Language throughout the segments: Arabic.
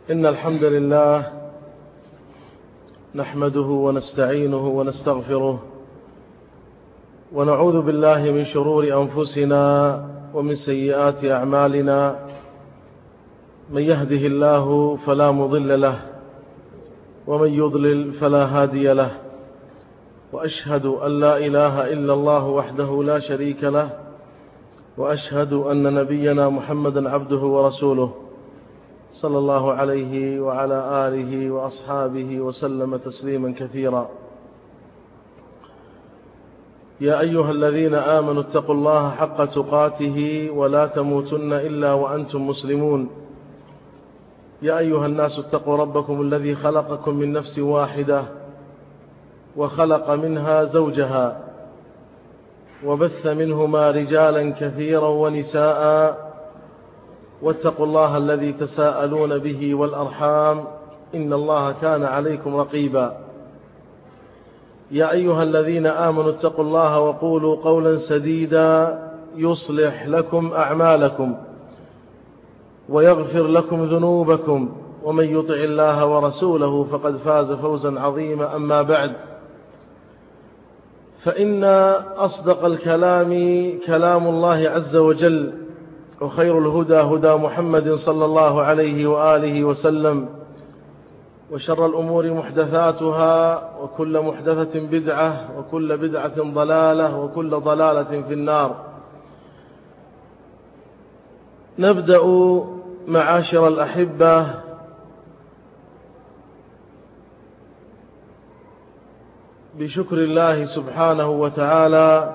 إن الحمد لله نحمده ونستعينه ونستغفره ونعوذ بالله من شرور أنفسنا ومن سيئات أعمالنا. من يهده الله فلا مضل له ومن يضلل فلا هادي له، وأشهد أن لا إله إلا الله وحده لا شريك له، وأشهد أن نبينا محمدا عبده ورسوله صلى الله عليه وعلى آله وأصحابه وسلم تسليما كثيرا. يا أيها الذين آمنوا اتقوا الله حق تقاته ولا تموتن إلا وأنتم مسلمون. يا أيها الناس اتقوا ربكم الذي خلقكم من نفس واحدة وخلق منها زوجها وبث منهما رجالا كثيرا ونساء، واتقوا الله الذي تساءلون به والأرحام إن الله كان عليكم رقيبا. يا أيها الذين آمنوا اتقوا الله وقولوا قولا سديدا يصلح لكم أعمالكم ويغفر لكم ذنوبكم، ومن يطع الله ورسوله فقد فاز فوزا عظيما. أما بعد، فإن أصدق الكلام كلام الله عز وجل، وخير الهدى هدى محمد صلى الله عليه وآله وسلم، وشر الأمور محدثاتها، وكل محدثة بدعة، وكل بدعة ضلالة، وكل ضلالة في النار. نبدأ معاشر الأحبة بشكر الله سبحانه وتعالى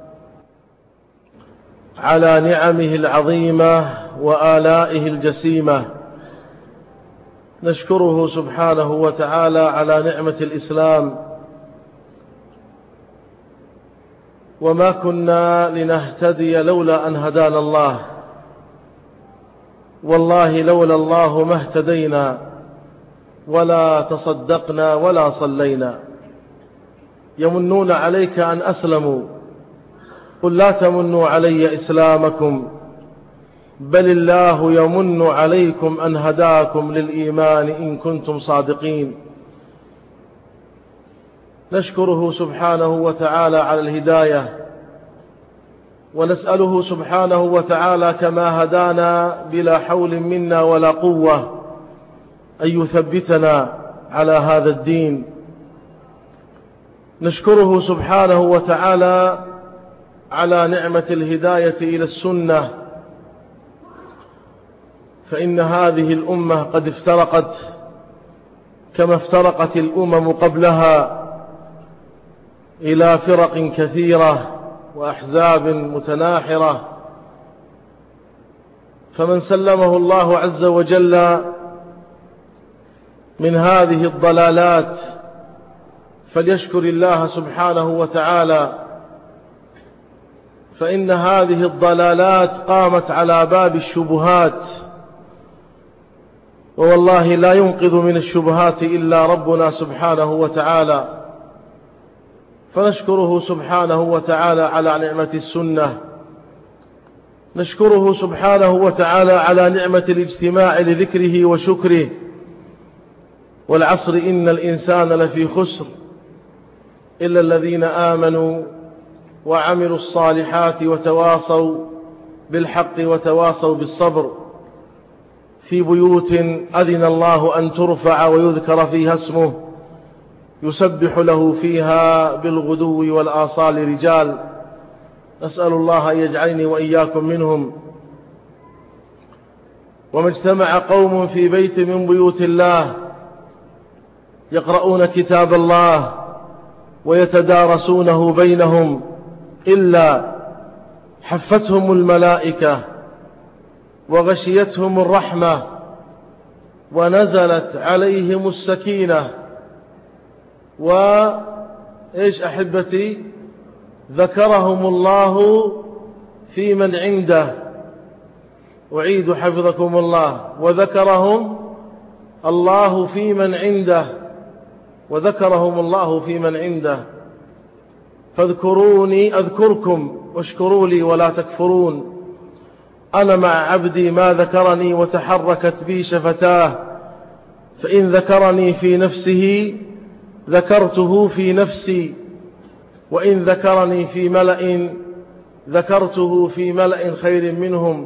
على نعمه العظيمة وآلائه الجسيمة. نشكره سبحانه وتعالى على نعمة الإسلام، وما كنا لنهتدي لولا أن هدانا الله، والله لولا الله ما اهتدينا ولا تصدقنا ولا صلينا. يمنون عليك أن أسلموا، قل لا تمنوا علي إسلامكم بل الله يمن عليكم أن هداكم للإيمان إن كنتم صادقين. نشكره سبحانه وتعالى على الهداية، ونسأله سبحانه وتعالى كما هدانا بلا حول منا ولا قوة أن يثبتنا على هذا الدين. نشكره سبحانه وتعالى على نعمة الهداية إلى السنة، فإن هذه الأمة قد افترقت كما افترقت الأمم قبلها إلى فرق كثيرة وأحزاب متناحرة، فمن سلمه الله عز وجل من هذه الضلالات فليشكر الله سبحانه وتعالى، فإن هذه الضلالات قامت على باب الشبهات، والله لا ينقذ من الشبهات إلا ربنا سبحانه وتعالى. فنشكره سبحانه وتعالى على نعمة السنة، نشكره سبحانه وتعالى على نعمة الاجتماع لذكره وشكره. والعصر إن الإنسان لفي خسر إلا الذين آمنوا وعملوا الصالحات وتواصوا بالحق وتواصوا بالصبر، في بيوت أذن الله أن ترفع ويذكر فيها اسمه يسبح له فيها بالغدو والآصال رجال. نسأل الله أن يجعلني وإياكم منهم. وما اجتمع قوم في بيت من بيوت الله يقرؤون كتاب الله ويتدارسونه بينهم إلا حفتهم الملائكة وغشيتهم الرحمة ونزلت عليهم السكينة. وإيش أحبتي؟ ذكرهم الله في من عنده. أعيد حفظكم الله. وذكرهم الله في من عنده، وذكرهم الله في من عنده. فاذكروني أذكركم واشكروا لي ولا تكفرون. أنا مع عبدي ما ذكرني وتحركت بي شفتاه فإن ذكرني في نفسه ذكرته في نفسي، وإن ذكرني في ملأ ذكرته في ملأ خير منهم،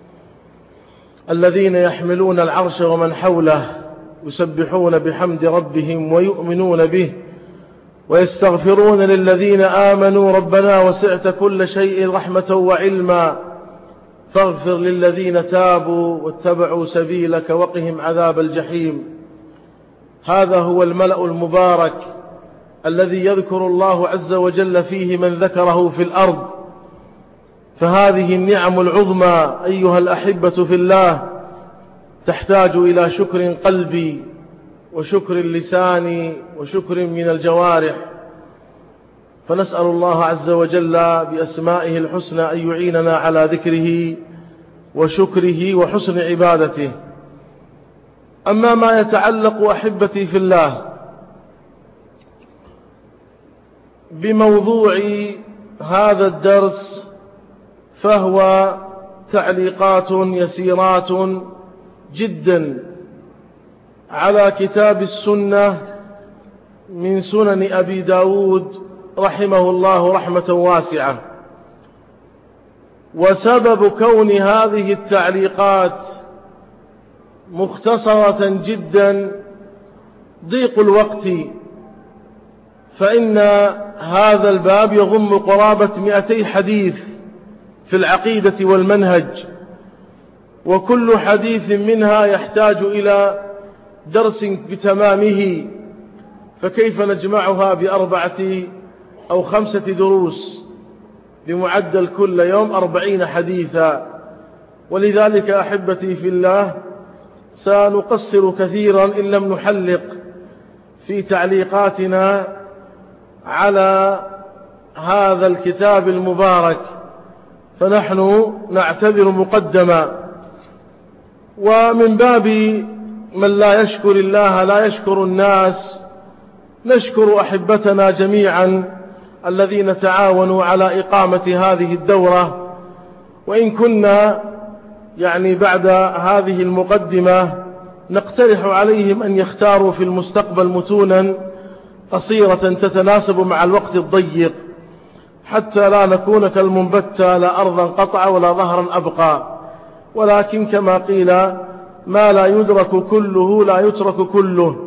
الذين يحملون العرش ومن حوله يسبحون بحمد ربهم ويؤمنون به ويستغفرون للذين آمنوا ربنا وسعت كل شيء رحمة وعلما فاغفر للذين تابوا واتبعوا سبيلك وقهم عذاب الجحيم. هذا هو الملأ المبارك الذي يذكر الله عز وجل فيه من ذكره في الأرض. فهذه النعم العظمى أيها الأحبة في الله تحتاج إلى شكر قلبي وشكر اللسان وشكر من الجوارح، فنسأل الله عز وجل بأسمائه الحسنى أن يعيننا على ذكره وشكره وحسن عبادته. أما ما يتعلق أحبتي في الله بموضوع هذا الدرس فهو تعليقات يسيرات جدا على كتاب السنة من سنن أبي داود رحمه الله رحمة واسعة. وسبب كون هذه التعليقات مختصرة جدا ضيق الوقت، فإن هذا الباب يضم قرابة 200 حديث في العقيدة والمنهج، وكل حديث منها يحتاج إلى درس بتمامه، فكيف نجمعها ب4 أو 5 دروس بمعدل كل يوم 40 حديثا؟ ولذلك أحبتي في الله سنقصر كثيرا إن لم نحلق في تعليقاتنا على هذا الكتاب المبارك، فنحن نعتذر مقدما. ومن باب من لا يشكر الله لا يشكر الناس، نشكر أحبتنا جميعا الذين تعاونوا على إقامة هذه الدورة، وإن كنا بعد هذه المقدمة نقترح عليهم أن يختاروا في المستقبل متونا قصيرة تتناسب مع الوقت الضيق، حتى لا نكون كالمنبتة لا أرضا قطع ولا ظهرا أبقى. ولكن كما قيل ما لا يدرك كله لا يترك كله.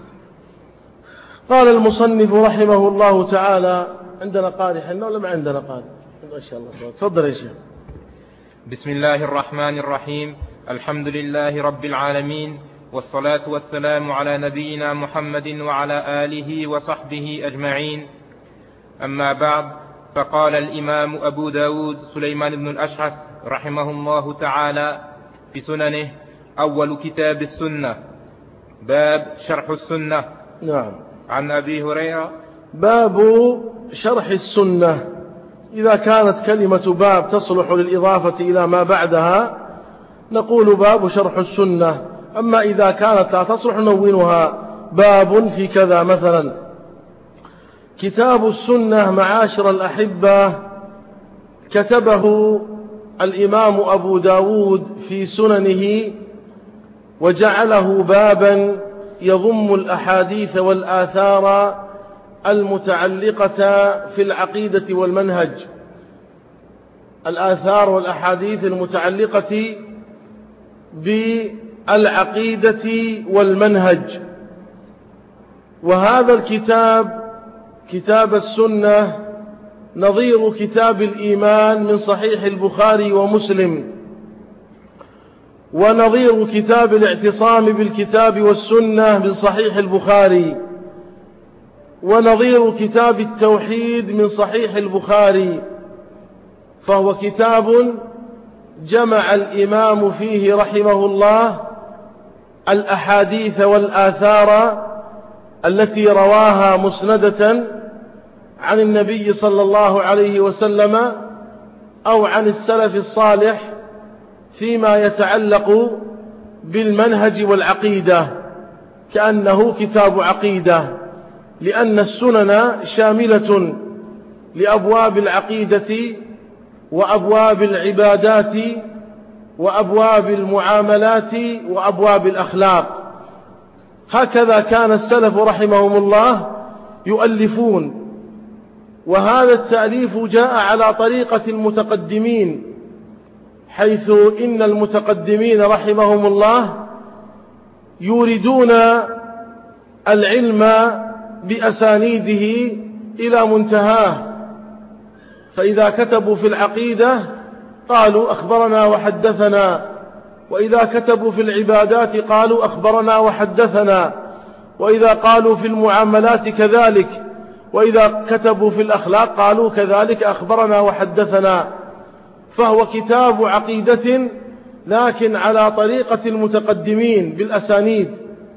قال المصنف رحمه الله تعالى: عندنا قارئ حنا ولا ما عندنا قارئ؟ ما شاء الله، تفضل يا شيخ. بسم الله الرحمن الرحيم. الحمد لله رب العالمين، والصلاة والسلام على نبينا محمد وعلى آله وصحبه أجمعين. أما بعد، فقال الإمام أبو داود سليمان بن الأشعث رحمه الله تعالى في سننه: أول كتاب السنة، باب شرح السنة. نعم. عن أبي هريرة. باب شرح السنة. إذا كانت كلمة باب تصلح للإضافة إلى ما بعدها نقول باب شرح السنة، أما إذا كانت لا تصلح نونها باب في كذا. مثلا كتاب السنة معاشر الأحبة كتبه الإمام أبو داود في سننه، وجعله بابا يضم الأحاديث والآثار المتعلقة في العقيدة والمنهج، الآثار والأحاديث المتعلقة بالعقيدة والمنهج. وهذا الكتاب كتاب السنة نظير كتاب الإيمان من صحيح البخاري ومسلم، ونظير كتاب الاعتصام بالكتاب والسنة من صحيح البخاري، ونظير كتاب التوحيد من صحيح البخاري. فهو كتاب جمع الإمام فيه رحمه الله الأحاديث والآثار التي رواها مسندة عن النبي صلى الله عليه وسلم أو عن السلف الصالح فيما يتعلق بالمنهج والعقيدة، كأنه كتاب عقيدة، لأن السنن شاملة لأبواب العقيدة وأبواب العبادات وأبواب المعاملات وأبواب الأخلاق. هكذا كان السلف رحمهم الله يؤلفون. وهذا التأليف جاء على طريقة المتقدمين، حيث إن المتقدمين رحمهم الله يوردون العلم بأسانيده إلى منتهاه، فإذا كتبوا في العقيدة قالوا أخبرنا وحدثنا، وإذا كتبوا في العبادات قالوا أخبرنا وحدثنا، وإذا قالوا في المعاملات كذلك، وإذا كتبوا في الأخلاق قالوا كذلك أخبرنا وحدثنا. فهو كتاب عقيدة لكن على طريقة المتقدمين بالأسانيد.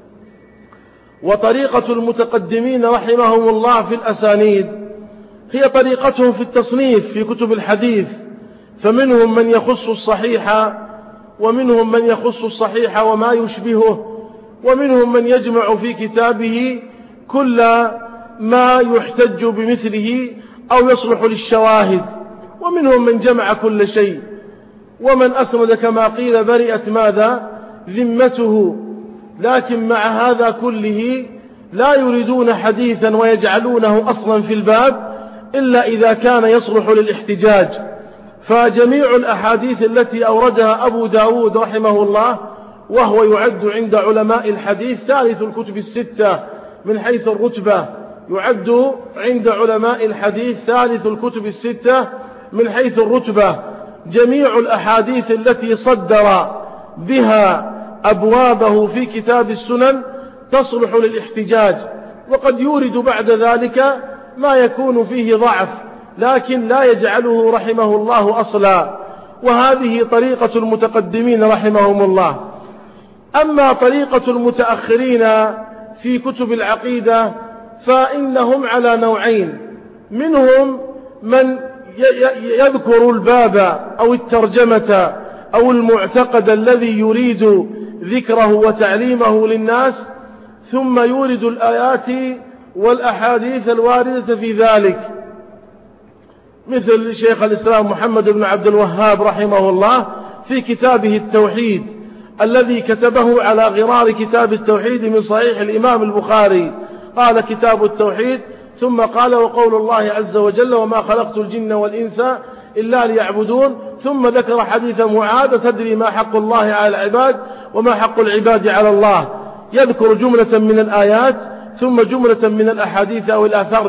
وطريقة المتقدمين رحمهم الله في الأسانيد هي طريقتهم في التصنيف في كتب الحديث، فمنهم من يخص الصحيح، ومنهم من يخص الصحيح وما يشبهه، ومنهم من يجمع في كتابه كل ما يحتج بمثله أو يصلح للشواهد، ومنهم من جمع كل شيء، ومن أسند كما قيل برئت ماذا ذمته. لكن مع هذا كله لا يريدون حديثا ويجعلونه أصلا في الباب إلا إذا كان يصلح للاحتجاج. فجميع الأحاديث التي أوردها أبو داود رحمه الله، وهو يعد عند علماء الحديث ثالث الكتب الستة من حيث الرتبة، يعد عند علماء الحديث ثالث الكتب الستة من حيث الرتبة. جميع الأحاديث التي صدر بها أبوابه في كتاب السنن تصلح للاحتجاج، وقد يورد بعد ذلك ما يكون فيه ضعف لكن لا يجعله رحمه الله أصلا. وهذه طريقة المتقدمين رحمهم الله. أما طريقة المتأخرين في كتب العقيدة فإنهم على نوعين، منهم من يذكر الباب أو الترجمة أو المعتقد الذي يريد ذكره وتعليمه للناس، ثم يورد الآيات والأحاديث الواردة في ذلك، مثل شيخ الإسلام محمد بن عبد الوهاب رحمه الله في كتابه التوحيد الذي كتبه على غرار كتاب التوحيد من صحيح الإمام البخاري. قال كتاب التوحيد ثم قال وقول الله عز وجل وما خلقت الجن والإنس إلا ليعبدون، ثم ذكر حديث معاذ تدري ما حق الله على العباد وما حق العباد على الله، يذكر جملة من الآيات ثم جملة من الأحاديث أو الآثار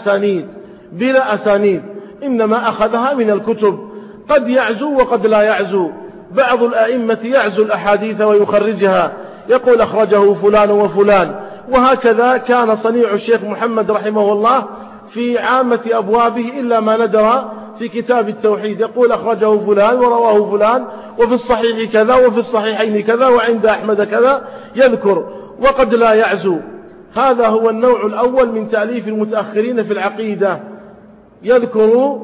بلا أسانيد إنما أخذها من الكتب، قد يعزو وقد لا يعزو. بعض الأئمة يعزو الأحاديث ويخرجها، يقول أخرجه فلان وفلان، وهكذا كان صنيع الشيخ محمد رحمه الله في عامة أبوابه إلا ما ندر في كتاب التوحيد، يقول أخرجه فلان ورواه فلان وفي الصحيح كذا وفي الصحيحين كذا وعند أحمد كذا، يذكر وقد لا يعزو. هذا هو النوع الأول من تأليف المتأخرين في العقيدة، يذكر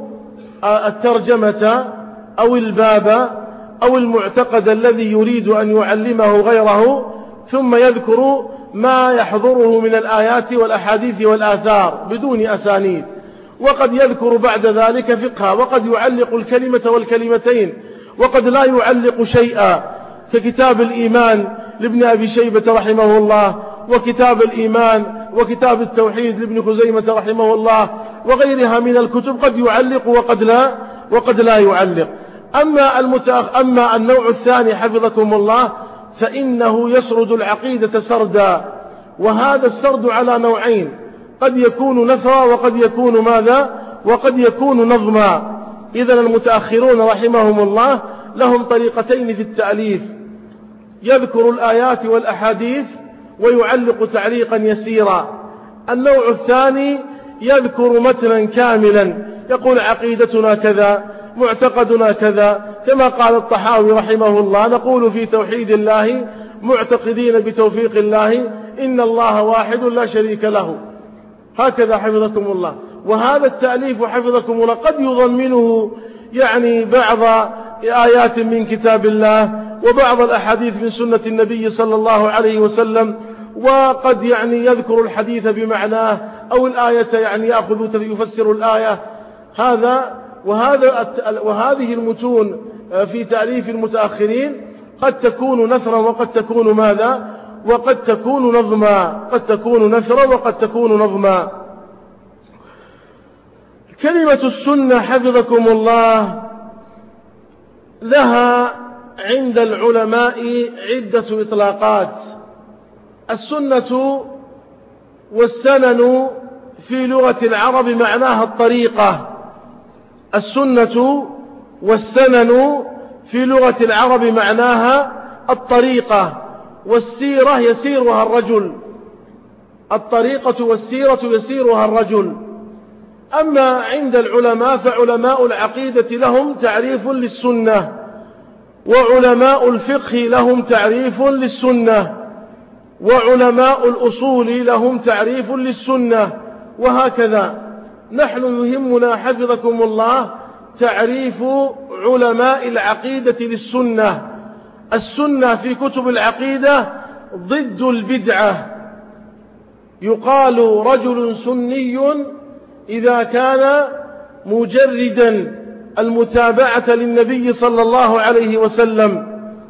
الترجمة أو الباب أو المعتقد الذي يريد أن يعلمه غيره، ثم يذكر ما يحضره من الآيات والأحاديث والآثار بدون أسانيد، وقد يذكر بعد ذلك فقها، وقد يعلق الكلمة والكلمتين، وقد لا يعلق شيئا، ككتاب الإيمان لابن أبي شيبة رحمه الله، وكتاب الإيمان وكتاب التوحيد لابن خزيمة رحمه الله، وغيرها من الكتب قد يعلق وقد لا يعلق. أما النوع الثاني حفظكم الله فإنه يسرد العقيدة سردا، وهذا السرد على نوعين، قد يكون نثرا وقد يكون ماذا وقد يكون نظما. إذن المتأخرون رحمهم الله لهم طريقتين في التأليف، يذكر الآيات والأحاديث ويعلق تعليقا يسيرا. النوع الثاني يذكر متنا كاملا، يقول عقيدتنا كذا معتقدنا كذا، كما قال الطحاوي رحمه الله نقول في توحيد الله معتقدين بتوفيق الله إن الله واحد لا شريك له. هكذا حفظكم الله. وهذا التأليف حفظكم الله قد يضمنه بعض آيات من كتاب الله وبعض الأحاديث من سنة النبي صلى الله عليه وسلم، وقد يذكر الحديث بمعناه أو الآية يأخذ يفسر الآية. وهذه المتون في تأليف المتأخرين قد تكون نثرا وقد تكون ماذا وقد تكون نظما، قد تكون نثرا وقد تكون نظما. كلمة السنة حفظكم الله لها عند العلماء عدة إطلاقات. السنة والسنن في لغة العرب معناها الطريقة. السنة والسنن في لغة العرب معناها الطريقة، والسيرة يسيرها الرجل، الطريقة والسيرة يسيرها الرجل. أما عند العلماء فعلماء العقيدة لهم تعريف للسنة، وعلماء الفقه لهم تعريف للسنة، وعلماء الأصول لهم تعريف للسنة، وهكذا. نحن يهمنا حفظكم الله تعريف علماء العقيدة للسنة. السنة في كتب العقيدة ضد البدعة. يقال رجل سني إذا كان مجردا المتابعة للنبي صلى الله عليه وسلم،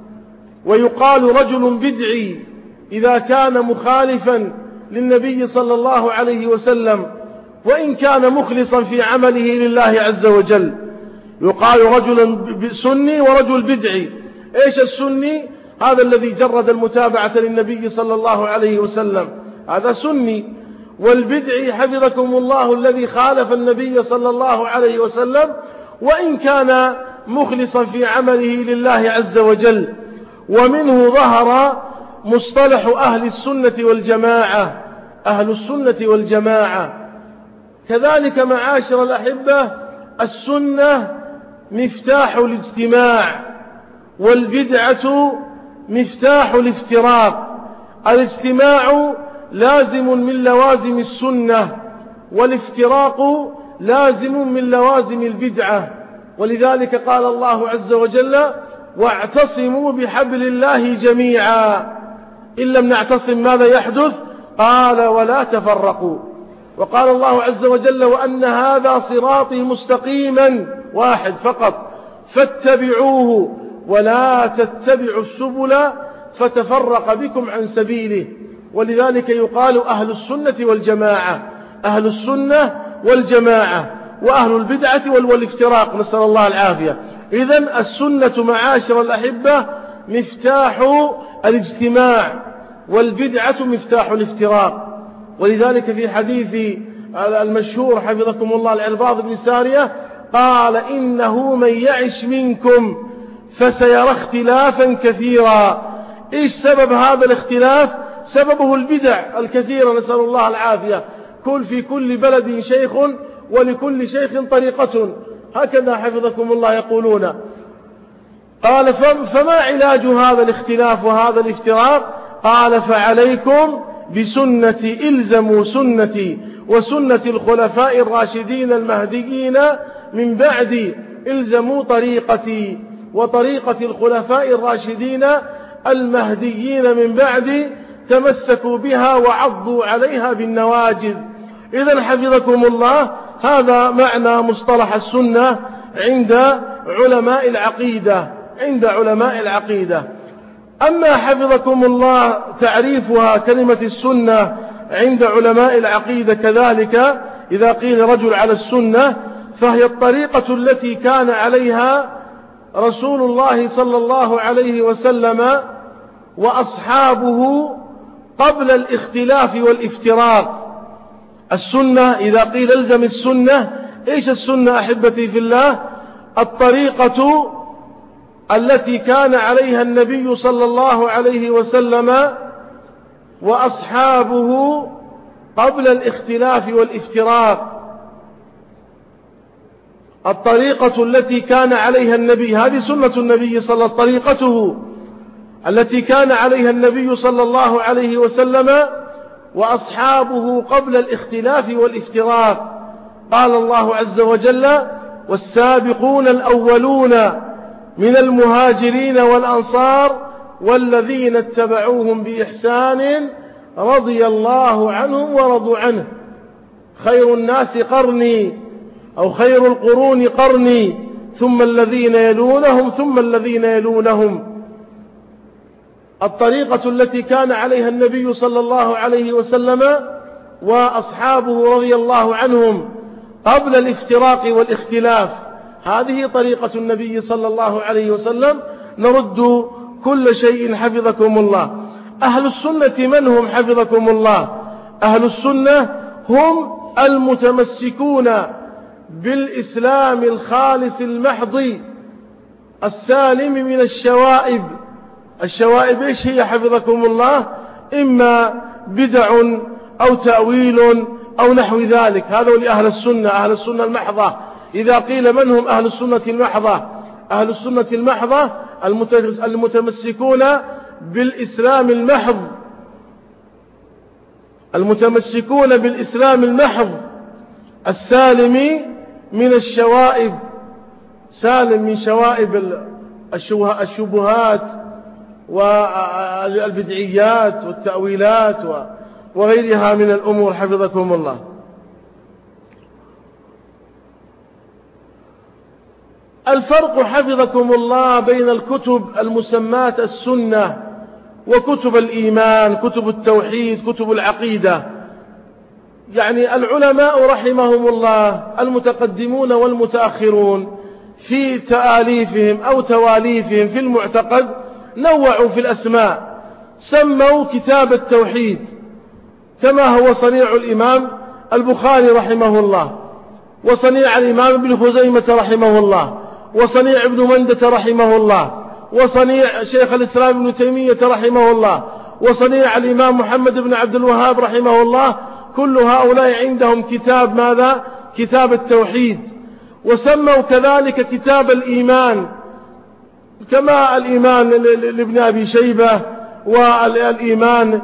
ويقال رجل بدعي إذا كان مخالفا للنبي صلى الله عليه وسلم وإن كان مخلصا في عمله لله عز وجل. يقال رجل سني ورجل بدعي. إيش السني؟ هذا الذي جرد المتابعة للنبي صلى الله عليه وسلم، هذا سني. والبدعي حفظكم الله الذي خالف النبي صلى الله عليه وسلم وإن كان مخلصا في عمله لله عز وجل. ومنه ظهر مصطلح أهل السنة والجماعة، أهل السنة والجماعة. كذلك معاشر الأحبة السنة مفتاح الاجتماع، والبدعة مفتاح الافتراق. الاجتماع لازم من لوازم السنة، والافتراق لازم من لوازم البدعة. ولذلك قال الله عز وجل: واعتصموا بحبل الله جميعا. إن لم نعتصم ماذا يحدث؟ قال: ولا تفرقوا. وقال الله عز وجل: وأن هذا صراطي مستقيما، واحد فقط، فاتبعوه ولا تتبعوا السبل فتفرق بكم عن سبيله. ولذلك يقال أهل السنة والجماعة، أهل السنة والجماعة، وأهل البدعة والافتراق، نسأل الله العافية. إذن السنة معاشر الأحبة مفتاح الاجتماع، والبدعة مفتاح الافتراق. ولذلك في حديث المشهور حفظكم الله العرباض بن سارية قال: إنه من يعش منكم فسيرى اختلافا كثيرا. إيش سبب هذا الاختلاف؟ سببه البدع الكثيرة، نسأل الله العافية. في كل بلد شيخ ولكل شيخ طريقة، هكذا حفظكم الله يقولون. قال: فما علاج هذا الاختلاف وهذا الافتراق؟ قال: فعليكم بسنتي، إلزموا سنتي وسنة الخلفاء الراشدين المهديين من بعدي، إلزموا طريقتي وطريقة الخلفاء الراشدين المهديين من بعدي، تمسكوا بها وعضوا عليها بالنواجذ. إذن حفظكم الله هذا معنى مصطلح السنة عند علماء العقيدة، عند علماء العقيدة. أما حفظكم الله تعريفها كلمة السنة عند علماء العقيدة كذلك، إذا قيل رجل على السنة فهي الطريقة التي كان عليها رسول الله صلى الله عليه وسلم وأصحابه قبل الاختلاف والافتراق. السنة إذا قيل الزم السنة، إيش السنة أحبتي في الله؟ الطريقة التي كان عليها النبي صلى الله عليه وسلم وأصحابه قبل الاختلاف والافتراق. الطريقة التي كان عليها النبي، هذه سنة النبي صلى الله عليه وسلم، طريقته التي كان عليها النبي صلى الله عليه وسلم وأصحابه قبل الاختلاف والافتراق. قال الله عز وجل: والسابقون الأولون من المهاجرين والأنصار والذين اتبعوهم بإحسان رضي الله عنهم ورضوا عنه. خير الناس قرني، أو خير القرون قرني، ثم الذين يلونهم ثم الذين يلونهم. الطريقة التي كان عليها النبي صلى الله عليه وسلم وأصحابه رضي الله عنهم قبل الافتراق والاختلاف. هذه طريقة النبي صلى الله عليه وسلم. نرد كل شيء حفظكم الله. أهل السنة من هم حفظكم الله؟ أهل السنة هم المتمسكون بالإسلام الخالص المحض السالم من الشوائب. الشوائب إيش هي حفظكم الله؟ إما بدع أو تأويل أو نحو ذلك. هذا لأهل السنة، أهل السنة المحضة. إذا قيل من هم أهل السنة المحضة؟ أهل السنة المحضة المتمسكون بالإسلام المحض، المتمسكون بالإسلام المحض السالم من الشوائب، سالم من شوائب الشبهات والبدعيات والتأويلات وغيرها من الأمور حفظكم الله. الفرق حفظكم الله بين الكتب المسماة السنة وكتب الإيمان، كتب التوحيد، كتب العقيدة. يعني العلماء رحمهم الله المتقدمون والمتأخرون في تآليفهم أو تواليفهم في المعتقد نوعوا في الأسماء. سموا كتاب التوحيد كما هو صنيع الإمام البخاري رحمه الله، وصنيع الإمام ابن خزيمة رحمه الله، وصنيع ابن مندة رحمه الله، وصنيع شيخ الإسلام ابن تيمية رحمه الله، وصنيع الإمام محمد بن عبد الوهاب رحمه الله. كل هؤلاء عندهم كتاب ماذا؟ كتاب التوحيد. وسموا كذلك كتاب الإيمان كما الإيمان لابن أبي شيبة، والإيمان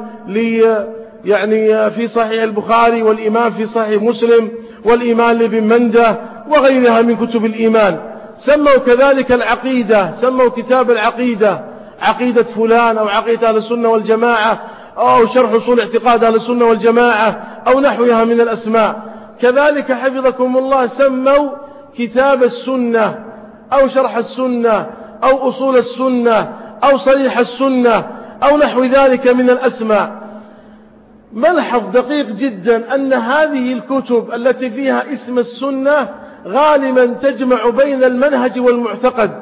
يعني في صحيح البخاري، والإيمان في صحيح مسلم، والإيمان لابن مندة وغيرها من كتب الإيمان. سموا كذلك العقيدة، سموا كتاب العقيدة عقيدة فلان، أو عقيدة أهل السنة والجماعة، أو شرح أصول اعتقاد أهل السنة والجماعة، أو نحوها من الأسماء. كذلك حفظكم الله سموا كتاب السنة أو شرح السنة أو أصول السنة أو صريح السنة أو نحو ذلك من الأسماء. ملحظ دقيق جدا أن هذه الكتب التي فيها اسم السنة غالبا تجمع بين المنهج والمعتقد،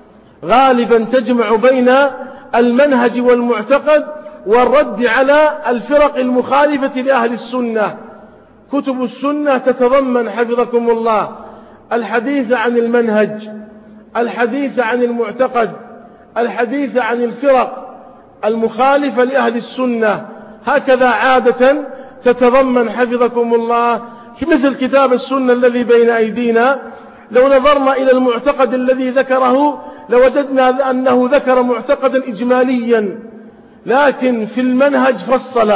غالبا تجمع بين المنهج والمعتقد والرد على الفرق المخالفة لأهل السنة. كتب السنة تتضمن حفظكم الله الحديث عن المنهج، الحديث عن المعتقد، الحديث عن الفرق المخالفة لأهل السنة. هكذا عادة تتضمن حفظكم الله مثل كتاب السنة الذي بين أيدينا. لو نظرنا إلى المعتقد الذي ذكره لوجدنا أنه ذكر معتقدا إجماليا، لكن في المنهج فصل،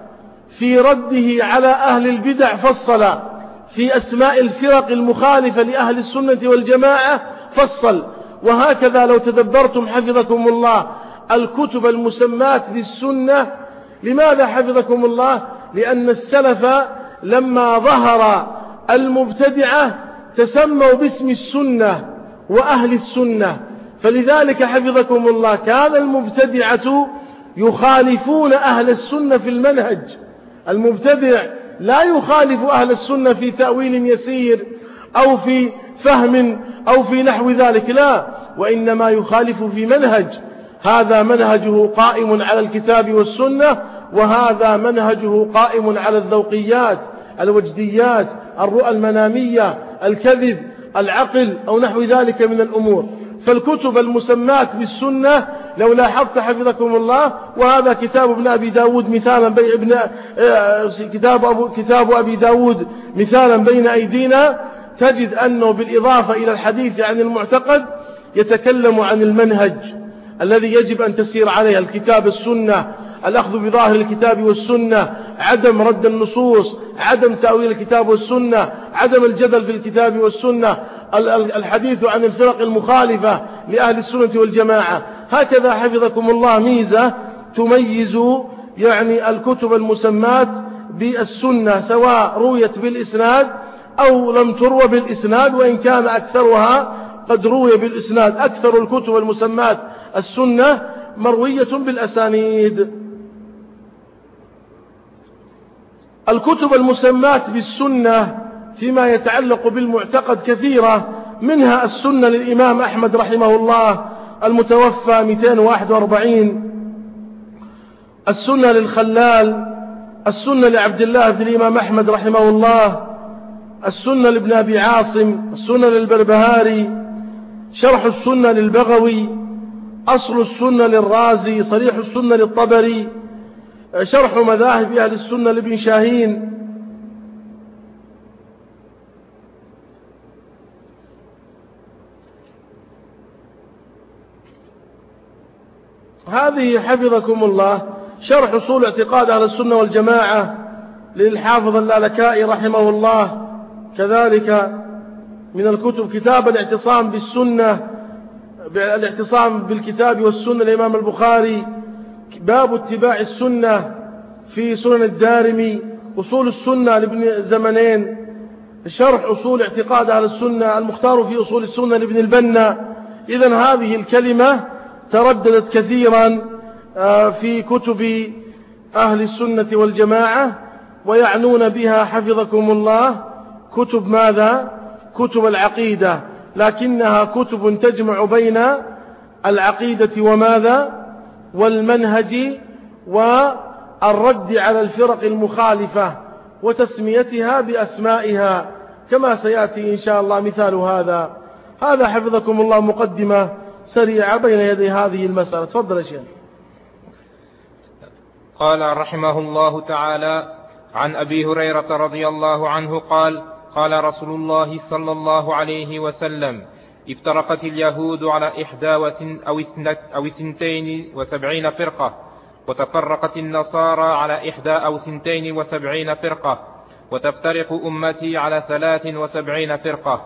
في رده على أهل البدع فصل، في أسماء الفرق المخالفة لأهل السنة والجماعة فصل. وهكذا لو تدبرتم حفظكم الله الكتب المسماة بالسنة. لماذا حفظكم الله؟ لأن السلف لما ظهر المبتدعة تسموا باسم السنة وأهل السنة، فلذلك حفظكم الله كان المبتدعة يخالفون أهل السنة في المنهج. المبتدع لا يخالف أهل السنة في تأويل يسير أو في فهم أو في نحو ذلك، لا، وإنما يخالف في منهج. هذا منهجه قائم على الكتاب والسنة، وهذا منهجه قائم على الذوقيات، الوجديات، الرؤى المنامية، الكذب، العقل أو نحو ذلك من الأمور. فالكتب المسماة بالسنة لو لاحظت حفظكم الله، وهذا كتاب ابن أبي داود مثالا كتاب أبي داود مثالا بين أيدينا، تجد أنه بالإضافة إلى الحديث عن المعتقد يتكلم عن المنهج الذي يجب أن تسير عليه الكتاب السنة، الأخذ بظاهر الكتاب والسنة، عدم رد النصوص، عدم تأويل الكتاب والسنة، عدم الجدل في الكتاب والسنة، الحديث عن الفرق المخالفة لأهل السنة والجماعة. هكذا حفظكم الله ميزة تميز يعني الكتب المسماة بالسنة، سواء رويت بالإسناد أو لم تروى بالإسناد، وإن كان أكثرها قد روي بالإسناد. أكثر الكتب المسماة السنة مروية بالأسانيد. الكتب المسماة بالسنة فيما يتعلق بالمعتقد كثيرة، منها السنة للإمام أحمد رحمه الله المتوفى 241، السنة للخلال، السنة لعبد الله بن الإمام أحمد رحمه الله، السنة لابن أبي عاصم، السنة للبربهاري، شرح السنة للبغوي، أصل السنة للرازي، صريح السنة للطبري، شرح مذاهب أهل السنة لابن شاهين. هذه حفظكم الله شرح أصول اعتقاد أهل السنة والجماعة للحافظ اللالكائي رحمه الله. كذلك من الكتب كتاب الاعتصام بالسنة، الاعتصام بالكتاب والسنة للإمام البخاري، باب اتباع السنة في سنن الدارمي، أصول السنة لابن زمنين، شرح أصول اعتقاد أهل السنة المختار في أصول السنة لابن البنا. إذن هذه الكلمة ترددت كثيرا في كتب أهل السنة والجماعة، ويعنون بها حفظكم الله كتب ماذا؟ كتب العقيدة، لكنها كتب تجمع بين العقيدة وماذا؟ والمنهج والرد على الفرق المخالفة وتسميتها بأسمائها، كما سيأتي إن شاء الله مثال هذا. هذا حفظكم الله مقدمة سريعة بين يدي هذه المسألة. تفضل يا شيخ. قال رحمه الله تعالى: عن أبي هريرة رضي الله عنه قال: قال رسول الله صلى الله عليه وسلم: افترقت اليهود على 71 فرقة، وتفرقت النصارى على 72 فرقة، وتفترق أمتي على 73 فرقة.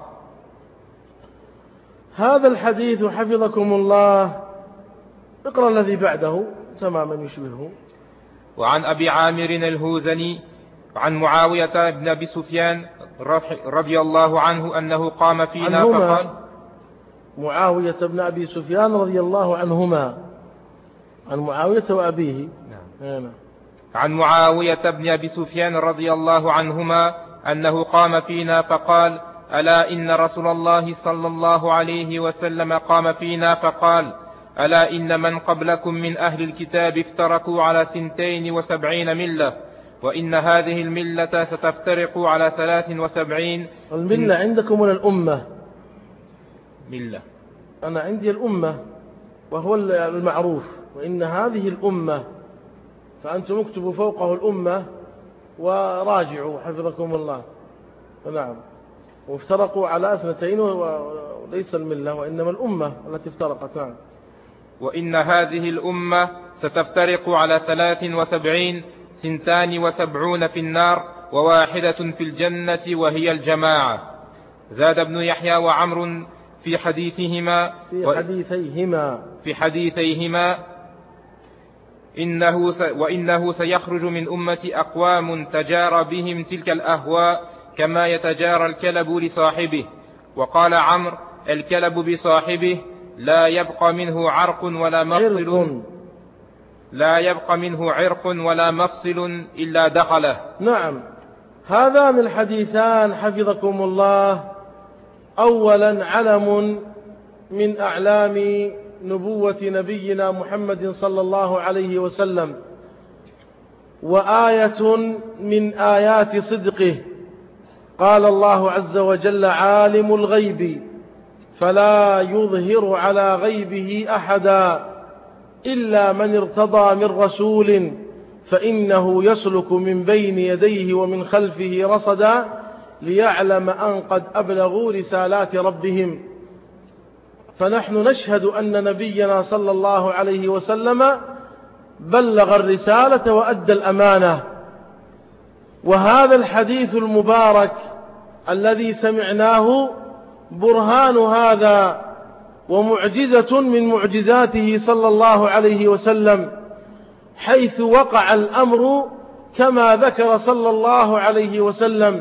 هذا الحديث حفظكم الله اقرأ الذي بعده تماما يشبهه. وعن أبي عامر الهوزني عن معاوية بن أبي سفيان رضي الله عنه أنه قام فينا فقال: معاوية بن أبي سفيان رضي الله عنهما، عن معاوية وأبيه. نعم. عن معاوية بن أبي سفيان رضي الله عنهما أنه قام فينا فقال: ألا إن رسول الله صلى الله عليه وسلم قام فينا فقال: ألا إن من قبلكم من أهل الكتاب افترقوا على 72 ملة، وإن هذه الملة ستفترق على 73. الملة عندكم من الأمة؟ ملة. أنا عندي الأمة وهو المعروف، وإن هذه الأمة، فأنتم اكتبوا فوقه الأمة وراجعوا حفظكم الله. نعم. وافترقوا على 2 وليس الملة وإنما الأمة التي افترقت. نعم. وإن هذه الأمة ستفترق على 73، 72 في النار و1 في الجنة، وهي الجماعة. زاد ابن يحيى وعمر في حديثيهما وإنه سيخرج من أمة أقوام تجارى بهم تلك الأهواء كما يتجارى الكلب لصاحبه. وقال عمرو: الكلب بصاحبه لا يبقى منه عرق ولا مفصل إلا دخله. نعم. هذان الحديثان حفظكم الله أولا علم من أعلام نبوة نبينا محمد صلى الله عليه وسلم، وآية من آيات صدقه. قال الله عز وجل: عالم الغيب فلا يظهر على غيبه أحدا إلا من ارتضى من رسول فإنه يسلك من بين يديه ومن خلفه رصدا ليعلم أن قد أبلغوا رسالات ربهم. فنحن نشهد أن نبينا صلى الله عليه وسلم بلغ الرسالة وأدى الأمانة. وهذا الحديث المبارك الذي سمعناه برهان هذا ومعجزة من معجزاته صلى الله عليه وسلم، حيث وقع الأمر كما ذكر صلى الله عليه وسلم.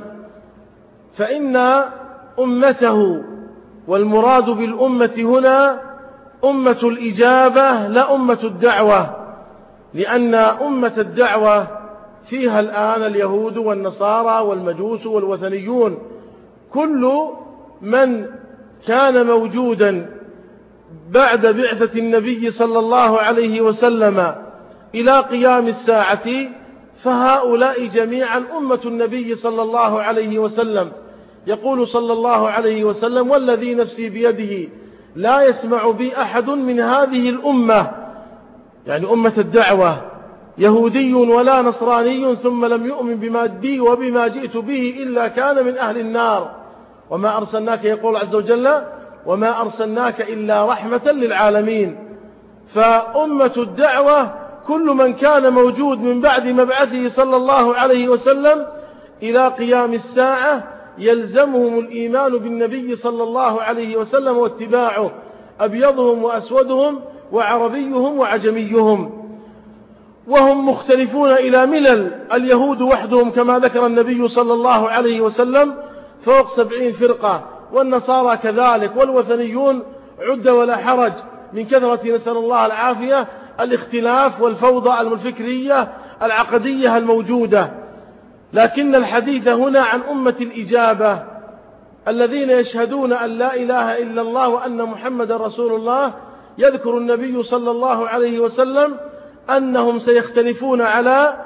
فإن أمته، والمراد بالأمة هنا أمة الإجابة لا أمة الدعوة، لأن أمة الدعوة فيها الآن اليهود والنصارى والمجوس والوثنيون. كل من كان موجودا بعد بعثة النبي صلى الله عليه وسلم إلى قيام الساعة فهؤلاء جميعا أمة النبي صلى الله عليه وسلم. يقول صلى الله عليه وسلم: والذي نفسي بيده لا يسمع بي أحد من هذه الأمة، يعني أمة الدعوة، يهودي ولا نصراني ثم لم يؤمن بما بي وبما جئت به إلا كان من أهل النار. وما أرسلناك، يقول عز وجل: وما أرسلناك إلا رحمة للعالمين. فأمة الدعوة كل من كان موجود من بعد مبعثه صلى الله عليه وسلم إلى قيام الساعة يلزمهم الإيمان بالنبي صلى الله عليه وسلم واتباعه، أبيضهم وأسودهم وعربيهم وعجميهم. وهم مختلفون إلى ملل. اليهود وحدهم كما ذكر النبي صلى الله عليه وسلم فوق 70 فرقة، والنصارى كذلك، والوثنيون عد ولا حرج من كثرة، نسأل الله العافية، الاختلاف والفوضى الفكرية العقدية الموجودة. لكن الحديث هنا عن أمة الإجابة الذين يشهدون أن لا إله إلا الله وأن محمد رسول الله. يذكر النبي صلى الله عليه وسلم أنهم سيختلفون على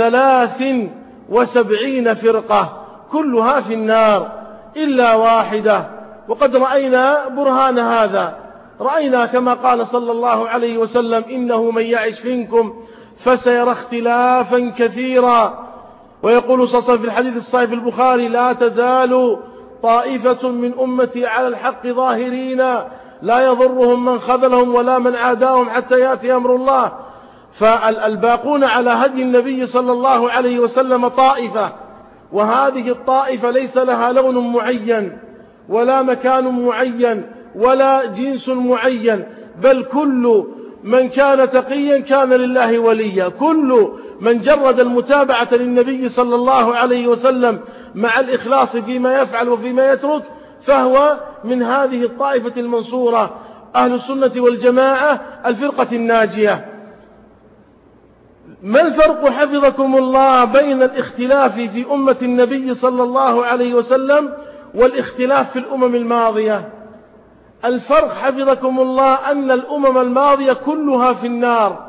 73 فرقة كلها في النار إلا واحدة. وقد رأينا برهان هذا، رأينا كما قال صلى الله عليه وسلم: إنه من يعش منكم فسيرى اختلافا كثيرا. ويقول صلى الله عليه وسلم في الحديث الصحيح في البخاري: لا تزال طائفة من أمتي على الحق ظاهرين لا يضرهم من خذلهم ولا من عاداهم حتى يأتي أمر الله. فالباقون على هدي النبي صلى الله عليه وسلم طائفة، وهذه الطائفة ليس لها لون معين ولا مكان معين ولا جنس معين، بل كل من كان تقيا كان لله وليا. كل من جرد المتابعة للنبي صلى الله عليه وسلم مع الإخلاص فيما يفعل وفيما يترك فهو من هذه الطائفة المنصورة، أهل السنة والجماعة، الفرقة الناجية. ما الفرق حفظكم الله بين الاختلاف في أمة النبي صلى الله عليه وسلم والاختلاف في الأمم الماضية؟ الفرق حفظكم الله أن الأمم الماضية كلها في النار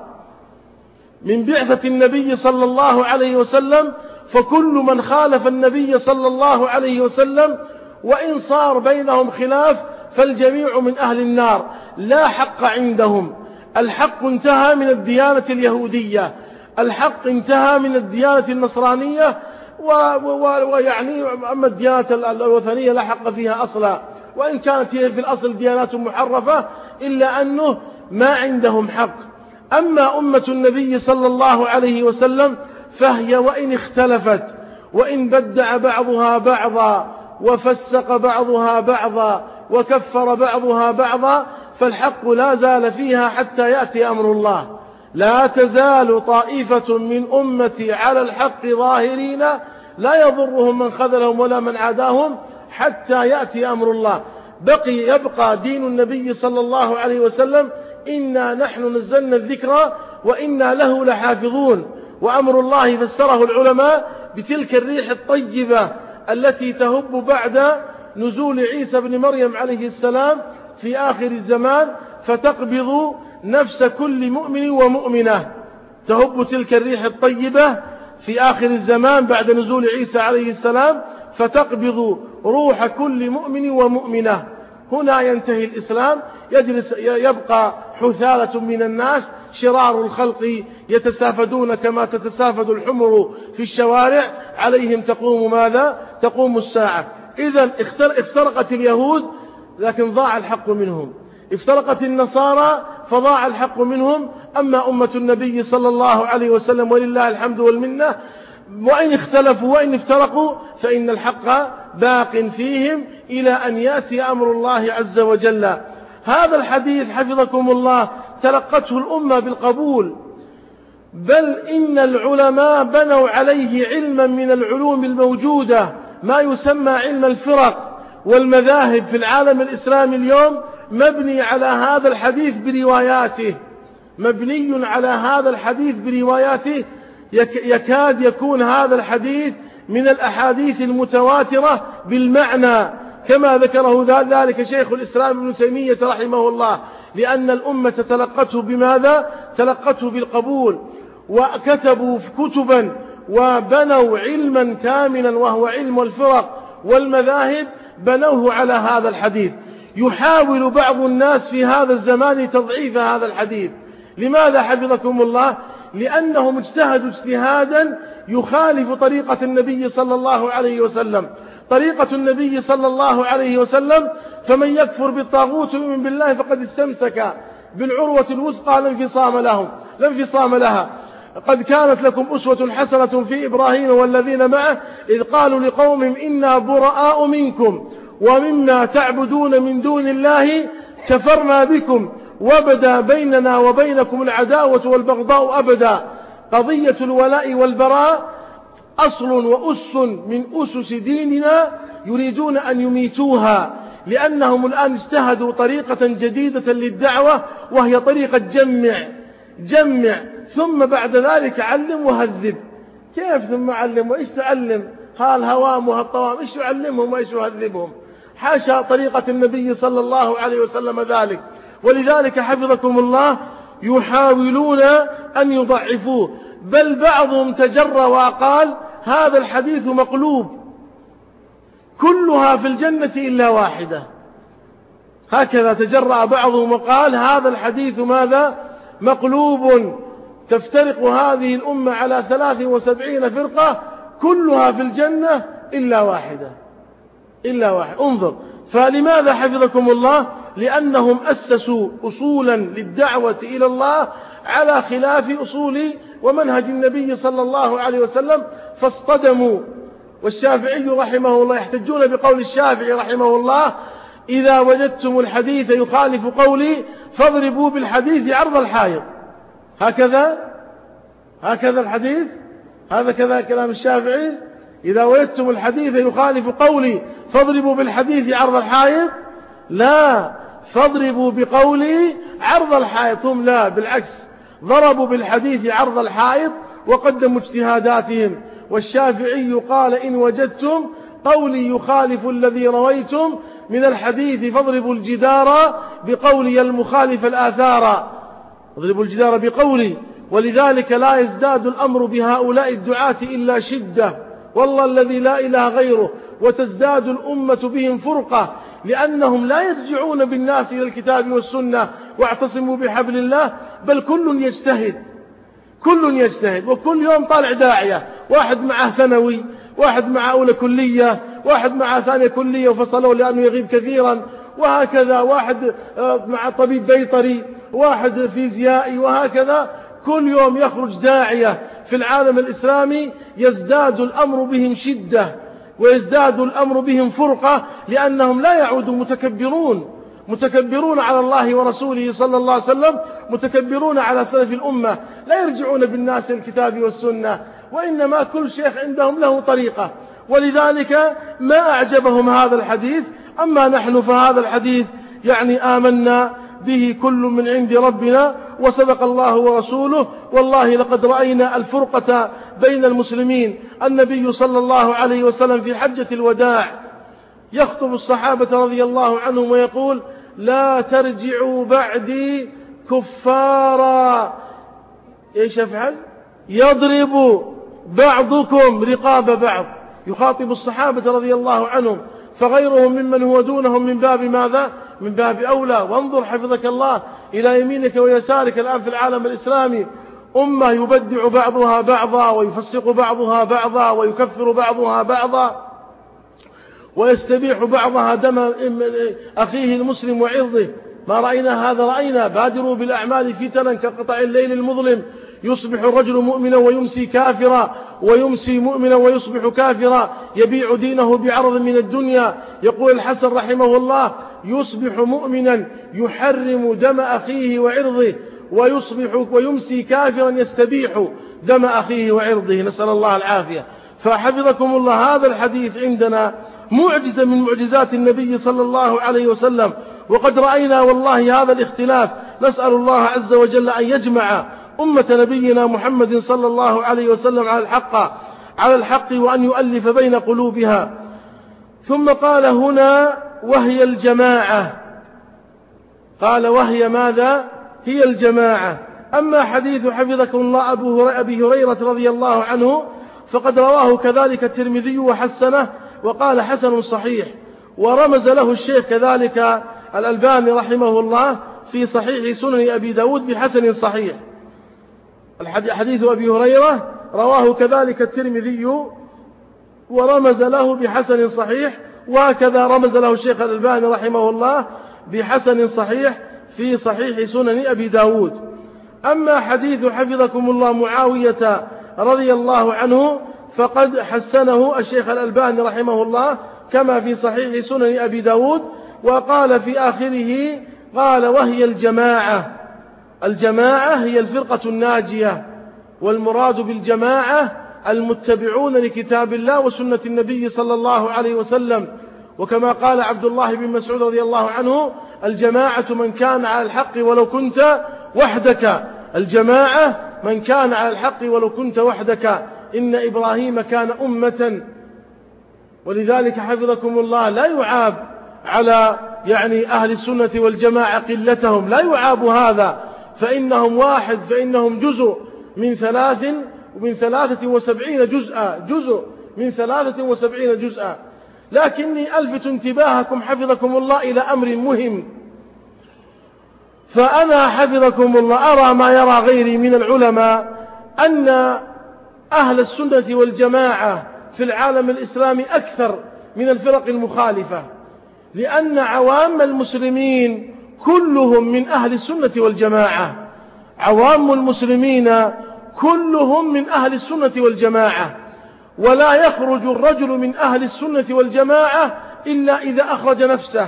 من بعثة النبي صلى الله عليه وسلم، فكل من خالف النبي صلى الله عليه وسلم وإن صار بينهم خلاف فالجميع من أهل النار، لا حق عندهم. الحق انتهى من الديانة اليهودية، الحق انتهى من الديانة النصرانية، ويعني أما الديانة الوثنية لا حق فيها أصلا، وإن كانت هي في الأصل ديانات محرفة إلا أنه ما عندهم حق. أما أمة النبي صلى الله عليه وسلم فهي وإن اختلفت وإن بدع بعضها بعضا وفسق بعضها بعضا وكفر بعضها بعضا فالحق لا زال فيها حتى يأتي أمر الله. لا تزال طائفة من أمتي على الحق ظاهرين لا يضرهم من خذلهم ولا من عاداهم حتى يأتي أمر الله. يبقى دين النبي صلى الله عليه وسلم: إنا نحن نزلنا الذكر وإنا له لحافظون. وأمر الله فسره العلماء بتلك الريح الطيبة التي تهب بعد نزول عيسى بن مريم عليه السلام في آخر الزمان، فتقبض نفس كل مؤمن ومؤمنة. تهب تلك الريح الطيبة في آخر الزمان بعد نزول عيسى عليه السلام، فتقبض روح كل مؤمن ومؤمنة. هنا ينتهي الإسلام، يبقى حثالة من الناس شرار الخلق يتسافدون كما تتسافد الحمر في الشوارع، عليهم تقوم ماذا؟ تقوم الساعة. إذن افترقت اليهود لكن ضاع الحق منهم، افترقت النصارى فضاع الحق منهم. أما أمة النبي صلى الله عليه وسلم ولله الحمد والمنة، وإن اختلفوا وإن افترقوا فإن الحق باق فيهم إلى أن يأتي أمر الله عز وجل. هذا الحديث حفظكم الله تلقته الأمة بالقبول، بل إن العلماء بنوا عليه علما من العلوم الموجودة ما يسمى علم الفرق، والمذاهب في العالم الإسلامي اليوم مبني على هذا الحديث برواياته، مبني على هذا الحديث برواياته. يكاد يكون هذا الحديث من الأحاديث المتواترة بالمعنى، كما ذكره ذلك شيخ الإسلام ابن تيمية رحمه الله، لأن الأمة تلقته بماذا؟ تلقته بالقبول، وكتبوا كتبا وبنوا علما كاملا وهو علم الفرق والمذاهب، بنوه على هذا الحديث. يحاول بعض الناس في هذا الزمان تضعيف هذا الحديث. لماذا حفظكم الله؟ لأنهم اجتهدوا اجتهادا يخالف طريقة النبي صلى الله عليه وسلم. طريقة النبي صلى الله عليه وسلم: فمن يكفر بالطاغوت ويؤمن بالله فقد استمسك بالعروة الوثقى لا انفصام لها. قد كانت لكم أسوة حسنة في إبراهيم والذين معه إذ قالوا لقومهم إنا براء منكم ومما تعبدون من دون الله كفرنا بكم وبدا بيننا وبينكم العداوة والبغضاء أبدا. قضية الولاء والبراء أصل وأس من أسس ديننا يريدون أن يميتوها، لأنهم الآن اجتهدوا طريقة جديدة للدعوة، وهي طريقة جمع ثم بعد ذلك علم وهذب. كيف ثم علم وإيش تعلم؟ الهوام وهالطوام إيش يعلمهم وإيش يهذبهم؟ حاشا طريقة النبي صلى الله عليه وسلم ذلك. ولذلك حفظكم الله يحاولون أن يضعفوه، بل بعضهم تجرى وقال هذا الحديث مقلوب، كلها في الجنة إلا واحدة. هكذا تجرأ بعضهم وقال هذا الحديث ماذا؟ مقلوب، تفترق هذه الأمة على 73 فرقة كلها في الجنة إلا واحدة. انظر، فلماذا حفظكم الله؟ لأنهم أسسوا أصولا للدعوة إلى الله على خلاف أصول ومنهج النبي صلى الله عليه وسلم فاصطدموا. والشافعي رحمه الله يحتجون بقول الشافعي رحمه الله: إذا وجدتم الحديث يخالف قولي فاضربوا بالحديث عرض الحائط. هكذا الحديث، هذا كذا كلام الشافعي: إذا وجدتم الحديث يخالف قولي فاضربوا بالحديث عرض الحائط. لا، فاضربوا بقولي عرض الحائط. هم لا، بالعكس، ضربوا بالحديث عرض الحائط وقدموا اجتهاداتهم. والشافعي قال: إن وجدتم قولي يخالف الذي رويتم من الحديث فاضربوا الجدار بقولي المخالف الآثار. اضربوا الجدار بقولي. ولذلك لا يزداد الأمر بهؤلاء الدعاة إلا شدة، والله الذي لا إله غيره، وتزداد الأمة بهم فرقة، لأنهم لا يرجعون بالناس إلى الكتاب والسنة واعتصموا بحبل الله، بل كل يجتهد وكل يوم طالع داعية، واحد معه ثانوي، واحد معه أولى كلية، واحد معه ثانية كلية وفصلوا لأنه يغيب كثيرا، وهكذا واحد مع طبيب بيطري، واحد فيزيائي، وهكذا كل يوم يخرج داعية في العالم الإسلامي. يزداد الأمر بهم شدة ويزداد الأمر بهم فرقة، لأنهم لا يعودوا متكبرون على الله ورسوله صلى الله عليه وسلم، متكبرون على سلف الأمة، لا يرجعون بالناس الكتاب والسنة، وإنما كل شيخ عندهم له طريقة. ولذلك ما أعجبهم هذا الحديث. أما نحن فهذا الحديث آمنا به كل من عند ربنا وصدق الله ورسوله، والله لقد رأينا الفرقة بين المسلمين. النبي صلى الله عليه وسلم في حجة الوداع يخطب الصحابة رضي الله عنهم ويقول: لا ترجعوا بعدي كفارا. ايش يفعل؟ يضرب بعضكم رقاب بعض. يخاطب الصحابة رضي الله عنهم، فغيرهم ممن هو دونهم من باب ماذا؟ من باب أولى. وانظر حفظك الله إلى يمينك ويسارك الآن في العالم الإسلامي أمة يبدع بعضها بعضا، ويفسق بعضها بعضا، ويكفر بعضها بعضا، ويستبيح بعضها دم أخيه المسلم وعرضه. ما رأينا هذا؟ رأينا بادروا بالأعمال فتنا كقطع الليل المظلم، يصبح الرجل مؤمنا ويمسي كافرا، ويمسي مؤمنا ويصبح كافرا، يبيع دينه بعرض من الدنيا. يقول الحسن رحمه الله: يصبح مؤمنا يحرم دم أخيه وعرضه، ويمسي كافرا يستبيح دم أخيه وعرضه. نسأل الله العافية. فحفظكم الله هذا الحديث عندنا معجزة من معجزات النبي صلى الله عليه وسلم. وقد رأينا والله هذا الاختلاف، نسأل الله عز وجل أن يجمع أمة نبينا محمد صلى الله عليه وسلم على الحق وأن يؤلف بين قلوبها. ثم قال هنا وهي الجماعة، قال وهي ماذا؟ هي الجماعة. أما حديث حفظكم الله أبي هريرة رضي الله عنه فقد رواه كذلك الترمذي وحسنه وقال حسن صحيح، ورمز له الشيخ كذلك الألباني رحمه الله في صحيح سنن أبي داود بحسن صحيح. حديث أبي هريرة رواه كذلك الترمذي ورمز له بحسن صحيح، وهكذا رمز له الشيخ الألباني رحمه الله بحسن صحيح في صحيح سنن أبي داود. أما حديث حفظكم الله معاوية رضي الله عنه فقد حسنه الشيخ الألباني رحمه الله كما في صحيح سنن أبي داود، وقال في آخره قال وهي الجماعة. الجماعة هي الفرقة الناجية، والمراد بالجماعة المتبعون لكتاب الله وسنة النبي صلى الله عليه وسلم. وكما قال عبد الله بن مسعود رضي الله عنه الجماعة من كان على الحق ولو كنت وحدك. الجماعة من كان على الحق ولو كنت وحدك. إن إبراهيم كان أمة. ولذلك حفظكم الله لا يعاب على أهل السنة والجماعة قلتهم، لا يعاب هذا، فإنهم واحد، فإنهم جزء من 73 جزءا. لكني ألفت انتباهكم حفظكم الله إلى أمر مهم. فأنا حفظكم الله أرى ما يرى غيري من العلماء أن أهل السنة والجماعة في العالم الإسلامي أكثر من الفرق المخالفة، لأن عوام المسلمين كلهم من أهل السنة والجماعة. عوام المسلمين كلهم من أهل السنة والجماعة، ولا يخرج الرجل من أهل السنة والجماعة إلا إذا أخرج نفسه.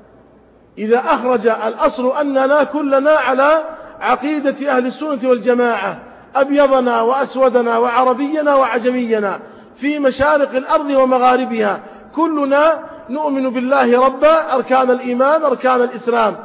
إذا أخرج الأصل أننا كلنا على عقيدة أهل السنة والجماعة، أبيضنا وأسودنا وعربينا وعجمينا في مشارق الأرض ومغاربها، كلنا نؤمن بالله ربا، أركان الإيمان أركان الإسلام.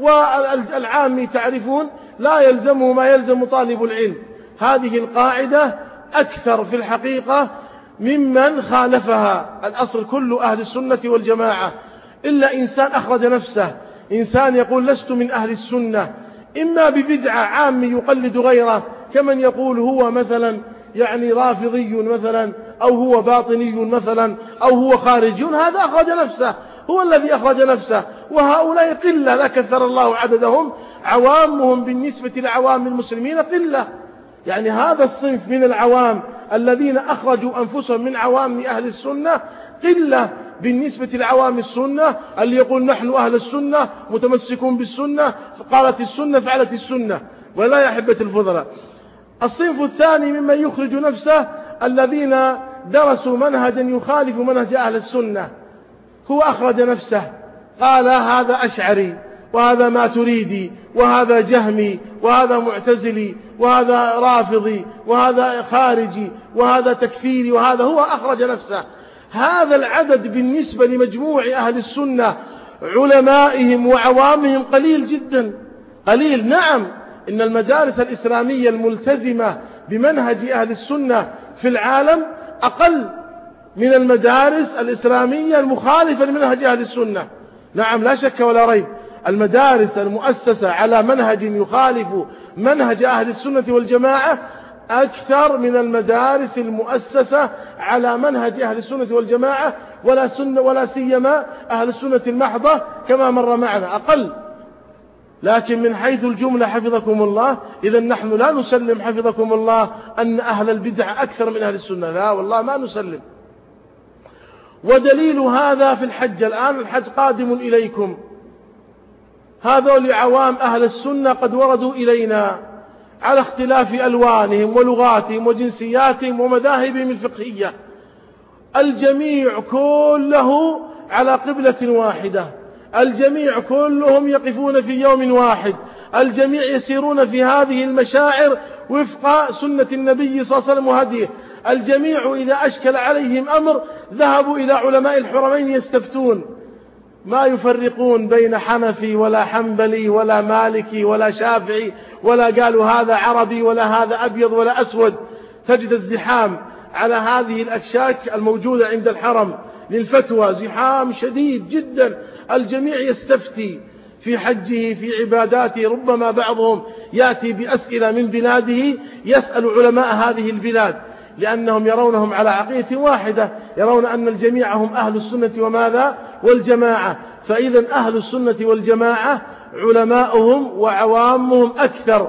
والعامي تعرفون لا يلزمه ما يلزم طالب العلم. هذه القاعدة أكثر في الحقيقة ممن خالفها. الأصل كل أهل السنة والجماعة، إلا إنسان أخرج نفسه، إنسان يقول لست من أهل السنة، إما ببدعة عام يقلد غيره، كمن يقول هو مثلا رافضي مثلا، أو هو باطني مثلا، أو هو خارجي، هذا أخرج نفسه، هو الذي أخرج نفسه. وهؤلاء قلة لا كثر الله عددهم، عوامهم بالنسبة لعوام المسلمين قلة. هذا الصنف من العوام الذين أخرجوا أنفسهم من عوام أهل السنة قلة بالنسبة لعوام السنة، اللي يقول نحن أهل السنة متمسكون بالسنة، قالت السنة فعلت السنة، ولا يا أحبة الفضلاء. الصنف الثاني ممن يخرج نفسه الذين درسوا منهجا يخالف منهج أهل السنة، هو أخرج نفسه قال هذا أشعري، وهذا ماتريدي، وهذا جهمي، وهذا معتزلي، وهذا رافضي، وهذا خارجي، وهذا تكفيري، وهذا هو أخرج نفسه. هذا العدد بالنسبة لمجموع أهل السنة علمائهم وعوامهم قليل جدا، قليل. نعم، إن المدارس الإسلامية الملتزمة بمنهج أهل السنة في العالم أقل من المدارس الإسلامية المخالفة لمنهج أهل السنة. نعم، لا شك ولا ريب، المدارس المؤسسة على منهج يخالف منهج أهل السنة والجماعة أكثر من المدارس المؤسسة على منهج أهل السنة والجماعة، ولا سيما أهل السنة المحضة كما مر معنا أقل. لكن من حيث الجملة حفظكم الله، إذا نحن لا نسلم حفظكم الله أن أهل البدع أكثر من أهل السنة، لا والله ما نسلم. ودليل هذا في الحج. الآن الحج قادم إليكم، هذول عوام أهل السنة قد وردوا إلينا على اختلاف ألوانهم ولغاتهم وجنسياتهم ومذاهبهم الفقهية، الجميع كله على قبلة واحدة، الجميع كلهم يقفون في يوم واحد، الجميع يسيرون في هذه المشاعر وفق سنة النبي صلى الله عليه وسلم وهديه. الجميع إذا أشكل عليهم أمر ذهبوا إلى علماء الحرمين يستفتون، ما يفرقون بين حنفي ولا حنبلي ولا مالكي ولا شافعي، ولا قالوا هذا عربي ولا هذا أبيض ولا أسود. تجد الزحام على هذه الأكشاك الموجودة عند الحرم للفتوى، زحام شديد جدا، الجميع يستفتي في حجه في عباداته. ربما بعضهم يأتي بأسئلة من بلاده يسأل علماء هذه البلاد، لأنهم يرونهم على عقيدة واحدة، يرون أن الجميع هم أهل السنة وماذا والجماعة. فإذا أهل السنة والجماعة علماؤهم وعوامهم أكثر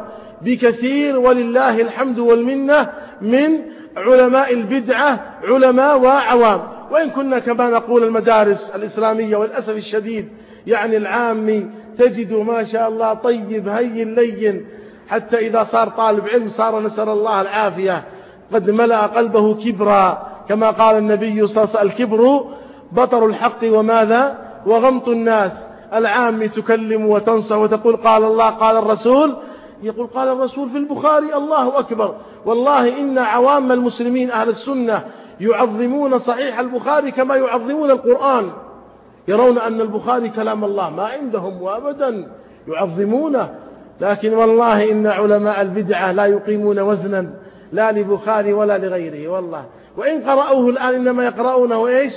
بكثير ولله الحمد والمنة من علماء البدعة، علماء وعوام. وإن كنا كما نقول المدارس الإسلامية والأسف الشديد يعني العامي تجد ما شاء الله طيب هين لين، حتى إذا صار طالب علم صار نسأل الله العافية قد ملأ قلبه كبرا، كما قال النبي صلى الله عليه وسلم الكبر بطر الحق وماذا وغمط الناس. العامي تكلم وتنصح وتقول قال الله قال الرسول، يقول قال الرسول في البخاري، الله أكبر. والله إن عوام المسلمين أهل السنة يعظمون صحيح البخاري كما يعظمون القرآن، يرون أن البخاري كلام الله ما عندهم وأبدا يعظمونه. لكن والله إن علماء البدعة لا يقيمون وزنا لا لبخاري ولا لغيره والله، وإن قرأوه الآن إنما يقرؤونه إيش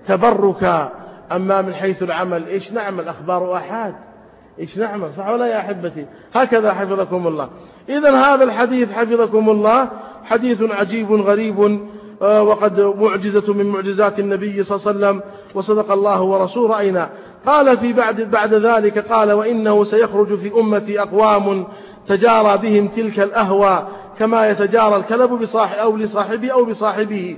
تبركا. أما من حيث العمل إيش نعمل؟ أخبار أحد إيش نعمل؟ صح ولا يا أحبتي؟ هكذا حفظكم الله. إذن هذا الحديث حفظكم الله حديث عجيب غريب، وقد معجزة من معجزات النبي صلى الله عليه وسلم، وصدق الله ورسوله رأينا. قال في بعد ذلك قال وإنه سيخرج في أمتي أقوام تجارى بهم تلك الأهوى كما يتجارى الكلب أو لصاحبه أو بصاحبه.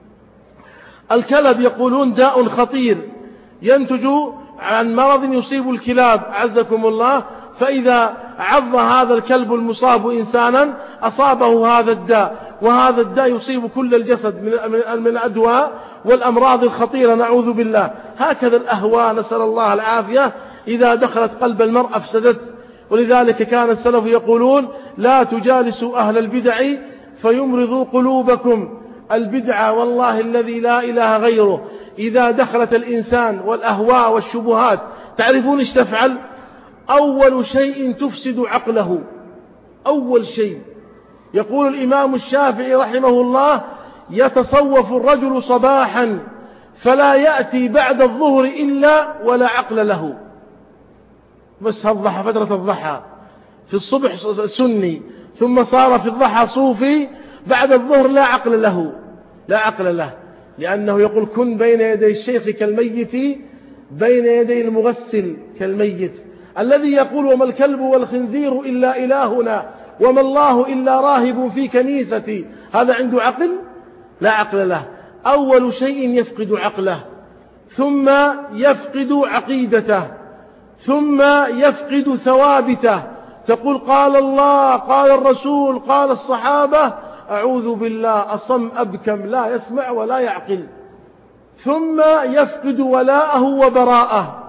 الكلب يقولون داء خطير ينتج عن مرض يصيب الكلاب عزكم الله، فإذا عض هذا الكلب المصاب إنسانا أصابه هذا الداء، وهذا الداء يصيب كل الجسد من الأدواء والأمراض الخطيرة نعوذ بالله. هكذا الأهواء نسأل الله العافية إذا دخلت قلب المرء أفسدت. ولذلك كان السلف يقولون لا تجالسوا أهل البدع فيمرضوا قلوبكم. البدعة والله الذي لا إله غيره إذا دخلت الإنسان والأهواء والشبهات تعرفون ايش تفعل؟ أول شيء تفسد عقله. أول شيء يقول الإمام الشافعي رحمه الله يتصوف الرجل صباحا فلا يأتي بعد الظهر إلا ولا عقل له. بس الضحى فترة الضحى في الصبح سني، ثم صار في الضحى صوفي، بعد الظهر لا عقل له، لا عقل له، لأنه يقول كن بين يدي الشيخ كالميت بين يدي المغسل كالميت. الذي يقول وما الكلب والخنزير إلا إلهنا وما الله إلا راهب في كنيستي، هذا عنده عقل؟ لا عقل له. أول شيء يفقد عقله، ثم يفقد عقيدته، ثم يفقد ثوابته. تقول قال الله قال الرسول قال الصحابة، أعوذ بالله أصم أبكم لا يسمع ولا يعقل. ثم يفقد ولاءه وبراءه،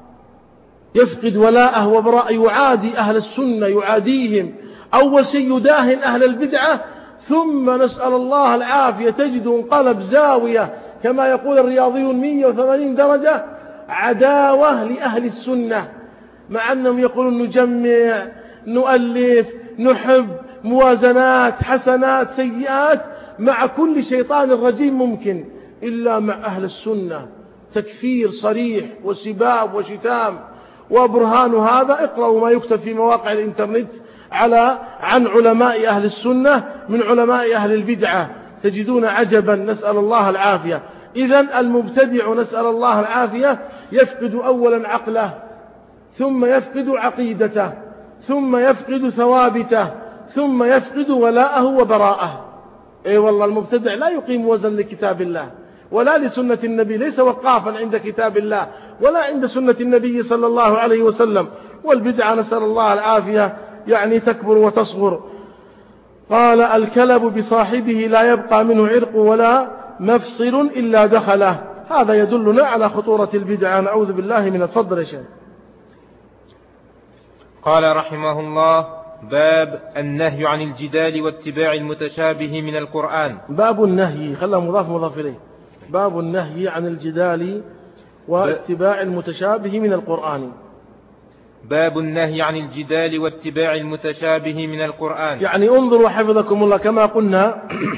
يفقد ولاءه وبراءه، يعادي أهل السنة يعاديهم. أول شيء يداهن أهل البدعة، ثم نسأل الله العافية تجد انقلب زاوية كما يقول الرياضيون 180 درجة عداوة لأهل السنة، مع أنهم يقولون نجمع نؤلف نحب موازنات حسنات سيئات مع كل شيطان رجيم ممكن، إلا مع أهل السنة تكفير صريح وسباب وشتام. وبرهان هذا اقرأوا ما يكتب في مواقع الإنترنت عن علماء أهل السنة من علماء أهل البدعة، تجدون عجبا نسأل الله العافية. إذن المبتدع نسأل الله العافية يفقد أولا عقله، ثم يفقد عقيدته، ثم يفقد ثوابته، ثم يفقد ولاءه وبراءه. أي والله المبتدع لا يقيم وزن لكتاب الله ولا لسنة النبي، ليس وقافا عند كتاب الله ولا عند سنة النبي صلى الله عليه وسلم. والبدعة نسأل الله العافية يعني تكبر وتصغر. قال الكلب بصاحبه لا يبقى منه عرق ولا مفصل إلا دخله. هذا يدلنا على خطورة البدعة، نعوذ بالله من الفضل يا شيخ. قال رحمه الله: باب النهي عن الجدال واتباع المتشابه من القرآن. باب النهي، خلها مضاف إليه. باب النهي عن الجدال واتباع المتشابه من القرآن. باب النهي عن الجدال واتباع المتشابه من القرآن. يعني انظروا حفظكم الله، كما قلنا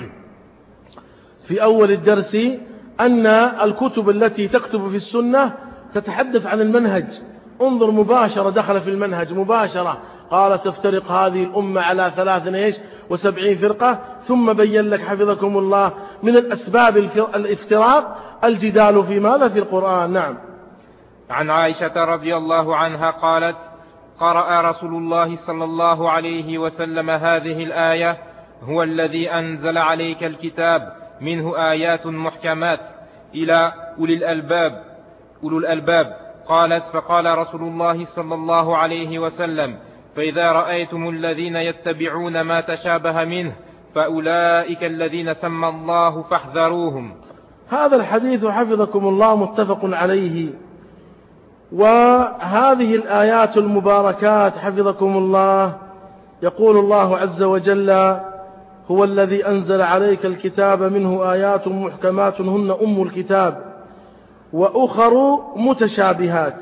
في أول الدرس أن الكتب التي تكتب في السنة تتحدث عن المنهج. انظر مباشرة دخل في المنهج مباشرة، قال تفترق هذه الأمة على 73 فرقة، ثم بين لك حفظكم الله من الأسباب الافتراق الجدال في ماذا؟ في القرآن. نعم. عن عائشة رضي الله عنها قالت: قرأ رسول الله صلى الله عليه وسلم هذه الآية: هو الذي أنزل عليك الكتاب منه آيات محكمات إلى أولو الألباب. قالت: فقال رسول الله صلى الله عليه وسلم: فإذا رأيتم الذين يتبعون ما تشابه منه فأولئك الذين سمى الله فاحذروهم. هذا الحديث حفظكم الله متفق عليه. وهذه الآيات المباركات حفظكم الله يقول الله عز وجل: هو الذي أنزل عليك الكتاب منه آيات محكمات هن أم الكتاب وأخر متشابهات.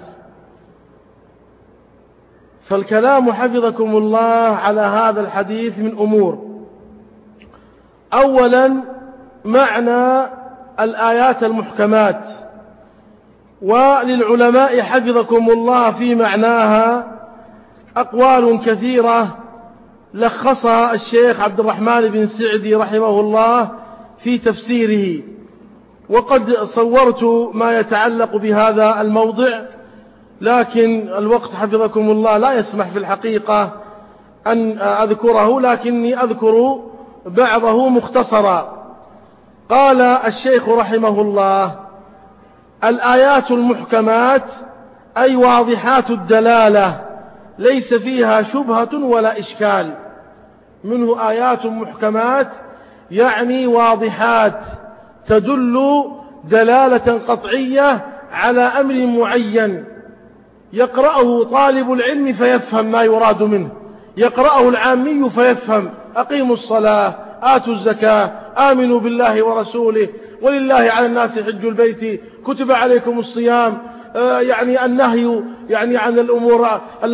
فالكلام حفظكم الله على هذا الحديث من أمور. أولا معنى الآيات المحكمات، وللعلماء حفظكم الله في معناها أقوال كثيرة لخصها الشيخ عبد الرحمن بن سعدي رحمه الله في تفسيره، وقد صورت ما يتعلق بهذا الموضع، لكن الوقت حفظكم الله لا يسمح في الحقيقة أن أذكره، لكني أذكر بعضه مختصرا. قال الشيخ رحمه الله: الآيات المحكمات أي واضحات الدلالة ليس فيها شبهة ولا إشكال. منه آيات محكمات يعني واضحات تدل دلالة قطعية على أمر معين، يقرأه طالب العلم فيفهم ما يراد منه، يقرأه العامي فيفهم: أقيموا الصلاة، آتوا الزكاة، آمنوا بالله ورسوله، ولله على الناس حج البيت، كتب عليكم الصيام. يعني النهي يعني عن الأمور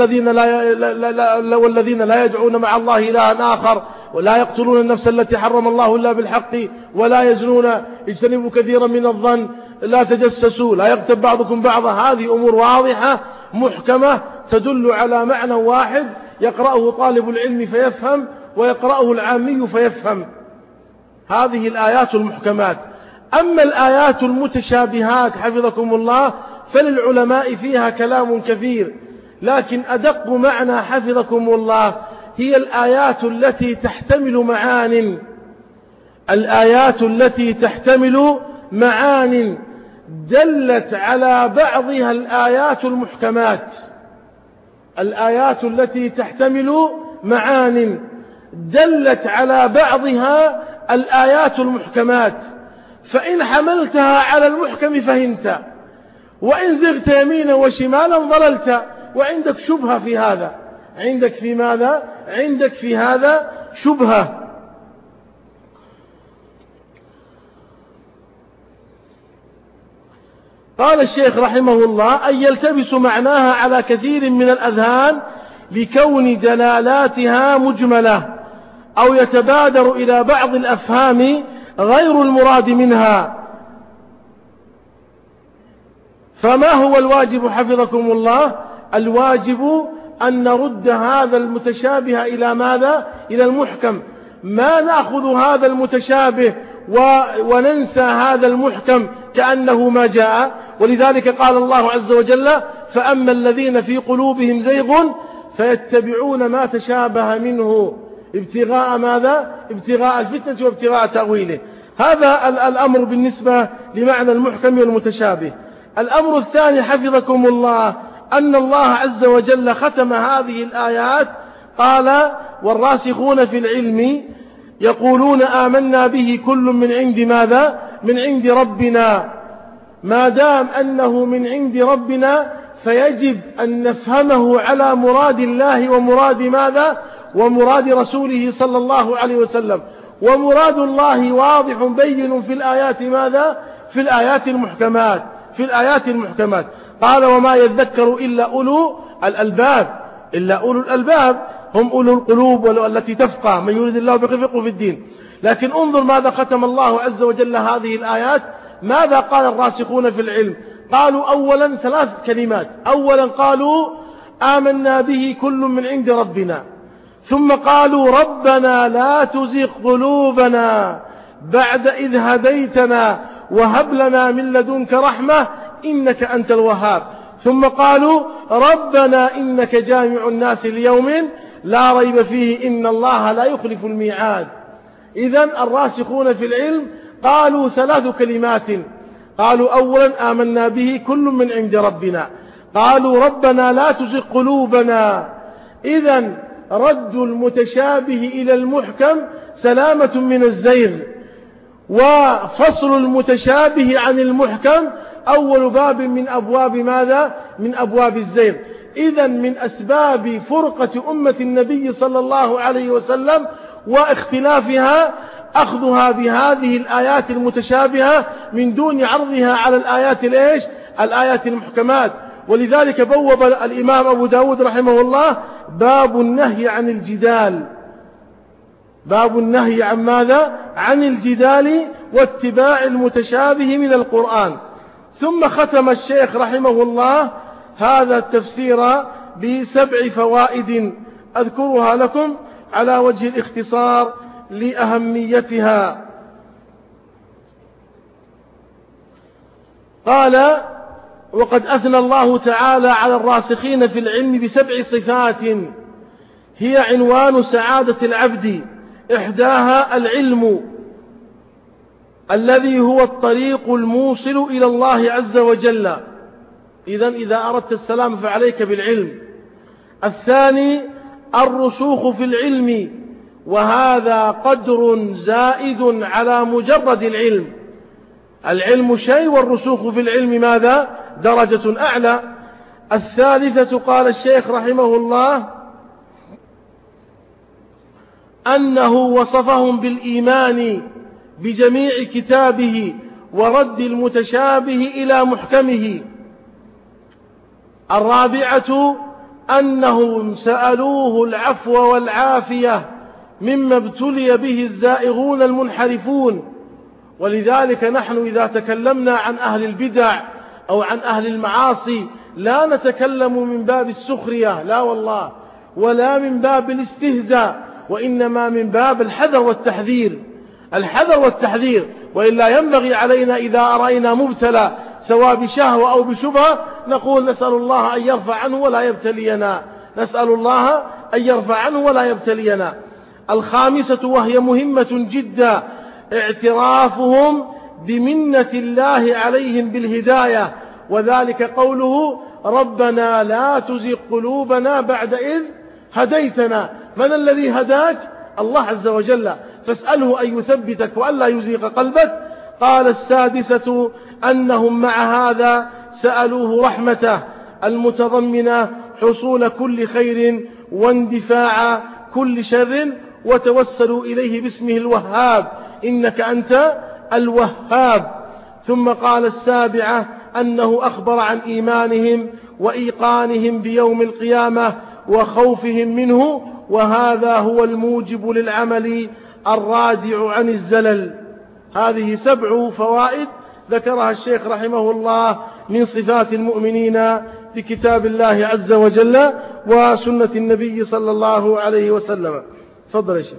والذين لا يدعون مع الله إلها آخر، ولا يقتلون النفس التي حرم الله إلا بالحق، ولا يزنون، اجتنبوا كثيرا من الظن، لا تجسسوا، لا يغتب بعضكم بعضا. هذه أمور واضحة محكمة تدل على معنى واحد، يقرأه طالب العلم فيفهم ويقرأه العامي فيفهم. هذه الآيات المحكمات. أما الآيات المتشابهات حفظكم الله فللعلماء فيها كلام كثير، لكن أدق معنى حفظكم الله هي الآيات التي تحتمل معان، الآيات التي تحتمل معان دلت على بعضها الآيات المحكمات، الآيات التي تحتمل معان دلت على بعضها الآيات المحكمات، فإن حملتها على المحكم فهمت، وإن زغت يمينا وشمالا ضللت. وعندك شبهة في هذا، عندك في ماذا؟ عندك في هذا شبهة. قال الشيخ رحمه الله: أن يلتبس معناها على كثير من الأذهان لكون دلالاتها مجملة، أو يتبادر إلى بعض الأفهام غير المراد منها. فما هو الواجب حفظكم الله؟ الواجب أن نرد هذا المتشابه إلى ماذا؟ إلى المحكم. ما نأخذ هذا المتشابه وننسى هذا المحكم كأنه ما جاء. ولذلك قال الله عز وجل: فأما الذين في قلوبهم زيغ فيتبعون ما تشابه منه ابتغاء ماذا؟ ابتغاء الفتنة وابتغاء تأويله. هذا الأمر بالنسبة لمعنى المحكم والمتشابه. الأمر الثاني حفظكم الله أن الله عز وجل ختم هذه الآيات قال: والراسخون في العلم يقولون آمنا به كل من عند ماذا؟ من عند ربنا. ما دام أنه من عند ربنا فيجب أن نفهمه على مراد الله ومراد ماذا؟ ومراد رسوله صلى الله عليه وسلم. ومراد الله واضح بين في الآيات ماذا؟ في الآيات المحكمات. في الآيات المحكمات قال وما يذكر إلا أولو الألباب. إلا أولو الألباب هم أولو القلوب والتي تفقه، من يريد الله بفقه في الدين. لكن انظر ماذا ختم الله عز وجل هذه الآيات. ماذا قال الراسخون في العلم؟ قالوا أولا 3 كلمات. أولا قالوا آمنا به كل من عند ربنا، ثم قالوا ربنا لا تزغ قلوبنا بعد إذ هديتنا وهب لنا من لدنك رحمة إنك أنت الوهاب، ثم قالوا ربنا إنك جامع الناس ليوم لا ريب فيه إن الله لا يخلف الميعاد. إذن الراسخون في العلم قالوا 3 كلمات. قالوا أولا آمنا به كل من عند ربنا، قالوا ربنا لا تزغ قلوبنا. إذن رد المتشابه إلى المحكم سلامة من الزيغ، وفصل المتشابه عن المحكم أول باب من أبواب ماذا؟ من أبواب الزيغ. إذن من أسباب فرقة أمة النبي صلى الله عليه وسلم واختلافها أخذها بهذه الآيات المتشابهة من دون عرضها على الآيات المحكمات. ولذلك بوب الإمام أبو داود رحمه الله باب النهي عن الجدال. باب النهي عن ماذا؟ عن الجدال واتباع المتشابه من القرآن. ثم ختم الشيخ رحمه الله هذا التفسير ب7 فوائد أذكرها لكم على وجه الاختصار لأهميتها. قال وقد أثنى الله تعالى على الراسخين في العلم ب7 صفات هي عنوان سعادة العبد. إحداها العلم الذي هو الطريق الموصل إلى الله عز وجل. إذن إذا أردت السلام فعليك بالعلم. الثاني الرسوخ في العلم، وهذا قدر زائد على مجرد العلم. العلم شيء والرسوخ في العلم ماذا؟ درجة أعلى. الثالثة قال الشيخ رحمه الله أنه وصفهم بالإيمان بجميع كتابه ورد المتشابه إلى محكمه. الرابعة أنهم سألوه العفو والعافية مما ابتلي به الزائغون المنحرفون. ولذلك نحن إذا تكلمنا عن أهل البدع أو عن أهل المعاصي لا نتكلم من باب السخرية، لا والله، ولا من باب الاستهزاء، وإنما من باب الحذر والتحذير. الحذر والتحذير. وإلا ينبغي علينا إذا أرأينا مبتلى سواء بشهوة أو بشبهة نقول نسأل الله أن يرفع عنه ولا يبتلينا، نسأل الله أن يرفع عنه ولا يبتلينا. الخامسة وهي مهمة جدا اعترافهم بمنة الله عليهم بالهداية، وذلك قوله ربنا لا تزغ قلوبنا بعد إذ هديتنا. من الذي هداك؟ الله عز وجل، فاسأله أن يثبتك وألا يزيغ قلبك. قال السادسة أنهم مع هذا سألوه رحمته المتضمنة حصول كل خير واندفاع كل شر، وتوسلوا إليه باسمه الوهاب إنك أنت الوهاب. ثم قال السابعة أنه أخبر عن إيمانهم وإيقانهم بيوم القيامة وخوفهم منه، وهذا هو الموجب للعمل الرادع عن الزلل. هذه 7 فوائد ذكرها الشيخ رحمه الله من صفات المؤمنين بكتاب الله عز وجل وسنة النبي صلى الله عليه وسلم. تفضل يا شيخ.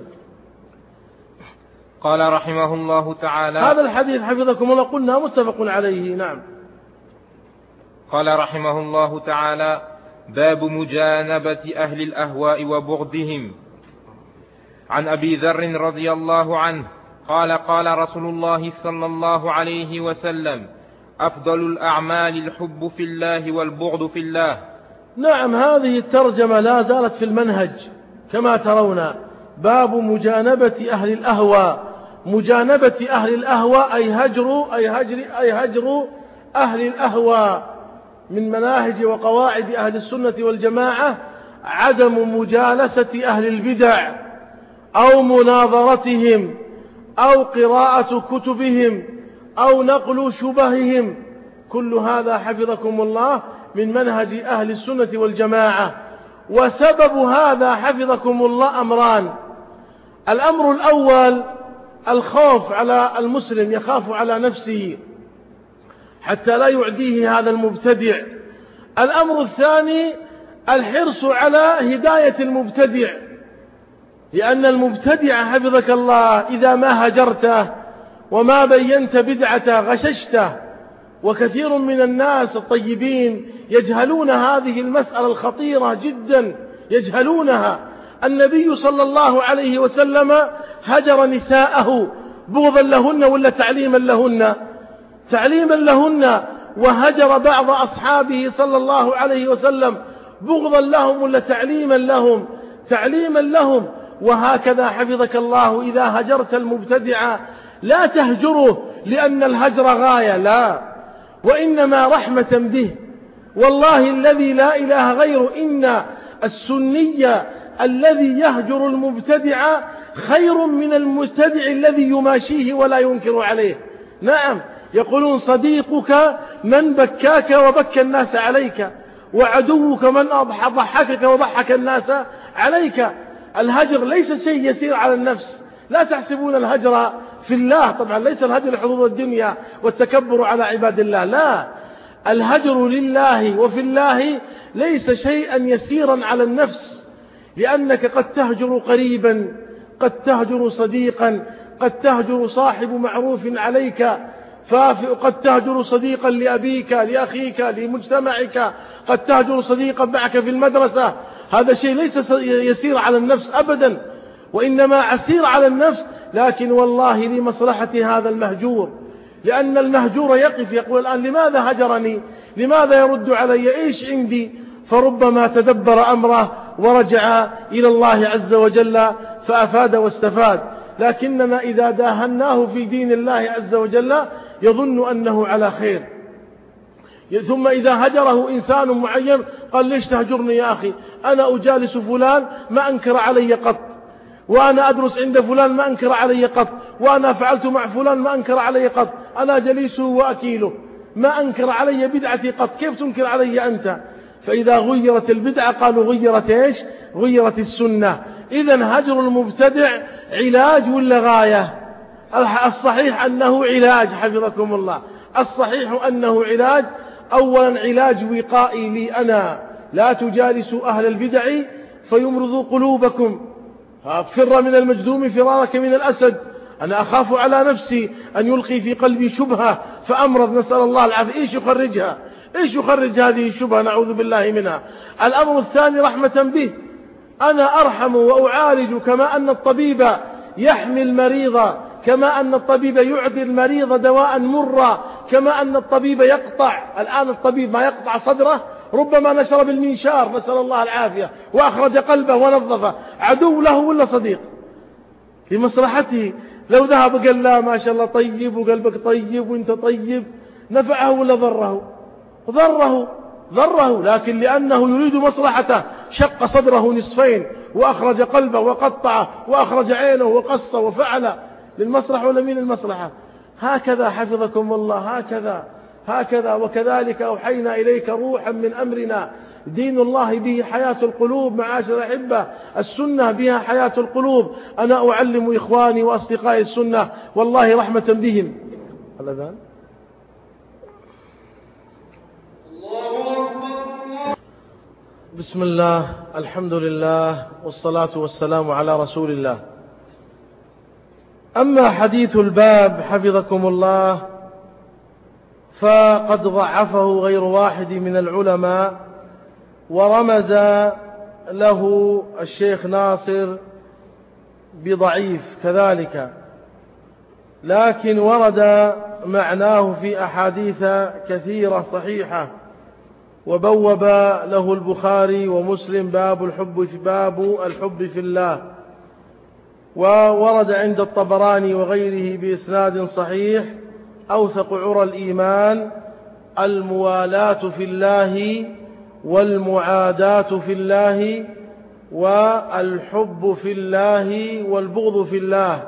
قال رحمه الله تعالى هذا الحديث حفظكم الله قلنا متفق عليه. نعم. قال رحمه الله تعالى باب مجانبة أهل الأهواء وبغضهم. عن أبي ذر رضي الله عنه قال قال رسول الله صلى الله عليه وسلم أفضل الأعمال الحب في الله والبغض في الله. نعم، هذه الترجمة لا زالت في المنهج كما ترون. باب مجانبة أهل الأهواء. مجانبة أهل الأهواء أي هجر أهل الأهواء. من مناهج وقواعد أهل السنة والجماعة عدم مجالسة أهل البدع أو مناظرتهم أو قراءة كتبهم أو نقل شبههم. كل هذا حفظكم الله من منهج أهل السنة والجماعة. وسبب هذا حفظكم الله أمران: الأمر الأول الخوف على المسلم، يخاف على نفسه حتى لا يعديه هذا المبتدع. الأمر الثاني الحرص على هداية المبتدع، لأن المبتدع حفظك الله إذا ما هجرته وما بينت بدعته غششته. وكثير من الناس الطيبين يجهلون هذه المسألة الخطيرة جدا، يجهلونها. النبي صلى الله عليه وسلم هجر نساءه بغضا لهن ولا تعليما لهن؟ تعليما لهن. وهجر بعض أصحابه صلى الله عليه وسلم بغضا لهم ولا تعليما لهم؟ تعليما لهم. وهكذا حفظك الله إذا هجرت المبتدع لا تهجره لأن الهجر غاية، لا، وإنما رحمة به. والله الذي لا إله غيره إن السني الذي يهجر المبتدع خير من المبتدع الذي يماشيه ولا ينكر عليه. نعم، يقولون صديقك من بكاك وبكى الناس عليك، وعدوك من ضحكك وضحك الناس عليك. الهجر ليس شيء يسير على النفس. لا تحسبون الهجر في الله، طبعا ليس الهجر لحظوظ الدنيا والتكبر على عباد الله، لا، الهجر لله وفي الله ليس شيئا يسيرا على النفس، لأنك قد تهجر قريبا، قد تهجر صديقا، قد تهجر صاحب معروف عليك، قد تهجر صديقا لأبيك لأخيك لمجتمعك، قد تهجر صديقا معك في المدرسة. هذا شيء ليس يسير على النفس أبدا، وإنما عسير على النفس، لكن والله لمصلحة هذا المهجور. لأن المهجور يقف يقول الآن لماذا هجرني؟ لماذا يرد علي؟ إيش عندي؟ فربما تدبر أمره ورجع إلى الله عز وجل فأفاد واستفاد. لكننا إذا داهناه في دين الله عز وجل يظن أنه على خير. ثم إذا هجره إنسان معين قال ليش تهجرني يا أخي؟ أنا أجالس فلان ما أنكر علي قط، وأنا أدرس عند فلان ما أنكر علي قط، وأنا فعلت مع فلان ما أنكر علي قط، أنا جليسه وأكيله ما أنكر علي بدعتي قط، كيف تنكر علي أنت؟ فإذا غيرت البدعة قالوا غيرت إيش؟ غيرت السنة. إذن هجر المبتدع علاج ولا غاية؟ الصحيح أنه علاج حفظكم الله، الصحيح أنه علاج. أولا علاج وقائي لي أنا، لا تجالسوا أهل البدع فيمرضوا قلوبكم. فر من المجذوم فرارك من الأسد. أنا أخاف على نفسي أن يلقي في قلبي شبهة فأمرض، نسأل الله العافية. إيش يخرجها؟ إيش يخرج هذه الشبهة؟ نعوذ بالله منها. الأمر الثاني رحمة به، أنا أرحم وأعالج، كما أن الطبيب يحمي المريض، كما أن الطبيب يعطي المريض دواء مرا، كما أن الطبيب يقطع. الآن الطبيب ما يقطع صدره، ربما نشر بالمنشار نسأل الله العافية وأخرج قلبه ونظفه. عدو له ولا صديق؟ لمصلحته. لو ذهب قال لا ما شاء الله طيب وقلبك طيب وانت طيب، نفعه ولا ضره؟ ضره. لكن لأنه يريد مصلحته شق صدره نصفين وأخرج قلبه وقطعه وأخرج عينه وقصه وفعل. للمصلحة ولا من المصلحة؟ هكذا حفظكم الله، هكذا. وكذلك أوحينا إليك روحا من أمرنا. دين الله به حياة القلوب معاشر الأحبة، السنة بها حياة القلوب. أنا أعلم إخواني وأصدقائي السنة والله رحمة بهم. الأذان. بسم الله، الحمد لله، والصلاة والسلام على رسول الله. أما حديث الباب حفظكم الله فقد ضعفه غير واحد من العلماء، ورمز له الشيخ ناصر بضعيف كذلك، لكن ورد معناه في أحاديث كثيرة صحيحة، وبوب له البخاري ومسلم باب الحب في الله، وورد عند الطبراني وغيره بإسناد صحيح: أوثق عرى الإيمان الموالاة في الله والمعاداة في الله والحب في الله والبغض في الله.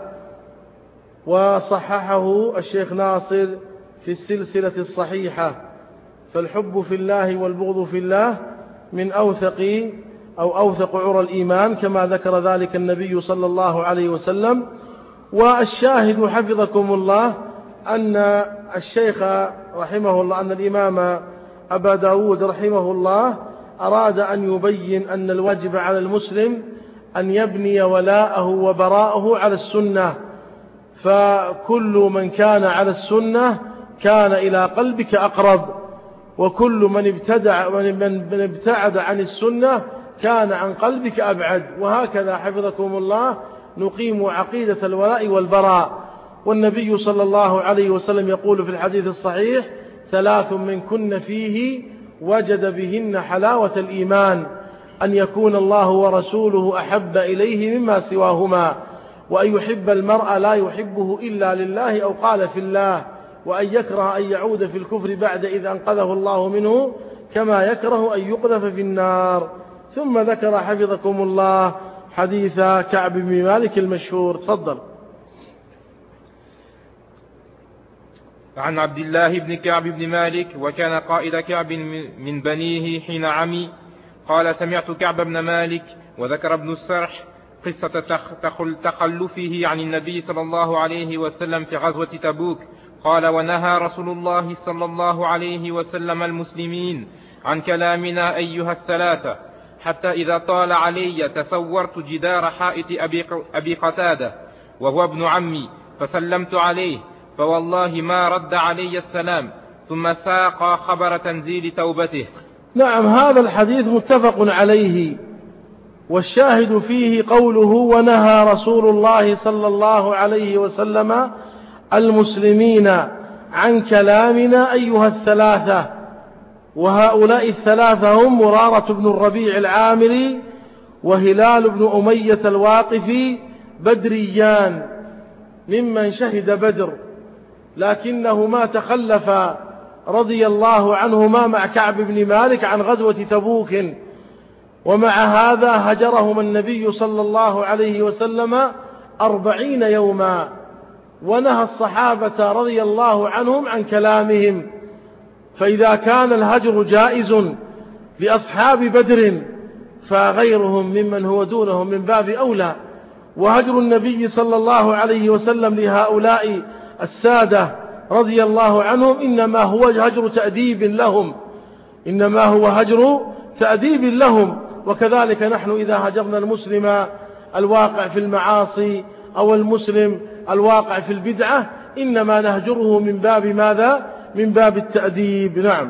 وصححه الشيخ ناصر في السلسلة الصحيحة. فالحب في الله والبغض في الله من أوثق عرى الإيمان كما ذكر ذلك النبي صلى الله عليه وسلم. والشاهد حفظكم الله أن الشيخ رحمه الله أن الإمام أبا داود رحمه الله أراد أن يبين أن الواجب على المسلم أن يبني ولاءه وبراءه على السنة، فكل من كان على السنة كان إلى قلبك أقرب، وكل من ابتعد عن السنة كان عن قلبك أبعد. وهكذا حفظكم الله نقيم عقيدة الولاء والبراء. والنبي صلى الله عليه وسلم يقول في الحديث الصحيح: 3 من كن فيه وجد بهن حلاوة الإيمان: أن يكون الله ورسوله أحب إليه مما سواهما، وأن يحب المرء لا يحبه إلا لله أو قال في الله، وأن يكره أن يعود في الكفر بعد إذ أنقذه الله منه كما يكره أن يقذف في النار. ثم ذكر حفظكم الله حديث كعب بن مالك المشهور. تفضل. عن عبد الله بن كعب بن مالك، وكان قائد كعب من بنيه حين عمي، قال: سمعت كعب بن مالك. وذكر ابن السرح قصة تخلفه عن النبي صلى الله عليه وسلم في غزوة تبوك. قال: ونهى رسول الله صلى الله عليه وسلم المسلمين عن كلامنا أيها الثلاثة، حتى إذا طال علي تصورت جدار حائط أبي قتادة وهو ابن عمي، فسلمت عليه، فوالله ما رد علي السلام، ثم ساق خبر تنزيل توبته. نعم، هذا الحديث متفق عليه، والشاهد فيه قوله: ونهى رسول الله صلى الله عليه وسلم المسلمين عن كلامنا أيها الثلاثة. وهؤلاء الثلاثة هم مرارة بن الربيع العامري، وهلال بن أمية الواقفي، بدريان ممن شهد بدر، لكنهما تخلفا رضي الله عنهما مع كعب بن مالك عن غزوة تبوك، ومع هذا هجرهما النبي صلى الله عليه وسلم 40 يوما، ونهى الصحابة رضي الله عنهم عن كلامهم. فإذا كان الهجر جائز لأصحاب بدر فغيرهم ممن هو دونهم من باب أولى. وهجر النبي صلى الله عليه وسلم لهؤلاء السادة رضي الله عنهم إنما هو هجر تأديب لهم، وكذلك نحن إذا هجرنا المسلم الواقع في المعاصي أو المسلم الواقع في البدعة إنما نهجره من باب ماذا؟ من باب التأديب. نعم.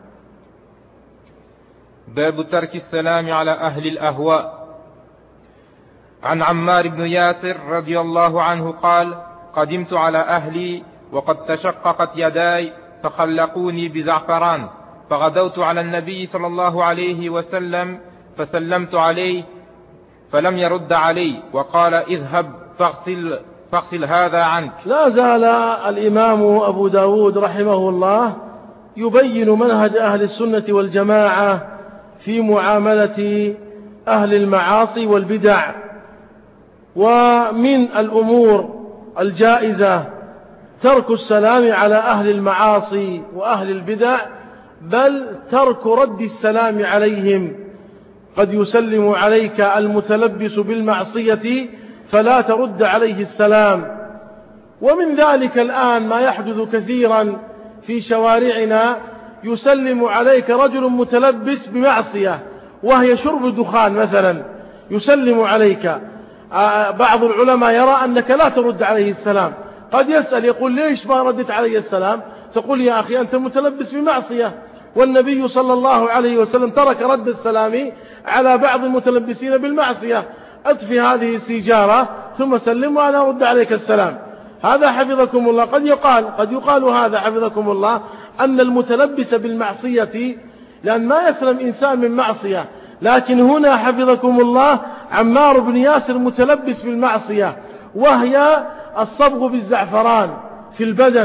باب ترك السلام على أهل الأهواء. عن عمار بن ياسر رضي الله عنه قال: قدمت على أهلي وقد تشققت يداي فخلقوني بزعفران، فغدوت على النبي صلى الله عليه وسلم فسلمت عليه فلم يرد علي، وقال: اذهب فاغسل هذا عنك. لا زال الإمام أبو داود رحمه الله يبين منهج أهل السنة والجماعة في معاملة أهل المعاصي والبدع. ومن الأمور الجائزة ترك السلام على أهل المعاصي وأهل البدع، بل ترك رد السلام عليهم. قد يسلم عليك المتلبس بالمعصية فلا ترد عليه السلام. ومن ذلك الآن ما يحدث كثيرا في شوارعنا، يسلم عليك رجل متلبس بمعصية وهي شرب الدخان مثلا، يسلم عليك. بعض العلماء يرى أنك لا ترد عليه السلام، قد يسأل يقول: ليش ما ردت علي السلام؟ تقول: يا أخي أنت متلبس بمعصية، والنبي صلى الله عليه وسلم ترك رد السلام على بعض المتلبسين بالمعصية. أطفي هذه السيجارة ثم سلم وأنا أرد عليك السلام. هذا حفظكم الله قد يقال هذا حفظكم الله أن المتلبس بالمعصية، لأن ما يسلم إنسان من معصية، لكن هنا حفظكم الله عمار بن ياسر متلبس بالمعصية، وهي الصبغ بالزعفران في البدن،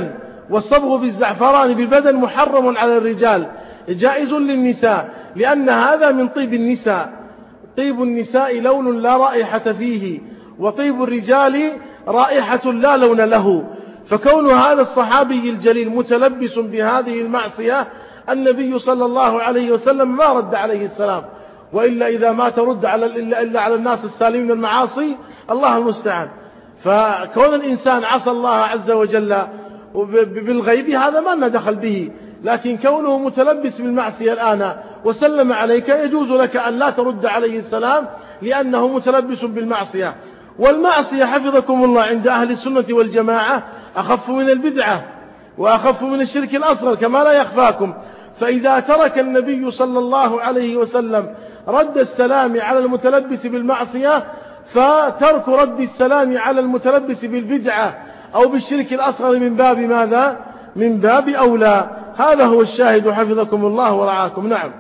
والصبغ بالزعفران بالبدن محرم على الرجال، جائز للنساء، لأن هذا من طيب النساء. طيب النساء لون لا رائحة فيه، وطيب الرجال رائحة لا لون له. فكون هذا الصحابي الجليل متلبس بهذه المعصية، النبي صلى الله عليه وسلم ما رد عليه السلام، وإلا إذا ما ترد إلا على الناس السالمين من المعاصي الله المستعان. فكون الإنسان عصى الله عز وجل بالغيب هذا ما لنا دخل به، لكن كونه متلبس بالمعصية الآن وسلم عليك يجوز لك أن لا ترد عليه السلام، لأنه متلبس بالمعصية. والمعصية حفظكم الله عند أهل السنة والجماعة أخف من البدعة وأخف من الشرك الأصغر كما لا يخفاكم. فإذا ترك النبي صلى الله عليه وسلم رد السلام على المتلبس بالمعصية، فترك رد السلام على المتلبس بالبدعة أو بالشرك الأصغر من باب ماذا؟ من باب أولى. هذا هو الشاهد حفظكم الله ورعاكم. نعم.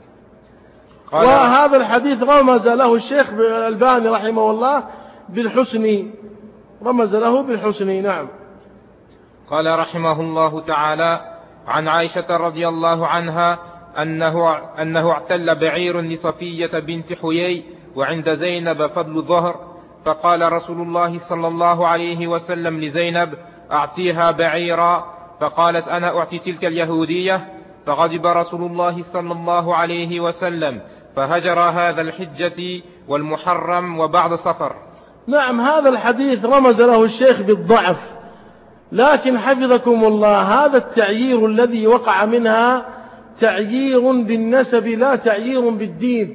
وهذا الحديث رمز له الشيخ الألباني رحمه الله بالحسن، رمز له بالحسن. نعم. قال رحمه الله تعالى: عن عائشة رضي الله عنها أنه اعتل بعير لصفية بنت حيي وعند زينب فضل ظهر، فقال رسول الله صلى الله عليه وسلم لزينب: أعطيها بعيرا، فقالت: أنا أعطي تلك اليهودية. فغضب رسول الله صلى الله عليه وسلم، فهجر هذا الحجة والمحرم وبعد صفر. نعم. هذا الحديث رمز له الشيخ بالضعف، لكن حفظكم الله هذا التعيير الذي وقع منها تعيير بالنسب لا تعيير بالدين.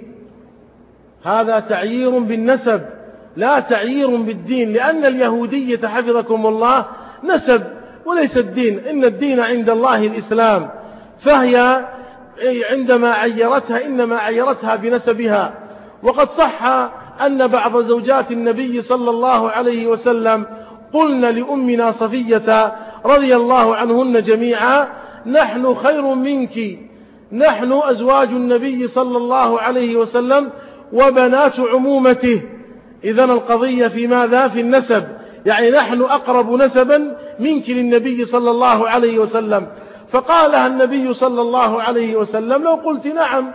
هذا تعيير بالنسب لا تعيير بالدين، لأن اليهودية حفظكم الله نسب وليس الدين. إن الدين عند الله الإسلام، فهي عندما عيرتها إنما عيرتها بنسبها. وقد صح أن بعض زوجات النبي صلى الله عليه وسلم قلن لأمنا صفية رضي الله عنهن جميعا: نحن خير منك، نحن أزواج النبي صلى الله عليه وسلم وبنات عمومته. إذن القضية في ماذا؟ في النسب، يعني نحن أقرب نسبا منك للنبي صلى الله عليه وسلم. فقالها النبي صلى الله عليه وسلم: لو قلت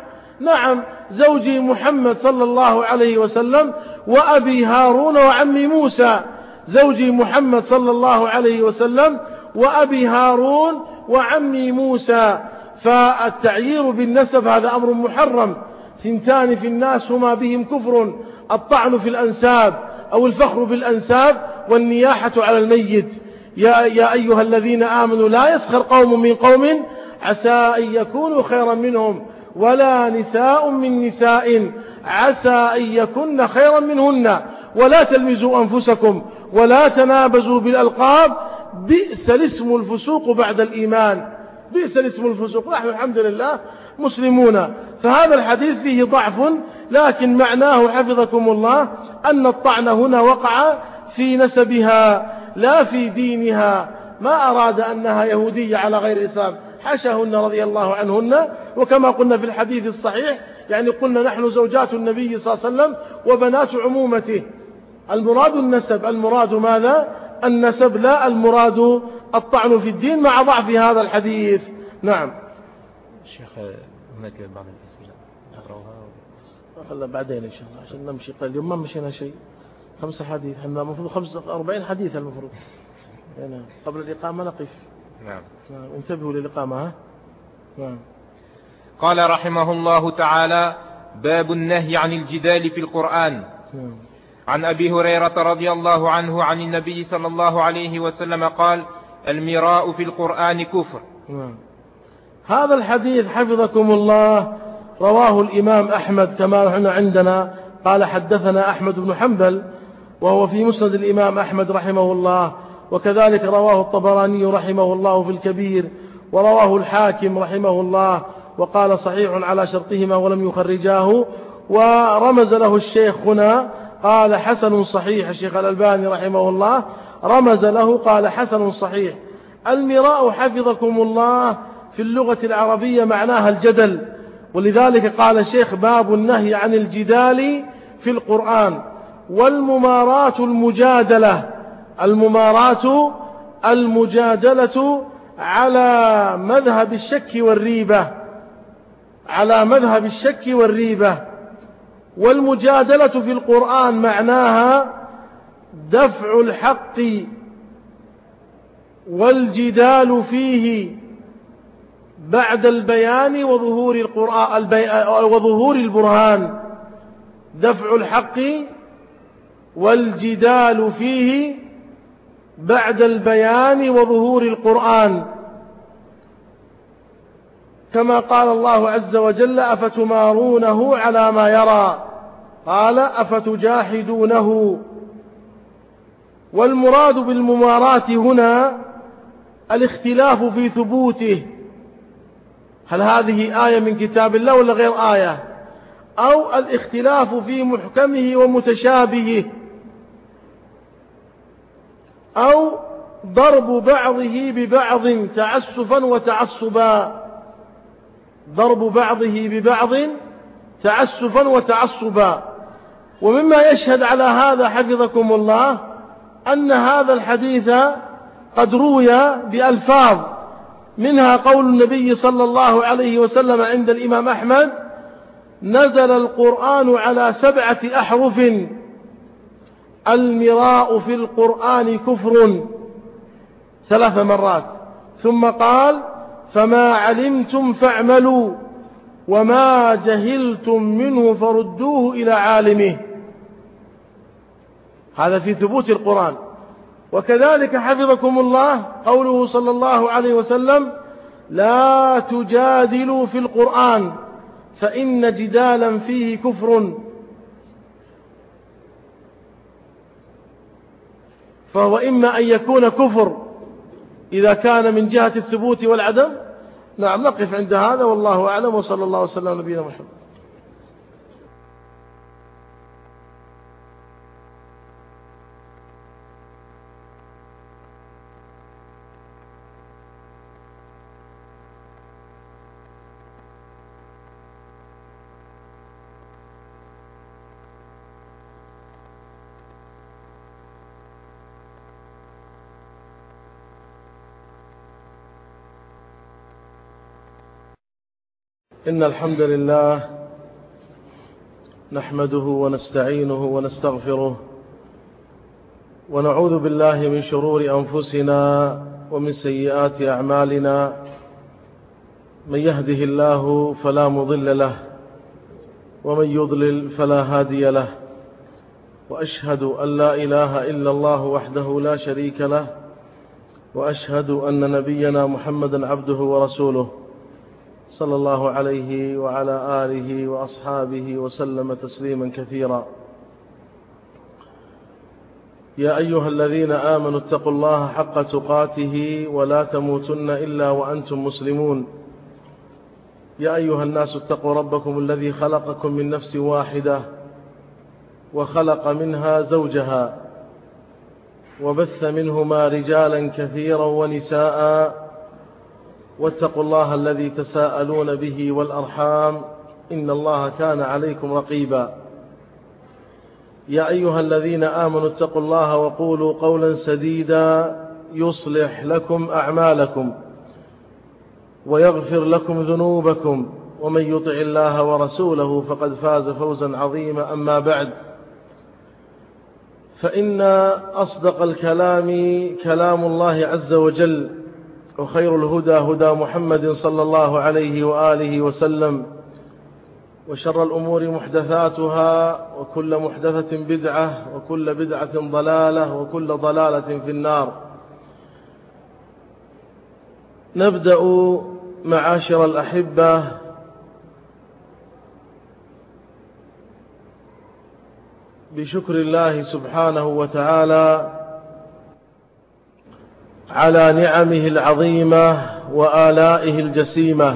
نعم زوجي محمد صلى الله عليه وسلم وأبي هارون وعمي موسى، زوجي محمد صلى الله عليه وسلم وأبي هارون وعمي موسى. فالتعيير بالنسب هذا أمر محرم. ثنتان في الناس هما بهم كفر: الطعن في الأنساب أو الفخر بالأنساب والنياحة على الميت. يا أيها الذين آمنوا لا يسخر قوم من قوم عسى أن يكونوا خيرا منهم، ولا نساء من نساء عسى أن يكن خيرا منهن، ولا تلمزوا أنفسكم ولا تنابزوا بالألقاب، بئس الاسم الفسوق بعد الإيمان. بئس الاسم الفسوق. نحن الحمد لله مسلمون. فهذا الحديث فيه ضعف، لكن معناه حفظكم الله أن الطعن هنا وقع في نسبها لا في دينها. ما أراد أنها يهودية على غير الإسلام، حشاهن رضي الله عنهن. وكما قلنا في الحديث الصحيح، يعني قلنا نحن زوجات النبي صلى الله عليه وسلم وبنات عمومته. المراد النسب، المراد ماذا؟ النسب، لا المراد الطعن في الدين، مع ضعف هذا الحديث. نعم. الشيخ هناك بعض الأسئلة نقرأها خلنا بعدين إن شاء الله عشان نمشي. اليوم ما مشينا شيء. 5 حديث، احنا المفروض 45 حديث المفروض. يعني قبل الإقامة نقف. نعم. انتبهوا للإقامة. نعم. قال رحمه الله تعالى: باب النهي عن الجدال في القرآن. نعم. عن أبي هريرة رضي الله عنه عن النبي صلى الله عليه وسلم قال: المراء في القرآن كفر. نعم. هذا الحديث حفظكم الله رواه الإمام أحمد كما عندنا. قال: حدثنا أحمد بن حنبل، وهو في مسند الإمام أحمد رحمه الله، وكذلك رواه الطبراني رحمه الله في الكبير، ورواه الحاكم رحمه الله، وقال: صحيح على شرطهما ولم يخرجاه. ورمز له الشيخ هنا قال: حسن صحيح. الشيخ الألباني رحمه الله رمز له قال: حسن صحيح. المراء حفظكم الله في اللغة العربية معناها الجدل، ولذلك قال الشيخ: باب النهي عن الجدال في القرآن. والمماراة المجادلة، المماراة المجادلة على مذهب الشك والريبة. والمجادلة في القرآن معناها دفع الحق والجدال فيه بعد البيان وظهور البرهان. دفع الحق والجدال فيه بعد البيان وظهور القرآن، كما قال الله عز وجل: أفتمارونه على ما يرى، قال: أفتجاحدونه. والمراد بالمماراة هنا الاختلاف في ثبوته، هل هذه آية من كتاب الله ولا غير آية، أو الاختلاف في محكمه ومتشابهه، أو ضرب بعضه ببعض تعسفا وتعصبا. ضرب بعضه ببعض تعسفا وتعصبا. ومما يشهد على هذا حفظكم الله أن هذا الحديث قد روي بألفاظ، منها قول النبي صلى الله عليه وسلم عند الإمام أحمد: نزل القرآن على 7 أحرف، المراء في القرآن كفر، 3 مرات. ثم قال: فما علمتم فاعملوا وما جهلتم منه فردوه إلى عالمه. هذا في ثبوت القرآن. وكذلك حفظكم الله قوله صلى الله عليه وسلم: لا تجادلوا في القرآن فإن جدالا فيه كفر. فهو إما أن يكون كفر إذا كان من جهة الثبوت والعدم. نعم، نقف عند هذا والله أعلم، وصلى الله وسلم على نبينا محمد. إن الحمد لله نحمده ونستعينه ونستغفره، ونعوذ بالله من شرور أنفسنا ومن سيئات أعمالنا. من يهده الله فلا مضل له، ومن يضلل فلا هادي له. وأشهد أن لا إله إلا الله وحده لا شريك له، وأشهد أن نبينا محمدا عبده ورسوله، صلى الله عليه وعلى آله وأصحابه وسلم تسليما كثيرا. يا أيها الذين آمنوا اتقوا الله حق تقاته ولا تموتن إلا وأنتم مسلمون. يا أيها الناس اتقوا ربكم الذي خلقكم من نفس واحدة وخلق منها زوجها وبث منهما رجالا كثيرا ونساء، واتقوا الله الذي تساءلون به والأرحام، إن الله كان عليكم رقيبا. يا أيها الذين آمنوا اتقوا الله وقولوا قولا سديدا يصلح لكم أعمالكم ويغفر لكم ذنوبكم، ومن يطع الله ورسوله فقد فاز فوزا عظيما. أما بعد، فإن أصدق الكلام كلام الله عز وجل، وخير الهدى هدى محمد صلى الله عليه وآله وسلم، وشر الأمور محدثاتها، وكل محدثة بدعة، وكل بدعة ضلالة، وكل ضلالة في النار. نبدأ معاشر الأحبة بشكر الله سبحانه وتعالى على نعمه العظيمة وآلائه الجسيمة.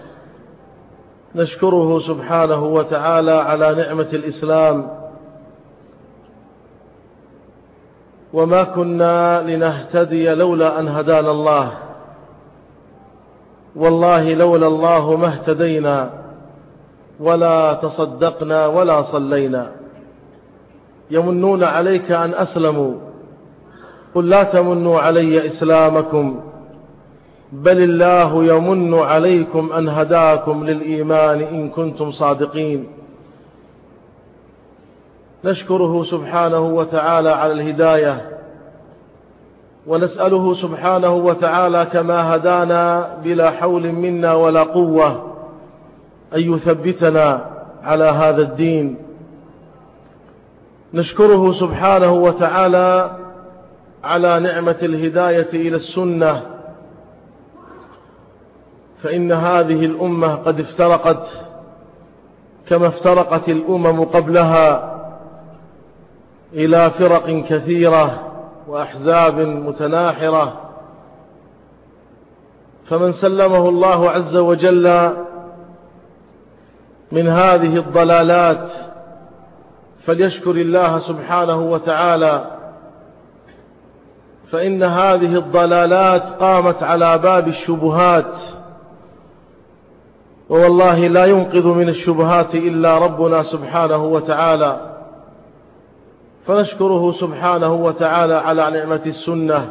نشكره سبحانه وتعالى على نعمة الإسلام، وما كنا لنهتدي لولا أن هدانا الله، والله لولا الله ما اهتدينا ولا تصدقنا ولا صلينا. يمنون عليك أن أسلموا، قل لا تمنوا علي إسلامكم، بل الله يمن عليكم أن هداكم للإيمان إن كنتم صادقين. نشكره سبحانه وتعالى على الهداية، ونسأله سبحانه وتعالى كما هدانا بلا حول منا ولا قوة أن يثبتنا على هذا الدين. نشكره سبحانه وتعالى على نعمة الهداية إلى السنة، فإن هذه الأمة قد افترقت كما افترقت الأمم قبلها إلى فرق كثيرة وأحزاب متناحرة، فمن سلمه الله عز وجل من هذه الضلالات فليشكر الله سبحانه وتعالى، فإن هذه الضلالات قامت على باب الشبهات، ووالله لا ينقذ من الشبهات إلا ربنا سبحانه وتعالى. فنشكره سبحانه وتعالى على نعمة السنة،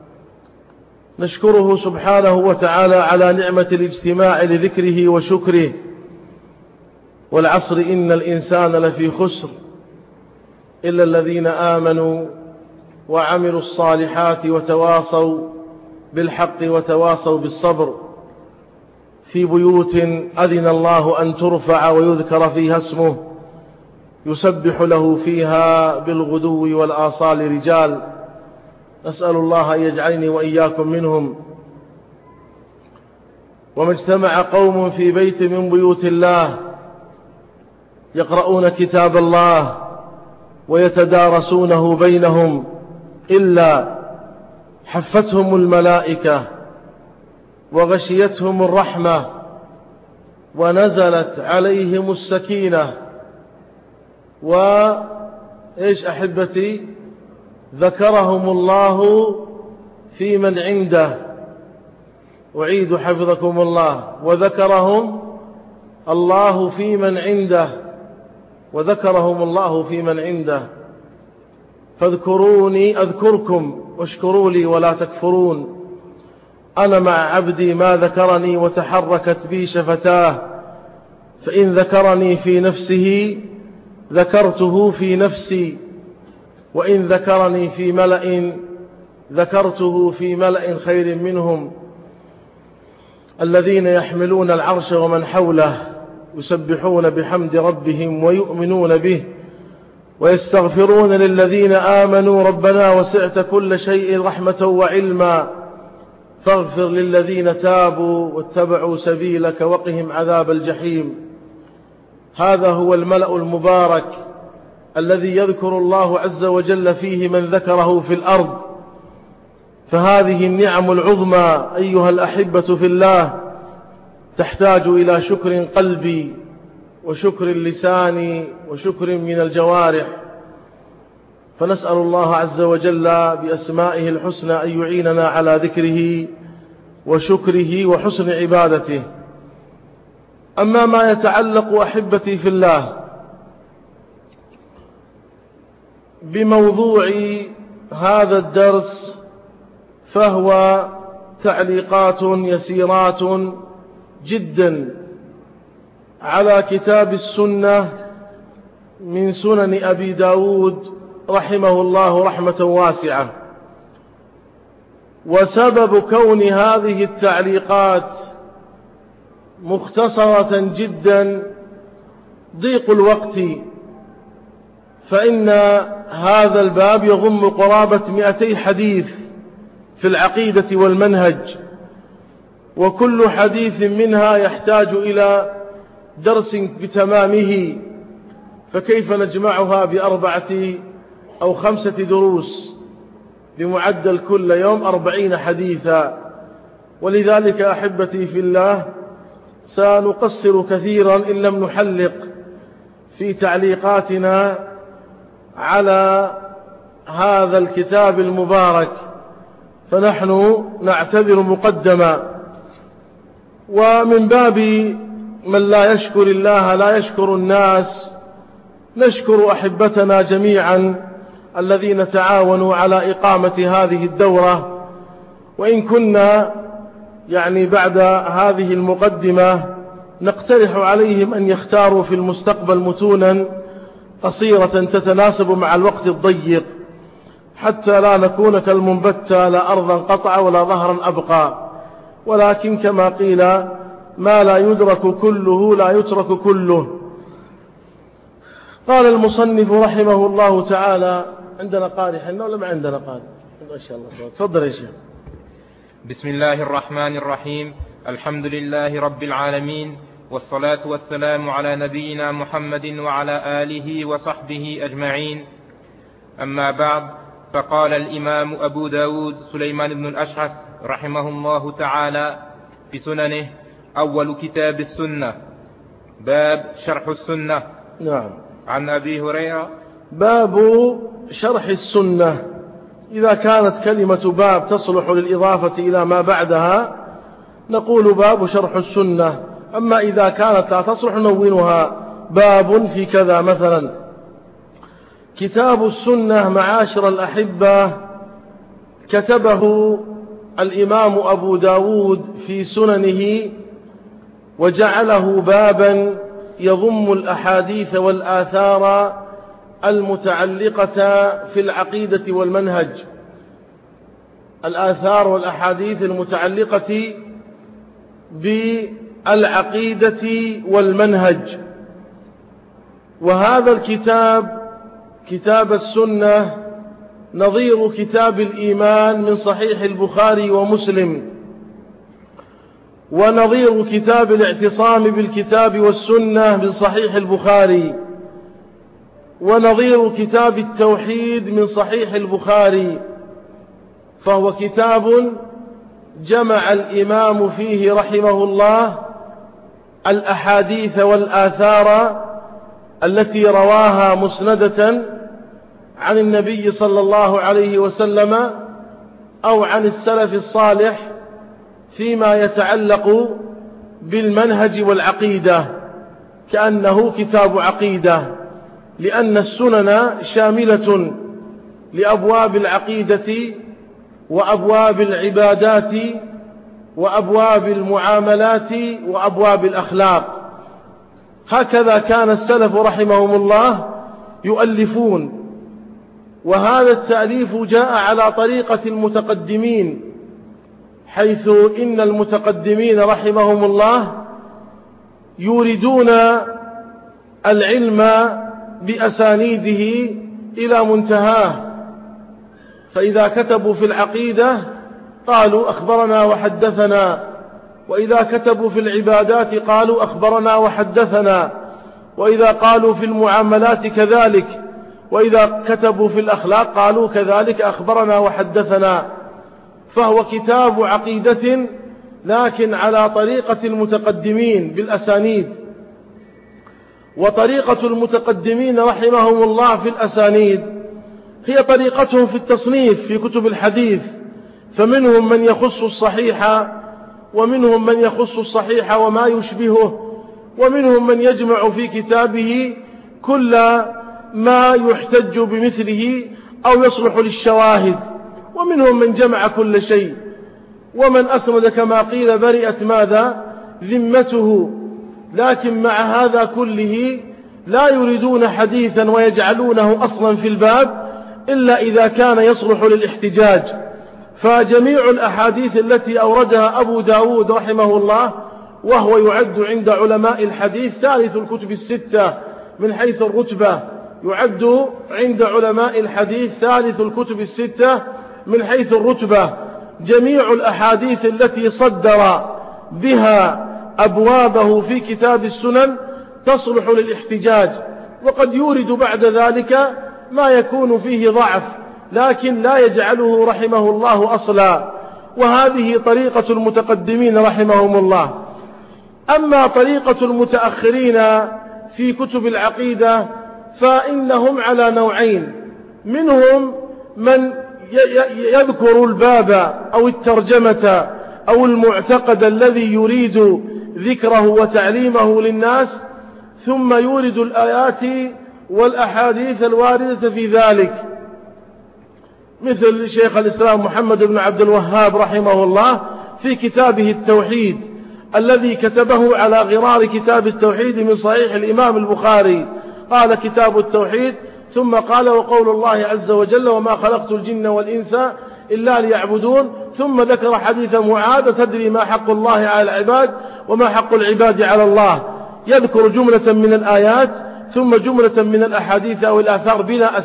نشكره سبحانه وتعالى على نعمة الاجتماع لذكره وشكره. والعصر إن الإنسان لفي خسر إلا الذين آمنوا وعملوا الصالحات وتواصوا بالحق وتواصوا بالصبر، في بيوت أذن الله أن ترفع ويذكر فيها اسمه يسبح له فيها بالغدو والآصال رجال. نسأل الله أن يجعلني وإياكم منهم. وما اجتمع قوم في بيت من بيوت الله يقرؤون كتاب الله ويتدارسونه بينهم إلا حفتهم الملائكة وغشيتهم الرحمة ونزلت عليهم السكينة. وإيش أحبتي؟ ذكرهم الله في من عنده. أعيد حفظكم الله. وذكرهم الله في من عنده، وذكرهم الله في من عنده. فاذكروني أذكركم واشكروا لي ولا تكفرون. أنا مع عبدي ما ذكرني وتحركت بي شفتاه، فإن ذكرني في نفسه ذكرته في نفسي، وإن ذكرني في ملأ ذكرته في ملأ خير منهم، الذين يحملون العرش ومن حوله يسبحون بحمد ربهم ويؤمنون به ويستغفرون للذين آمنوا ربنا وسعت كل شيء رحمة وعلما فاغفر للذين تابوا واتبعوا سبيلك وقهم عذاب الجحيم. هذا هو الملأ المبارك الذي يذكر الله عز وجل فيه من ذكره في الأرض. فهذه النعم العظمى أيها الأحبة في الله تحتاج إلى شكر قلبي وشكر اللسان وشكر من الجوارح. فنسأل الله عز وجل بأسمائه الحسنى أن يعيننا على ذكره وشكره وحسن عبادته. أما ما يتعلق أحبتي في الله بموضوع هذا الدرس فهو تعليقات يسيرات جدا على كتاب السنة من سنن أبي داود رحمه الله رحمة واسعة. وسبب كون هذه التعليقات مختصرة جدا ضيق الوقت، فإن هذا الباب يضم قرابة 200 حديث في العقيدة والمنهج، وكل حديث منها يحتاج إلى درس بتمامه، فكيف نجمعها ب4 أو 5 دروس بمعدل كل يوم 40 حديثا؟ ولذلك أحبتي في الله سنقصر كثيرا إن لم نحلق في تعليقاتنا على هذا الكتاب المبارك، فنحن نعتذر مقدما. ومن باب من لا يشكر الله لا يشكر الناس، نشكر أحبتنا جميعا الذين تعاونوا على إقامة هذه الدورة، وإن كنا يعني بعد هذه المقدمة نقترح عليهم أن يختاروا في المستقبل متونا قصيرة تتناسب مع الوقت الضيق، حتى لا نكون كالمنبتة لا أرضا قطع ولا ظهرا أبقى. ولكن كما قيل ما لا يدرك كله لا يترك كله. قال المصنف رحمه الله تعالى: عندنا قارئ حنا ولا ما عندنا قارئ؟ ما شاء الله. تفضل يا شيخ. بسم الله الرحمن الرحيم. الحمد لله رب العالمين، والصلاة والسلام على نبينا محمد وعلى آله وصحبه أجمعين. أما بعد، فقال الإمام أبو داود سليمان بن الأشعث رحمه الله تعالى في سننه: أول كتاب السنة، باب شرح السنة. نعم. عن أبي هريرة. باب شرح السنة. إذا كانت كلمة باب تصلح للإضافة إلى ما بعدها نقول باب شرح السنة، أما إذا كانت لا تصلح نونها باب في كذا. مثلا كتاب السنة معاشر الأحبة كتبه الإمام أبو داود في سننه وجعله بابا يضم الأحاديث والآثار المتعلقة في العقيدة والمنهج، الآثار والأحاديث المتعلقة بالعقيدة والمنهج. وهذا الكتاب كتاب السنة نظير كتاب الإيمان من صحيح البخاري ومسلم، ونظير كتاب الاعتصام بالكتاب والسنة من صحيح البخاري، ونظير كتاب التوحيد من صحيح البخاري. فهو كتاب جمع الإمام فيه رحمه الله الأحاديث والآثار التي رواها مسندة عن النبي صلى الله عليه وسلم أو عن السلف الصالح فيما يتعلق بالمنهج والعقيدة، كأنه كتاب عقيدة، لأن السنن شاملة لأبواب العقيدة وأبواب العبادات وأبواب المعاملات وأبواب الأخلاق. هكذا كان السلف رحمهم الله يؤلفون، وهذا التأليف جاء على طريقة المتقدمين، حيث إن المتقدمين رحمهم الله يوردون العلم بأسانيده إلى منتهاه. فإذا كتبوا في العقيدة قالوا أخبرنا وحدثنا، وإذا كتبوا في العبادات قالوا أخبرنا وحدثنا، وإذا قالوا في المعاملات كذلك، وإذا كتبوا في الأخلاق قالوا كذلك أخبرنا وحدثنا. فهو كتاب عقيدة لكن على طريقة المتقدمين بالأسانيد. وطريقة المتقدمين رحمهم الله في الأسانيد هي طريقتهم في التصنيف في كتب الحديث، فمنهم من يخص الصحيح، ومنهم من يخص الصحيح وما يشبهه، ومنهم من يجمع في كتابه كل ما يحتج بمثله أو يصلح للشواهد، ومنهم من جمع كل شيء، ومن أسند كما قيل برئت ماذا ذمته. لكن مع هذا كله لا يريدون حديثا ويجعلونه أصلا في الباب إلا إذا كان يصلح للاحتجاج. فجميع الأحاديث التي أوردها أبو داود رحمه الله، وهو يعد عند علماء الحديث ثالث الكتب الستة من حيث الرتبة، يعد عند علماء الحديث ثالث الكتب الستة من حيث الرتبة. جميع الأحاديث التي صدر بها أبوابه في كتاب السنن تصلح للاحتجاج، وقد يورد بعد ذلك ما يكون فيه ضعف لكن لا يجعله رحمه الله أصلا. وهذه طريقة المتقدمين رحمهم الله. أما طريقة المتأخرين في كتب العقيدة فإنهم على نوعين: منهم من يذكر الباب أو الترجمة أو المعتقد الذي يريد ذكره وتعليمه للناس، ثم يورد الآيات والأحاديث الواردة في ذلك، مثل شيخ الإسلام محمد بن عبد الوهاب رحمه الله في كتابه التوحيد الذي كتبه على غرار كتاب التوحيد من صحيح الإمام البخاري. قال كتاب التوحيد ثم قال وقول الله عز وجل وما خلقت الجن والإنس إلا ليعبدون، ثم ذكر حديث معاذ تدري ما حق الله على العباد وما حق العباد على الله، يذكر جملة من الآيات ثم جملة من الأحاديث أو الآثار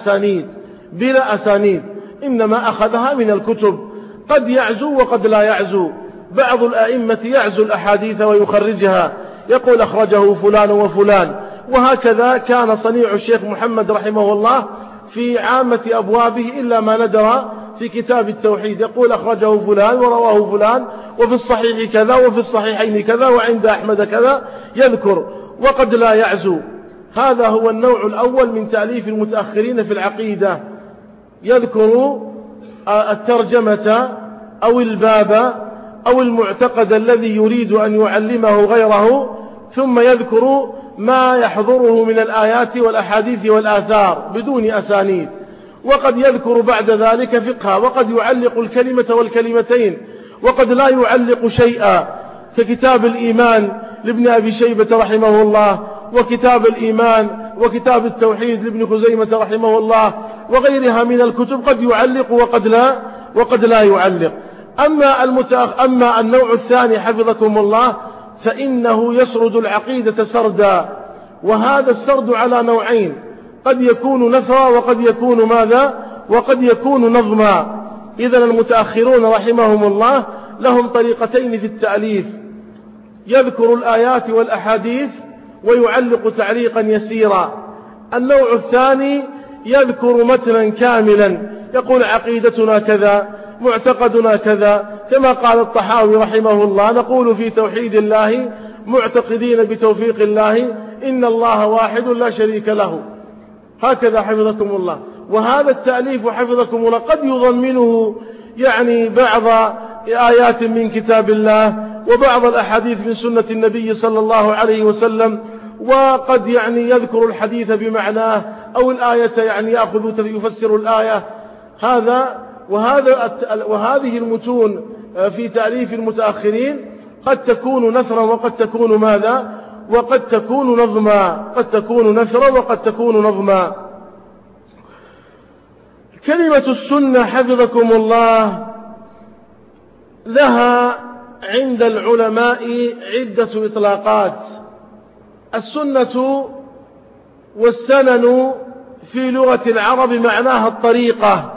بلا أسانيد إنما أخذها من الكتب، قد يعزو وقد لا يعزو. بعض الأئمة يعزو الأحاديث ويخرجها يقول أخرجه فلان وفلان، وهكذا كان صنيع الشيخ محمد رحمه الله في عامة أبوابه إلا ما ندر في كتاب التوحيد، يقول أخرجه فلان ورواه فلان وفي الصحيح كذا وفي الصحيحين كذا وعند أحمد كذا، يذكر وقد لا يعزو. هذا هو النوع الأول من تأليف المتأخرين في العقيدة، يذكر الترجمة أو الباب أو المعتقد الذي يريد أن يعلمه غيره، ثم يذكر ما يحضره من الآيات والأحاديث والآثار بدون أسانيد، وقد يذكر بعد ذلك فقها، وقد يعلق الكلمة والكلمتين، وقد لا يعلق شيئا، ككتاب الإيمان لابن أبي شيبة رحمه الله، وكتاب الإيمان وكتاب التوحيد لابن خزيمة رحمه الله، وغيرها من الكتب قد يعلق وقد لا يعلق. أما النوع الثاني حفظكم الله فإنه يسرد العقيدة سردا، وهذا السرد على نوعين، قد يكون نثرا وقد يكون ماذا؟ وقد يكون نظما. إذن المتأخرون رحمهم الله لهم طريقتين في التأليف، يذكر الآيات والأحاديث ويعلق تعليقا يسيرا. النوع الثاني يذكر متنا كاملا، يقول عقيدتنا كذا، معتقدنا كذا، كما قال الطحاوي رحمه الله نقول في توحيد الله معتقدين بتوفيق الله إن الله واحد لا شريك له. هكذا حفظكم الله. وهذا التأليف حفظكم الله قد يضمنه بعض آيات من كتاب الله وبعض الأحاديث من سنة النبي صلى الله عليه وسلم، وقد يذكر الحديث بمعناه أو الآية يأخذ يفسر الآية. وهذه المتون في تأليف المتأخرين قد تكون نثرا وقد تكون ماذا؟ وقد تكون نظما، قد تكون نثرا وقد تكون نظما. كلمة السنة حفظكم الله لها عند العلماء عدة إطلاقات. السنة والسنن في لغة العرب معناها الطريقة،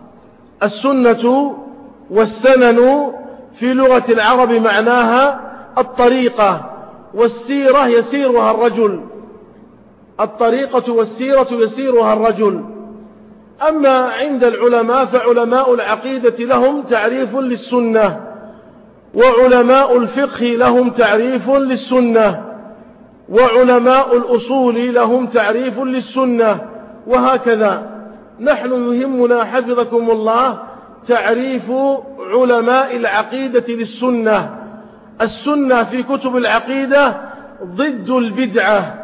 السنة والسنن في لغة العرب معناها الطريقة، والسيرة يسيرها الرجل، الطريقة والسيرة يسيرها الرجل. أما عند العلماء فعلماء العقيدة لهم تعريف للسنة، وعلماء الفقه لهم تعريف للسنة، وعلماء الأصول لهم تعريف للسنة، وهكذا. نحن يهمنا حفظكم الله تعريف علماء العقيدة للسنة. السنة في كتب العقيدة ضد البدعة.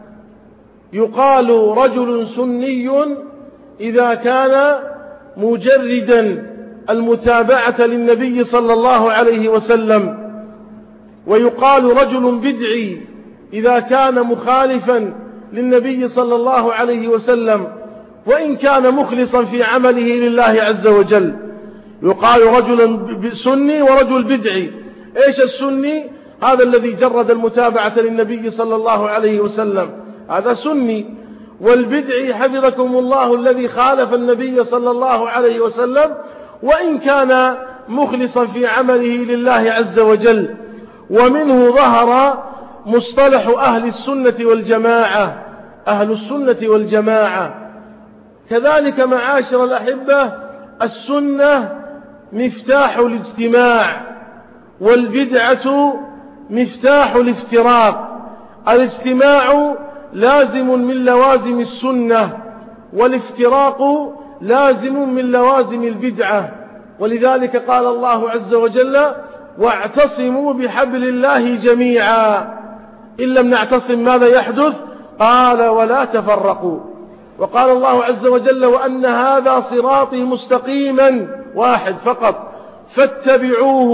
يقال رجل سني إذا كان مجردا المتابعة للنبي صلى الله عليه وسلم، ويقال رجل بدعي إذا كان مخالفا للنبي صلى الله عليه وسلم وإن كان مخلصا في عمله لله عز وجل. يقال رجل سني ورجل بدعي. إيش السني؟ هذا الذي جرد المتابعة للنبي صلى الله عليه وسلم، هذا سني. والبدعي حفظكم الله الذي خالف النبي صلى الله عليه وسلم وإن كان مخلصا في عمله لله عز وجل. ومنه ظهر مصطلح أهل السنة والجماعة، أهل السنة والجماعة. كذلك معاشر الأحبة السنة مفتاح الاجتماع، والبدعة مفتاح الافتراق. الاجتماع لازم من لوازم السنة، والافتراق لازم من لوازم البدعة. ولذلك قال الله عز وجل واعتصموا بحبل الله جميعا، إن لم نعتصم ماذا يحدث؟ قال ولا تفرقوا. وقال الله عز وجل وأن هذا صراطي مستقيما، واحد فقط، فاتبعوه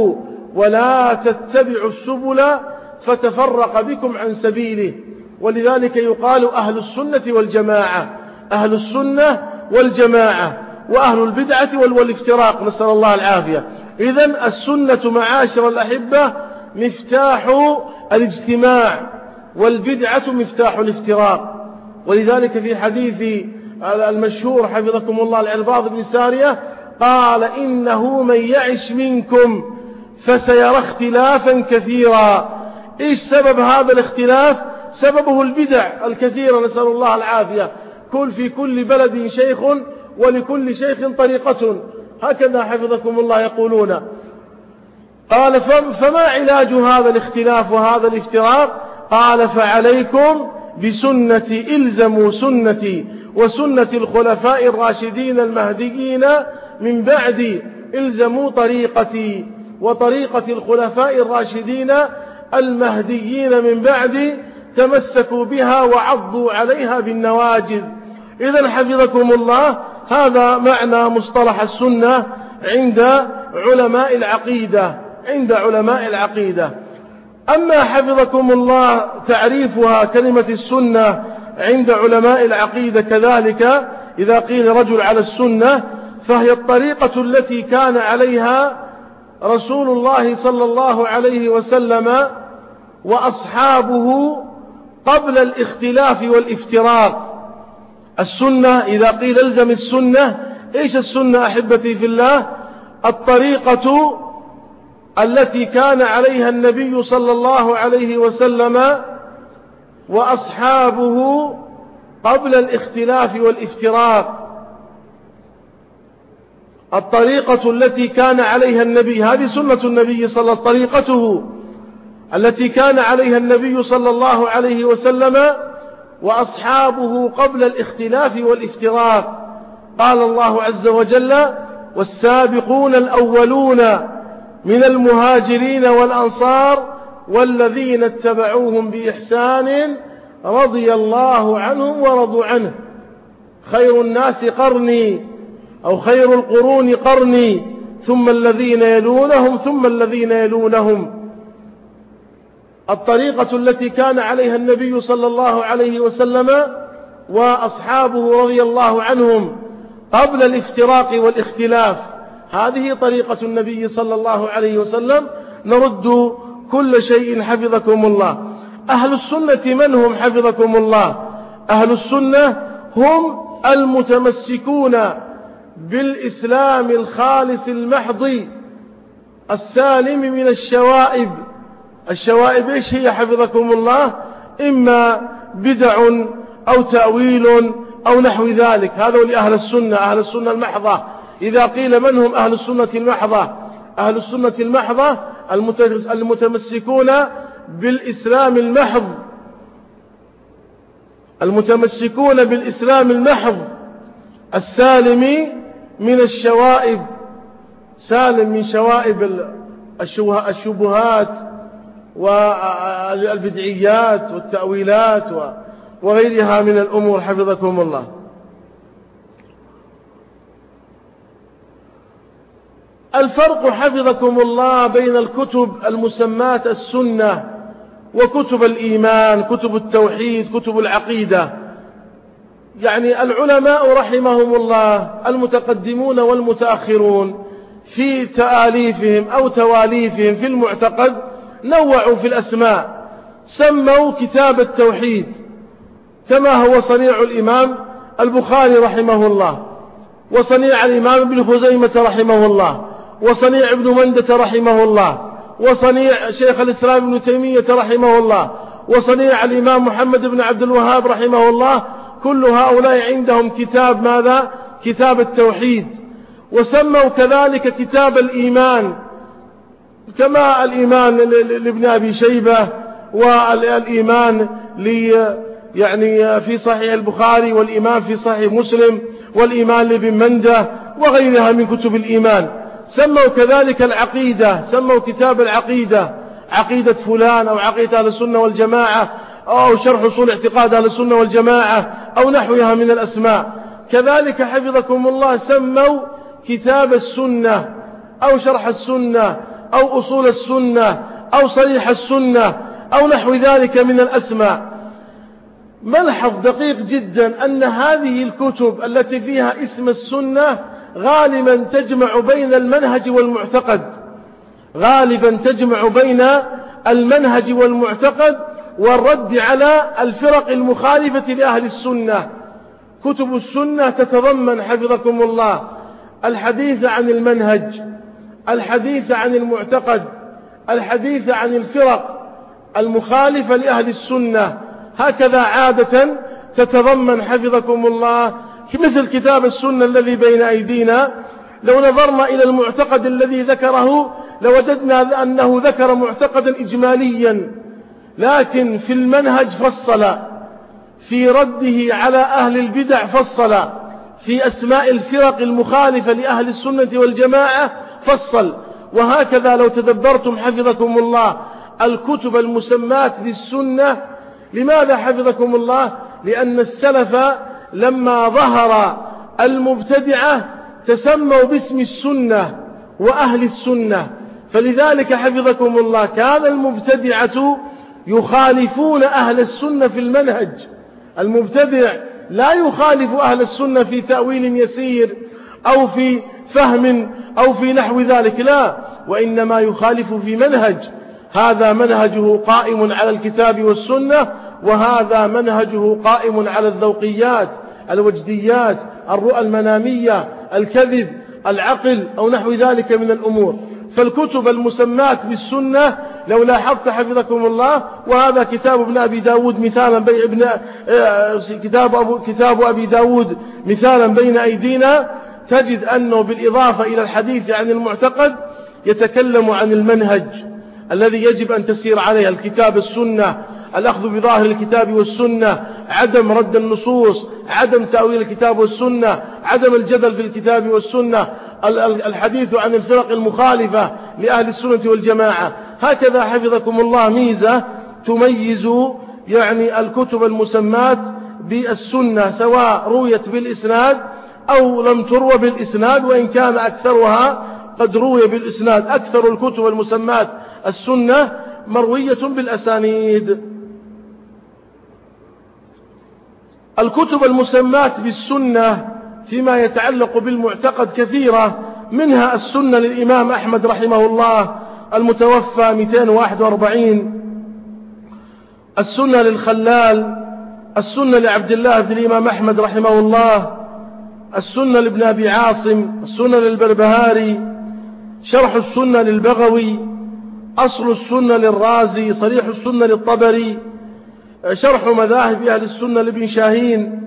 ولا تتبعوا السبل فتفرق بكم عن سبيله. ولذلك يقال أهل السنة والجماعة، أهل السنة والجماعة، وأهل البدعة والافتراق، نسأل الله العافية. إذن السنة معاشر الأحبة مفتاح الاجتماع، والبدعة مفتاح الافتراق. ولذلك في حديث المشهور حفظكم الله العرباض بن سارية قال: إنه من يعش منكم فسيرى اختلافا كثيرا. إيش سبب هذا الاختلاف؟ سببه البدع الكثيرة، نسأل الله العافية. في كل بلد شيخ ولكل شيخ طريقة، هكذا حفظكم الله يقولون. قال: فما علاج هذا الاختلاف وهذا الافتراق؟ قال: فعليكم بسنتي، إلزموا سنتي وسنة الخلفاء الراشدين المهديين من بعدي، إلزموا طريقتي وطريقة الخلفاء الراشدين المهديين من بعدي، تمسكوا بها وعضوا عليها بالنواجذ. إذن حفظكم الله هذا معنى مصطلح السنة عند علماء العقيدة. أما حفظكم الله تعريفها كلمة السنة عند علماء العقيدة كذلك، إذا قيل رجل على السنة فهي الطريقة التي كان عليها رسول الله صلى الله عليه وسلم وأصحابه قبل الاختلاف والافتراق. السنة إذا قيل الزم السنة، إيش السنة أحبتي في الله؟ الطريقة التي كان عليها النبي صلى الله عليه وسلم وأصحابه قبل الاختلاف والافتراق. الطريقة التي كان عليها النبي، هذه سنة النبي صلى الله عليه وسلم، طريقته التي كان عليها النبي صلى الله عليه وسلم وأصحابه قبل الاختلاف والافتراق. قال الله عز وجل: والسابقون الأولون من المهاجرين والأنصار والذين اتبعوهم بإحسان رضي الله عنهم ورضوا عنه. خير الناس قرني، أو خير القرون قرني، ثم الذين يلونهم ثم الذين يلونهم. الطريقة التي كان عليها النبي صلى الله عليه وسلم وأصحابه رضي الله عنهم قبل الافتراق والاختلاف، هذه طريقة النبي صلى الله عليه وسلم. نرد كل شيء حفظكم الله. أهل السنة من هم حفظكم الله؟ أهل السنة هم المتمسكون بالإسلام الخالص المحض السالم من الشوائب. الشوائب إيش هي حفظكم الله؟ إما بدع أو تأويل أو نحو ذلك. هذا لأهل السنة، أهل السنة المحضة. إذا قيل من هم أهل السنة المحضة؟ أهل السنة المحضة المتمسكون بالإسلام المحض، المتمسكون بالإسلام المحض السالم من الشوائب، سالم من شوائب الشبهات والبدعيات والتأويلات وغيرها من الأمور حفظكم الله. الفرق حفظكم الله بين الكتب المسماة السنة وكتب الإيمان، كتب التوحيد، كتب العقيدة. يعني العلماء رحمهم الله المتقدمون والمتأخرون في تآليفهم أو تواليفهم في المعتقد نوعوا في الأسماء. سموا كتاب التوحيد كما هو صنيع الإمام البخاري رحمه الله، وصنيع الإمام ابن خزيمة رحمه الله، وصنيع ابن مندة رحمه الله، وصنيع شيخ الإسلام ابن تيمية رحمه الله، وصنيع الإمام محمد بن عبد الوهاب رحمه الله. كل هؤلاء عندهم كتاب ماذا؟ كتاب التوحيد. وسموا كذلك كتاب الإيمان كما الإيمان لابن أبي شيبة، والإيمان يعني في صحيح البخاري، والإيمان في صحيح مسلم، والإيمان لابن مندة وغيرها من كتب الإيمان. سموا كذلك العقيدة، سموا كتاب العقيدة عقيدة فلان، أو عقيدة أهل السنة والجماعة، أو شرح أصول اعتقاد أهل السنة والجماعة، أو نحوها من الأسماء. كذلك حفظكم الله سموا كتاب السنة أو شرح السنة أو أصول السنة أو صريح السنة أو نحو ذلك من الأسماء. ملحظ دقيق جدا أن هذه الكتب التي فيها اسم السنة غالبا تجمع بين المنهج والمعتقد، غالبا تجمع بين المنهج والمعتقد والرد على الفرق المخالفة لأهل السنة. كتب السنة تتضمن حفظكم الله الحديث عن المنهج، الحديث عن المعتقد، الحديث عن الفرق المخالفة لأهل السنة. هكذا عادة تتضمن حفظكم الله مثل كتاب السنة الذي بين أيدينا. لو نظرنا إلى المعتقد الذي ذكره لوجدنا أنه ذكر معتقدا إجماليا، لكن في المنهج فصل، في رده على أهل البدع فصل، في أسماء الفرق المخالفة لأهل السنة والجماعة فصل. وهكذا لو تدبرتم حفظكم الله الكتب المسمات بالسنة. لماذا حفظكم الله؟ لأن السلف لما ظهر المبتدعة تسموا باسم السنة وأهل السنة، فلذلك حفظكم الله كان المبتدعة يخالفون أهل السنة في المنهج. المبتدع لا يخالف أهل السنة في تأويل يسير أو في فهم أو في نحو ذلك، لا، وإنما يخالف في منهج. هذا منهجه قائم على الكتاب والسنة، وهذا منهجه قائم على الذوقيات، الوجديات، الرؤى المنامية، الكذب، العقل أو نحو ذلك من الأمور. فالكتب المسمات بالسنة لو لاحظت حفظكم الله، وهذا كتاب ابن أبي داود مثالا كتاب أبي داود مثالا بين أيدينا، تجد أنه بالإضافة إلى الحديث عن المعتقد يتكلم عن المنهج الذي يجب أن تسير عليه الكتاب السنة، الأخذ بظاهر الكتاب والسنة، عدم رد النصوص، عدم تأويل الكتاب والسنة، عدم الجدل في الكتاب والسنة، الحديث عن الفرق المخالفة لأهل السنة والجماعة. هكذا حفظكم الله ميزة تميز يعني الكتب المسمات بالسنة، سواء رويت بالإسناد أو لم تروى بالإسناد، وإن كان أكثرها قد روي بالإسناد. أكثر الكتب المسمات السنة مروية بالأسانيد. الكتب المسمات بالسنة فيما يتعلق بالمعتقد كثيرة، منها السنة للإمام أحمد رحمه الله المتوفى 241، السنة للخلال، السنة لعبد الله بن الإمام أحمد رحمه الله، السنة لابن أبي عاصم، السنة للبربهاري، شرح السنة للبغوي، أصل السنة للرازي، صريح السنة للطبري، شرح مذاهب أهل السنة لابن شاهين.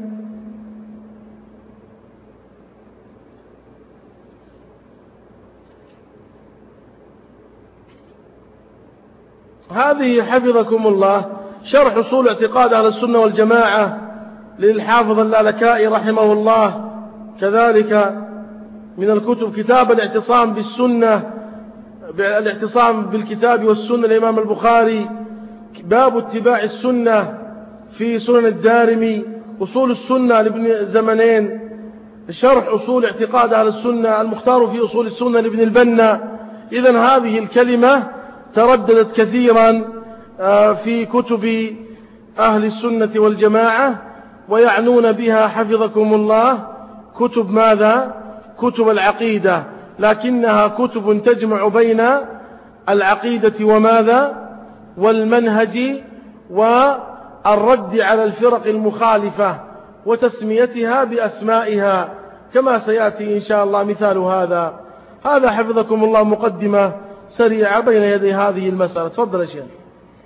هذه حفظكم الله شرح أصول اعتقاد أهل السنة والجماعة للحافظ اللالكائي رحمه الله. كذلك من الكتب كتاب الاعتصام بالسنة، الاعتصام بالكتاب والسنة الإمام البخاري، باب اتباع السنة في سنن الدارمي، أصول السنة لابن زمنين، شرح أصول اعتقاد أهل السنة المختار في أصول السنة لابن البنا. إذن هذه الكلمة ترددت كثيرا في كتب أهل السنة والجماعة، ويعنون بها حفظكم الله كتب ماذا؟ كتب العقيدة، لكنها كتب تجمع بين العقيدة وماذا؟ والمنهج والرد على الفرق المخالفة وتسميتها بأسمائها، كما سيأتي إن شاء الله مثال هذا. هذا حفظكم الله مقدمة سريعة بين يدي هذه المسألة. تفضل يا شيخ.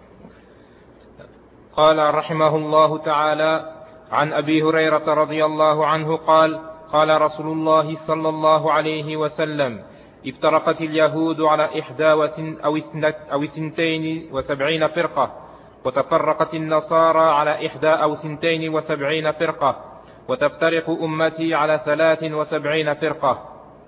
قال رحمه الله تعالى: عن أبي هريرة رضي الله عنه قال: قال رسول الله صلى الله عليه وسلم: افترقت اليهود على 71 فرقة، وتفرقت النصارى على 72 فرقة، وتفترق أمتي على 73 فرقة.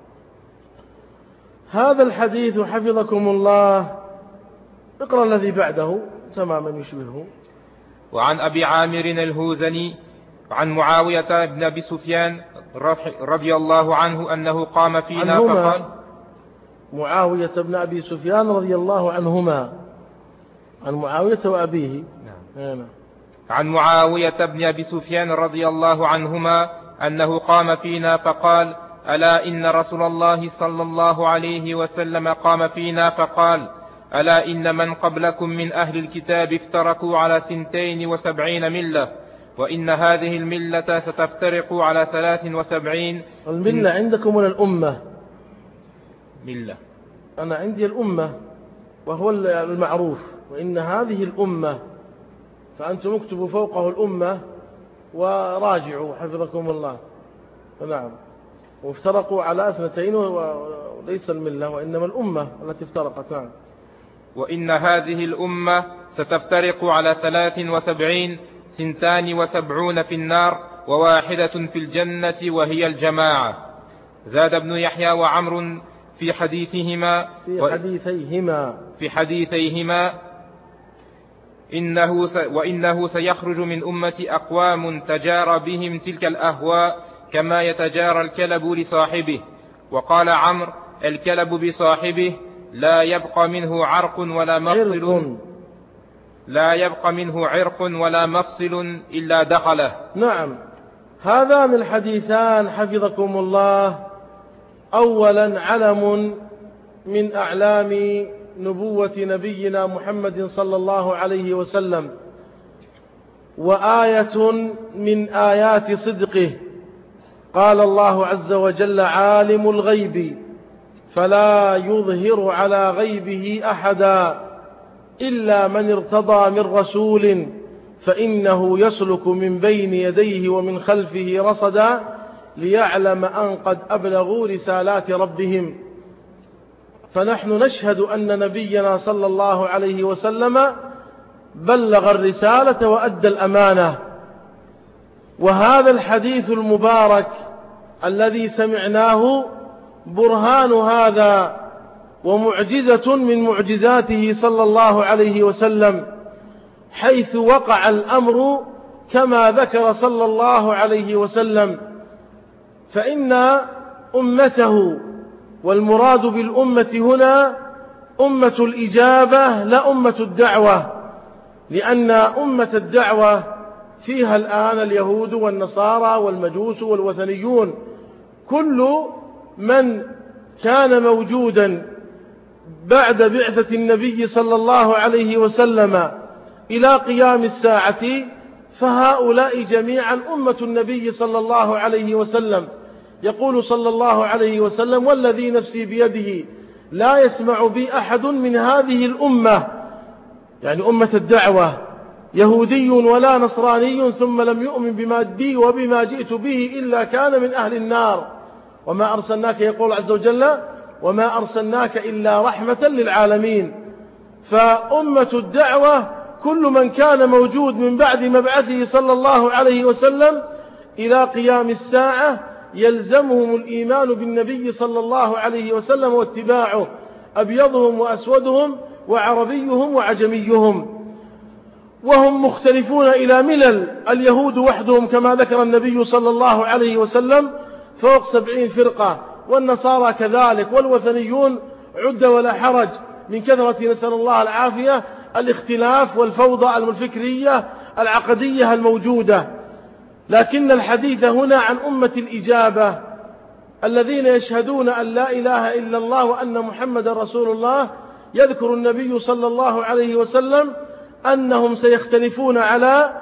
هذا الحديث حفظكم الله اقرأ الذي بعده تماما يشبهه. وعن أبي عامر الهوزني عن معاوية بن أبي سفيان رضي الله عنه أنه قام فينا فقال: معاوية بن أبي سفيان رضي الله عنهما، عن معاوية وأبيه. نعم. عن معاوية بن أبي سفيان رضي الله عنهما أنه قام فينا فقال: ألا إن رسول الله صلى الله عليه وسلم قام فينا فقال: ألا إن من قبلكم من أهل الكتاب افترقوا على 72 ملة، وإن هذه الملة ستفترق على 73. الملة عندكم من الأمة؟ ملة. أنا عندي الأمة وهو المعروف، وإن هذه الأمة، فأنتم اكتبوا فوقه الأمة وراجعوا حفظكم الله. نعم. وافترقوا على 2 وليس الملة وإنما الأمة التي افترقت. نعم. وإن هذه الأمة ستفترق على 73، 72 في النار و1 في الجنة وهي الجماعة. زاد ابن يحيى وعمر في حديثيهما وإنه سيخرج من أمة أقوام تجارى بهم تلك الأهواء كما يتجارى الكلب لصاحبه. وقال عمرو: الكلب بصاحبه لا يبقى منه عرق ولا مفصل إلا دخله. نعم. هذان الحديثان حفظكم الله أولا علم من أعلام نبوة نبينا محمد صلى الله عليه وسلم، وآية من آيات صدقه. قال الله عز وجل: عالم الغيب فلا يظهر على غيبه أحدا إلا من ارتضى من رسول فإنه يسلك من بين يديه ومن خلفه رصدا ليعلم أن قد أبلغوا رسالات ربهم. فنحن نشهد أن نبينا صلى الله عليه وسلم بلغ الرسالة وأدى الأمانة. وهذا الحديث المبارك الذي سمعناه برهان هذا ومعجزة من معجزاته صلى الله عليه وسلم، حيث وقع الأمر كما ذكر صلى الله عليه وسلم. فإن أمته، والمراد بالأمة هنا أمة الإجابة لا أمة الدعوة، لأن أمة الدعوة فيها الآن اليهود والنصارى والمجوس والوثنيون. كل من كان موجودا بعد بعثة النبي صلى الله عليه وسلم إلى قيام الساعة فهؤلاء جميعا أمة النبي صلى الله عليه وسلم. يقول صلى الله عليه وسلم: والذي نفسي بيده لا يسمع بي أحد من هذه الأمة، يعني أمة الدعوة، يهودي ولا نصراني ثم لم يؤمن بما بي وبما جئت به إلا كان من أهل النار. وما أرسلناك، يقول عز وجل: وما أرسلناك إلا رحمة للعالمين. فأمة الدعوة كل من كان موجود من بعد مبعثه صلى الله عليه وسلم إلى قيام الساعة يلزمهم الإيمان بالنبي صلى الله عليه وسلم واتباعه، أبيضهم وأسودهم وعربيهم وعجميهم. وهم مختلفون إلى ملل. اليهود وحدهم كما ذكر النبي صلى الله عليه وسلم فوق 70 فرقة، والنصارى كذلك، والوثنيون عد ولا حرج من كثرة، نسأل الله العافية، الاختلاف والفوضى الفكرية العقدية الموجودة. لكن الحديث هنا عن أمة الإجابة الذين يشهدون أن لا إله إلا الله وأن محمد رسول الله. يذكر النبي صلى الله عليه وسلم أنهم سيختلفون على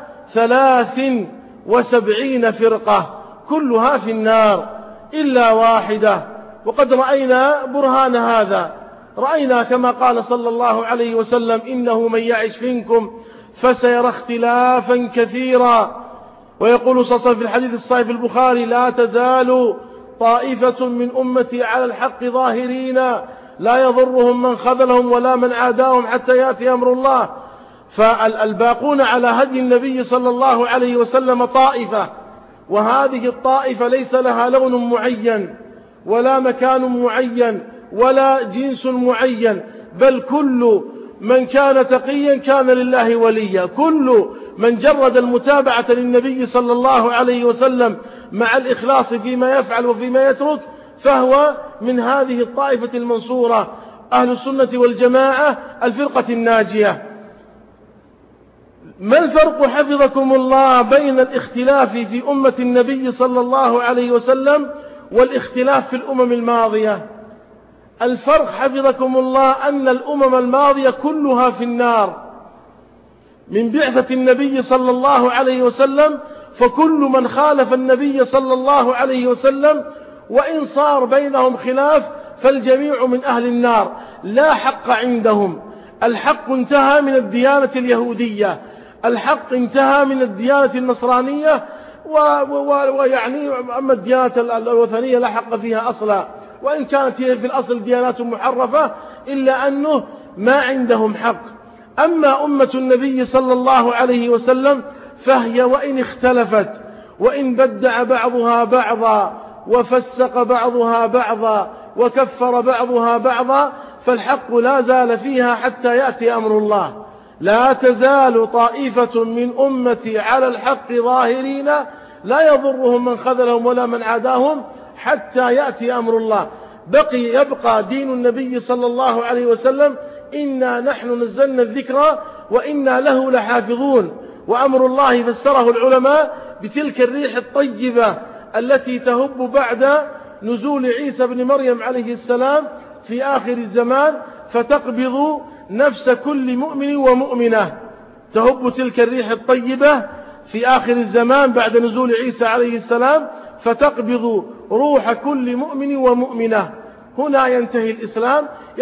73 فرقة كلها في النار إلا واحدة. وقد رأينا برهان هذا، رأينا كما قال صلى الله عليه وسلم: إنه من يعش منكم فسيرى اختلافا كثيرا. ويقول صلى الله عليه وسلم في الحديث الصحيح في البخاري: لا تزال طائفة من أمتي على الحق ظاهرين لا يضرهم من خذلهم ولا من عاداهم حتى يأتي أمر الله. فالباقون على هدي النبي صلى الله عليه وسلم طائفة، وهذه الطائفة ليس لها لون معين ولا مكان معين ولا جنس معين، بل كل من كان تقيا كان لله وليا. كل من جرد المتابعة للنبي صلى الله عليه وسلم مع الإخلاص فيما يفعل وفيما يترك فهو من هذه الطائفة المنصورة، أهل السنة والجماعة، الفرقة الناجية. ما الفرق حفظكم الله بين الاختلاف في أمة النبي صلى الله عليه وسلم والاختلاف في الأمم الماضية؟ الفرق حفظكم الله أن الأمم الماضية كلها في النار من بعثة النبي صلى الله عليه وسلم، فكل من خالف النبي صلى الله عليه وسلم وإن صار بينهم خلاف فالجميع من أهل النار، لا حق عندهم. الحق انتهى من الديانة اليهودية، الحق انتهى من الديانة النصرانية، ويعني أما الديانة الوثنية لا حق فيها أصلا، وإن كانت هي في الأصل ديانات محرفة إلا أنه ما عندهم حق. أما أمة النبي صلى الله عليه وسلم فهي وإن اختلفت وإن بدع بعضها بعضا وفسق بعضها بعضا وكفر بعضها بعضا فالحق لا زال فيها حتى يأتي أمر الله. لا تزال طائفة من أمتي على الحق ظاهرين لا يضرهم من خذلهم ولا من عاداهم حتى يأتي أمر الله. يبقى دين النبي صلى الله عليه وسلم، إنا نحن نزلنا الذكر وإنا له لحافظون. وأمر الله فسره العلماء بتلك الريح الطيبة التي تهب بعد نزول عيسى بن مريم عليه السلام في آخر الزمان، فتقبض نفس كل مؤمن ومؤمنة. تهب تلك الريح الطيبة في آخر الزمان بعد نزول عيسى عليه السلام، فتقبض روح كل مؤمن ومؤمنة. هنا ينتهي الإسلام،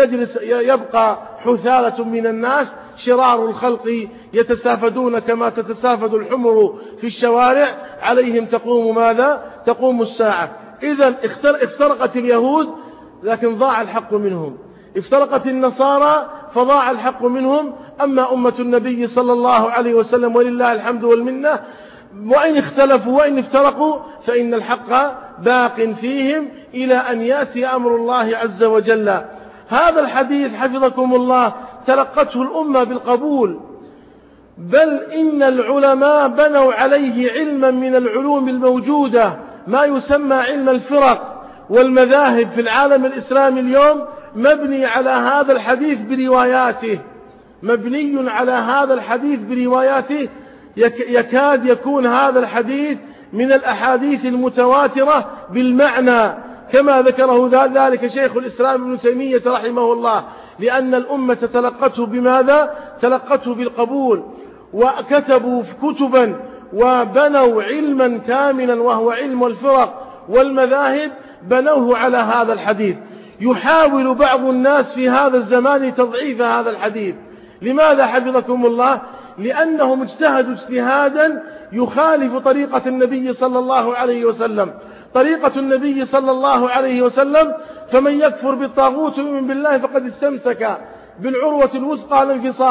يبقى حثالة من الناس شرار الخلق يتسافدون كما تتسافد الحمر في الشوارع، عليهم تقوم ماذا؟ تقوم الساعة. إذن افترقت اليهود لكن ضاع الحق منهم، افترقت النصارى فضاع الحق منهم. أما أمة النبي صلى الله عليه وسلم ولله الحمد والمنة، وإن اختلفوا وإن افترقوا فإن الحق باق فيهم إلى أن يأتي أمر الله عز وجل. هذا الحديث حفظكم الله تلقته الأمة بالقبول، بل إن العلماء بنوا عليه علما من العلوم الموجودة، ما يسمى علم الفرق والمذاهب في العالم الإسلامي اليوم مبني على هذا الحديث برواياته، مبني على هذا الحديث برواياته. يكاد يكون هذا الحديث من الأحاديث المتواترة بالمعنى، كما ذكره ذلك شيخ الإسلام ابن تيمية رحمه الله، لأن الأمة تلقته بماذا؟ تلقته بالقبول، وكتبوا كتبا وبنوا علما كاملا وهو علم الفرق والمذاهب، بنوه على هذا الحديث. يحاول بعض الناس في هذا الزمان تضعيف هذا الحديث. لماذا حفظكم الله؟ لأنهم اجتهدوا اجتهادا يخالف طريقة النبي صلى الله عليه وسلم. طريقة النبي صلى الله عليه وسلم: فمن يكفر بالطاغوت ويؤمن بالله فقد استمسك بالعروة الوثقى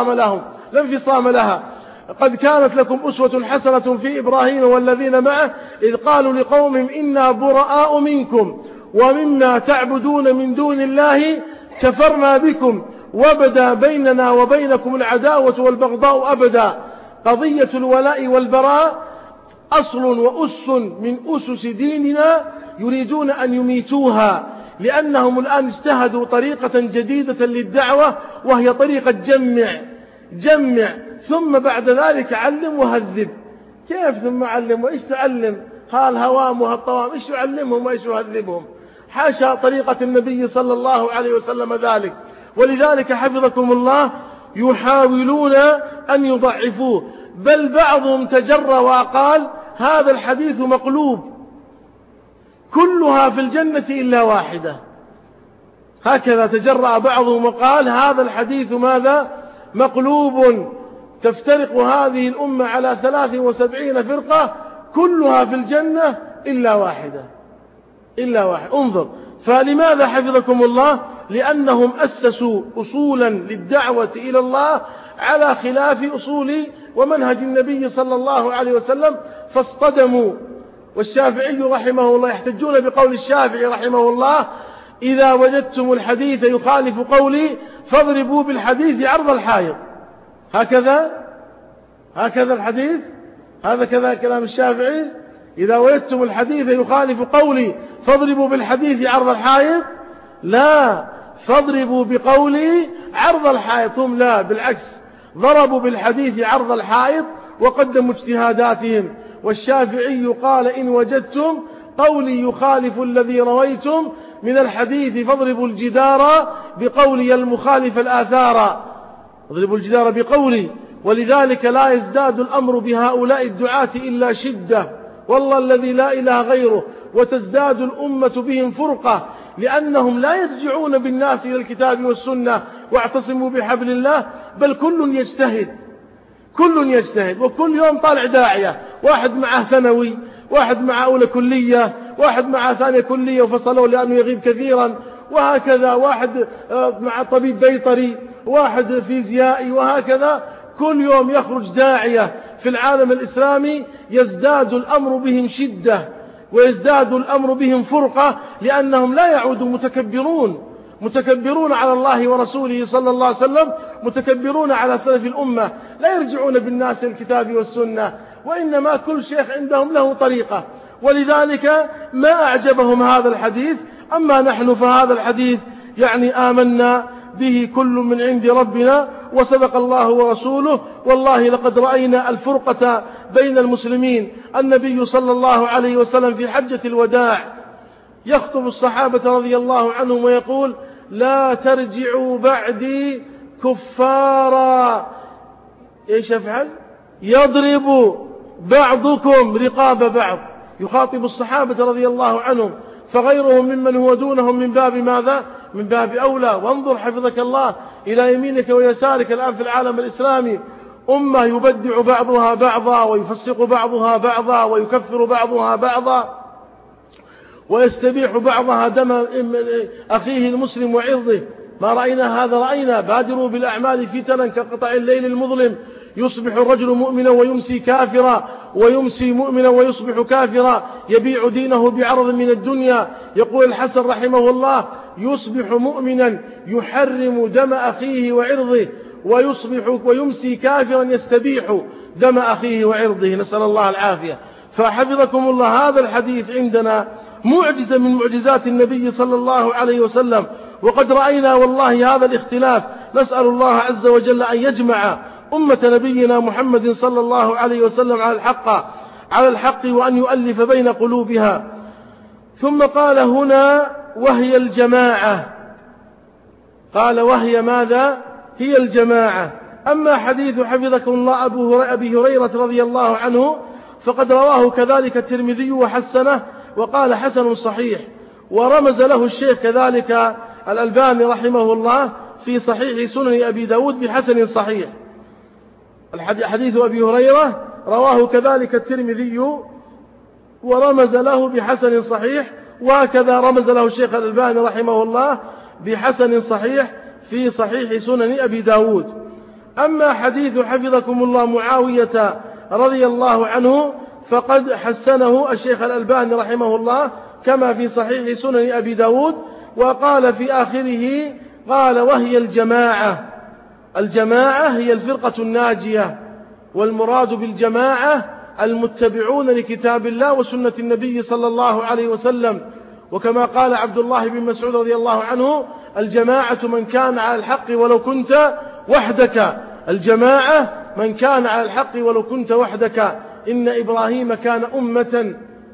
لا انفصام لها. قد كانت لكم أسوة حسنة في إبراهيم والذين معه إذ قالوا لقومهم إنا براء منكم ومما تعبدون من دون الله كفرنا بكم وبدا بيننا وبينكم العداوة والبغضاء أبدا. قضية الولاء والبراء أصل وأس من أسس ديننا يريدون أن يميتوها، لأنهم الآن اجتهدوا طريقة جديدة للدعوة، وهي طريقة جمع ثم بعد ذلك علم وهذب. كيف ثم علم وإيش تعلم؟ هالهوام وهالطوام إيش يعلمهم وإيش يهذبهم؟ حاشا طريقة النبي صلى الله عليه وسلم ذلك. ولذلك حفظكم الله يحاولون أن يضعفوه، بل بعضهم تجرى وقال هذا الحديث مقلوب، كلها في الجنة إلا واحدة. هكذا تجرأ بعضهم وقال هذا الحديث ماذا؟ مقلوب، تفترق هذه الأمة على 73 فرقة كلها في الجنة إلا واحدة. انظر، فلماذا حفظكم الله؟ لأنهم أسسوا أصولا للدعوة إلى الله على خلاف أصول ومنهج النبي صلى الله عليه وسلم فاصطدموا. والشافعي رحمه الله يحتجون بقول الشافعي رحمه الله: إذا وجدتم الحديث يخالف قولي فاضربوا بالحديث عرض الحائط. هكذا الحديث، هذا كذا كلام الشافعي. إذا وجدتم الحديث يخالف قولي فاضربوا بالحديث عرض الحائط، لا، فاضربوا بقولي عرض الحائط. هم لا، بالعكس، ضربوا بالحديث عرض الحائط وقدموا اجتهاداتهم. والشافعي قال إن وجدتم قولي يخالف الذي رويتم من الحديث فاضربوا الجدار بقولي المخالف الآثار. اضربوا الجدار بقولي. ولذلك لا يزداد الأمر بهؤلاء الدعاة إلا شدة، والله الذي لا إله غيره، وتزداد الأمة بهم فرقة، لأنهم لا يرجعون بالناس إلى الكتاب والسنة واعتصموا بحبل الله، بل كل يجتهد وكل يوم طالع داعية، واحد معه ثانوي، واحد مع أولى كلية، واحد مع ثانية كلية وفصلوا لأنه يغيب كثيرا، وهكذا واحد مع طبيب بيطري، واحد فيزيائي، وهكذا كل يوم يخرج داعية في العالم الإسلامي. يزداد الأمر بهم شدة ويزداد الأمر بهم فرقة، لأنهم لا يعودوا متكبرون على الله ورسوله صلى الله عليه وسلم، متكبرون على سلف الأمة، لا يرجعون بالناس الكتاب والسنة، وإنما كل شيخ عندهم له طريقة. ولذلك ما أعجبهم هذا الحديث. أما نحن فهذا الحديث يعني آمنا به كل من عند ربنا، وصدق الله ورسوله، والله لقد رأينا الفرقة بين المسلمين. النبي صلى الله عليه وسلم في حجة الوداع يخطب الصحابة رضي الله عنهم ويقول لا ترجعوا بعدي كفارا. ايش يفعل؟ يضرب بعضكم رقاب بعض. يخاطب الصحابة رضي الله عنهم، فغيرهم ممن هو دونهم من باب ماذا؟ من باب أولى. وانظر حفظك الله إلى يمينك ويسارك الآن في العالم الإسلامي أمة يبدع بعضها بعضا، ويفسق بعضها بعضا، ويكفر بعضها بعضا، ويستبيح بعضها دم أخيه المسلم وعرضه. ما رأينا هذا؟ رأينا بادروا بالأعمال فتنا كقطع الليل المظلم، يصبح الرجل مؤمنا ويمسي كافرا، ويمسي مؤمنا ويصبح كافرا، يبيع دينه بعرض من الدنيا. يقول الحسن رحمه الله يصبح مؤمنا يحرم دم أخيه وعرضه، ويمسي كافرا يستبيح دم أخيه وعرضه، نسأل الله العافية. فحفظكم الله هذا الحديث عندنا معجزة من معجزات النبي صلى الله عليه وسلم، وقد رأينا والله هذا الاختلاف. نسأل الله عز وجل أن يجمع أمة نبينا محمد صلى الله عليه وسلم على الحق وأن يؤلف بين قلوبها. ثم قال هنا وهي الجماعة، قال وهي ماذا؟ هي الجماعة. أما حديث حفظكم الله أبي هريرة رضي الله عنه فقد رواه كذلك الترمذي وحسنه وقال حسن صحيح، ورمز له الشيخ كذلك الألباني رحمه الله في صحيح سنن أبي داود بحسن صحيح. حديث أبي هريرة رواه كذلك الترمذي ورمز له بحسن صحيح، وهكذا رمز له الشيخ الألباني رحمه الله بحسن صحيح في صحيح سنن أبي داود. أما حديث حفظكم الله معاوية رضي الله عنه فقد حسنه الشيخ الألباني رحمه الله كما في صحيح سنن أبي داود، وقال في آخره قال وهي الجماعة. الجماعة هي الفرقة الناجية، والمراد بالجماعة المتبعون لكتاب الله وسنة النبي صلى الله عليه وسلم. وكما قال عبد الله بن مسعود رضي الله عنه الجماعة من كان على الحق ولو كنت وحدك. الجماعة من كان على الحق ولو كنت وحدك. إن إبراهيم كان أمة.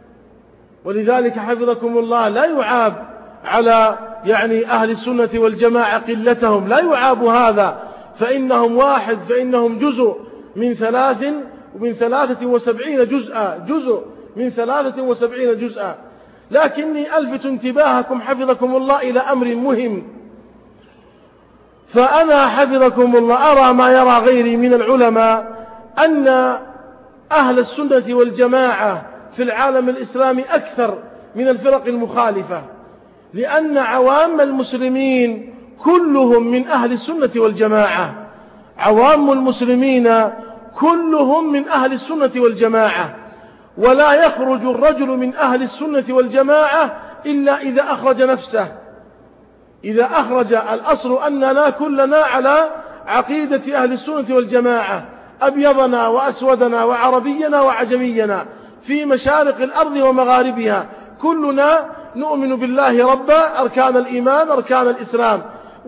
ولذلك حفظكم الله لا يعاب على أهل السنة والجماعة قلتهم، لا يعاب هذا، فإنهم واحد، فإنهم جزء من 73 جزءا. لكني ألفت انتباهكم حفظكم الله إلى أمر مهم. فأنا حفظكم الله أرى ما يرى غيري من العلماء أن أهل السنة والجماعة في العالم الإسلامي أكثر من الفرق المخالفة، لأن عوام المسلمين كلهم من أهل السنة والجماعة. عوام المسلمين كلهم من أهل السنة والجماعة، ولا يخرج الرجل من أهل السنة والجماعة إلا إذا أخرج نفسه. إذا أخرج، الأصل أننا كلنا على عقيدة أهل السنة والجماعة، أبيضنا وأسودنا وعربينا وعجمينا، في مشارق الأرض ومغاربها. كلنا نؤمن بالله ربا، أركان الإيمان أركان الإسلام،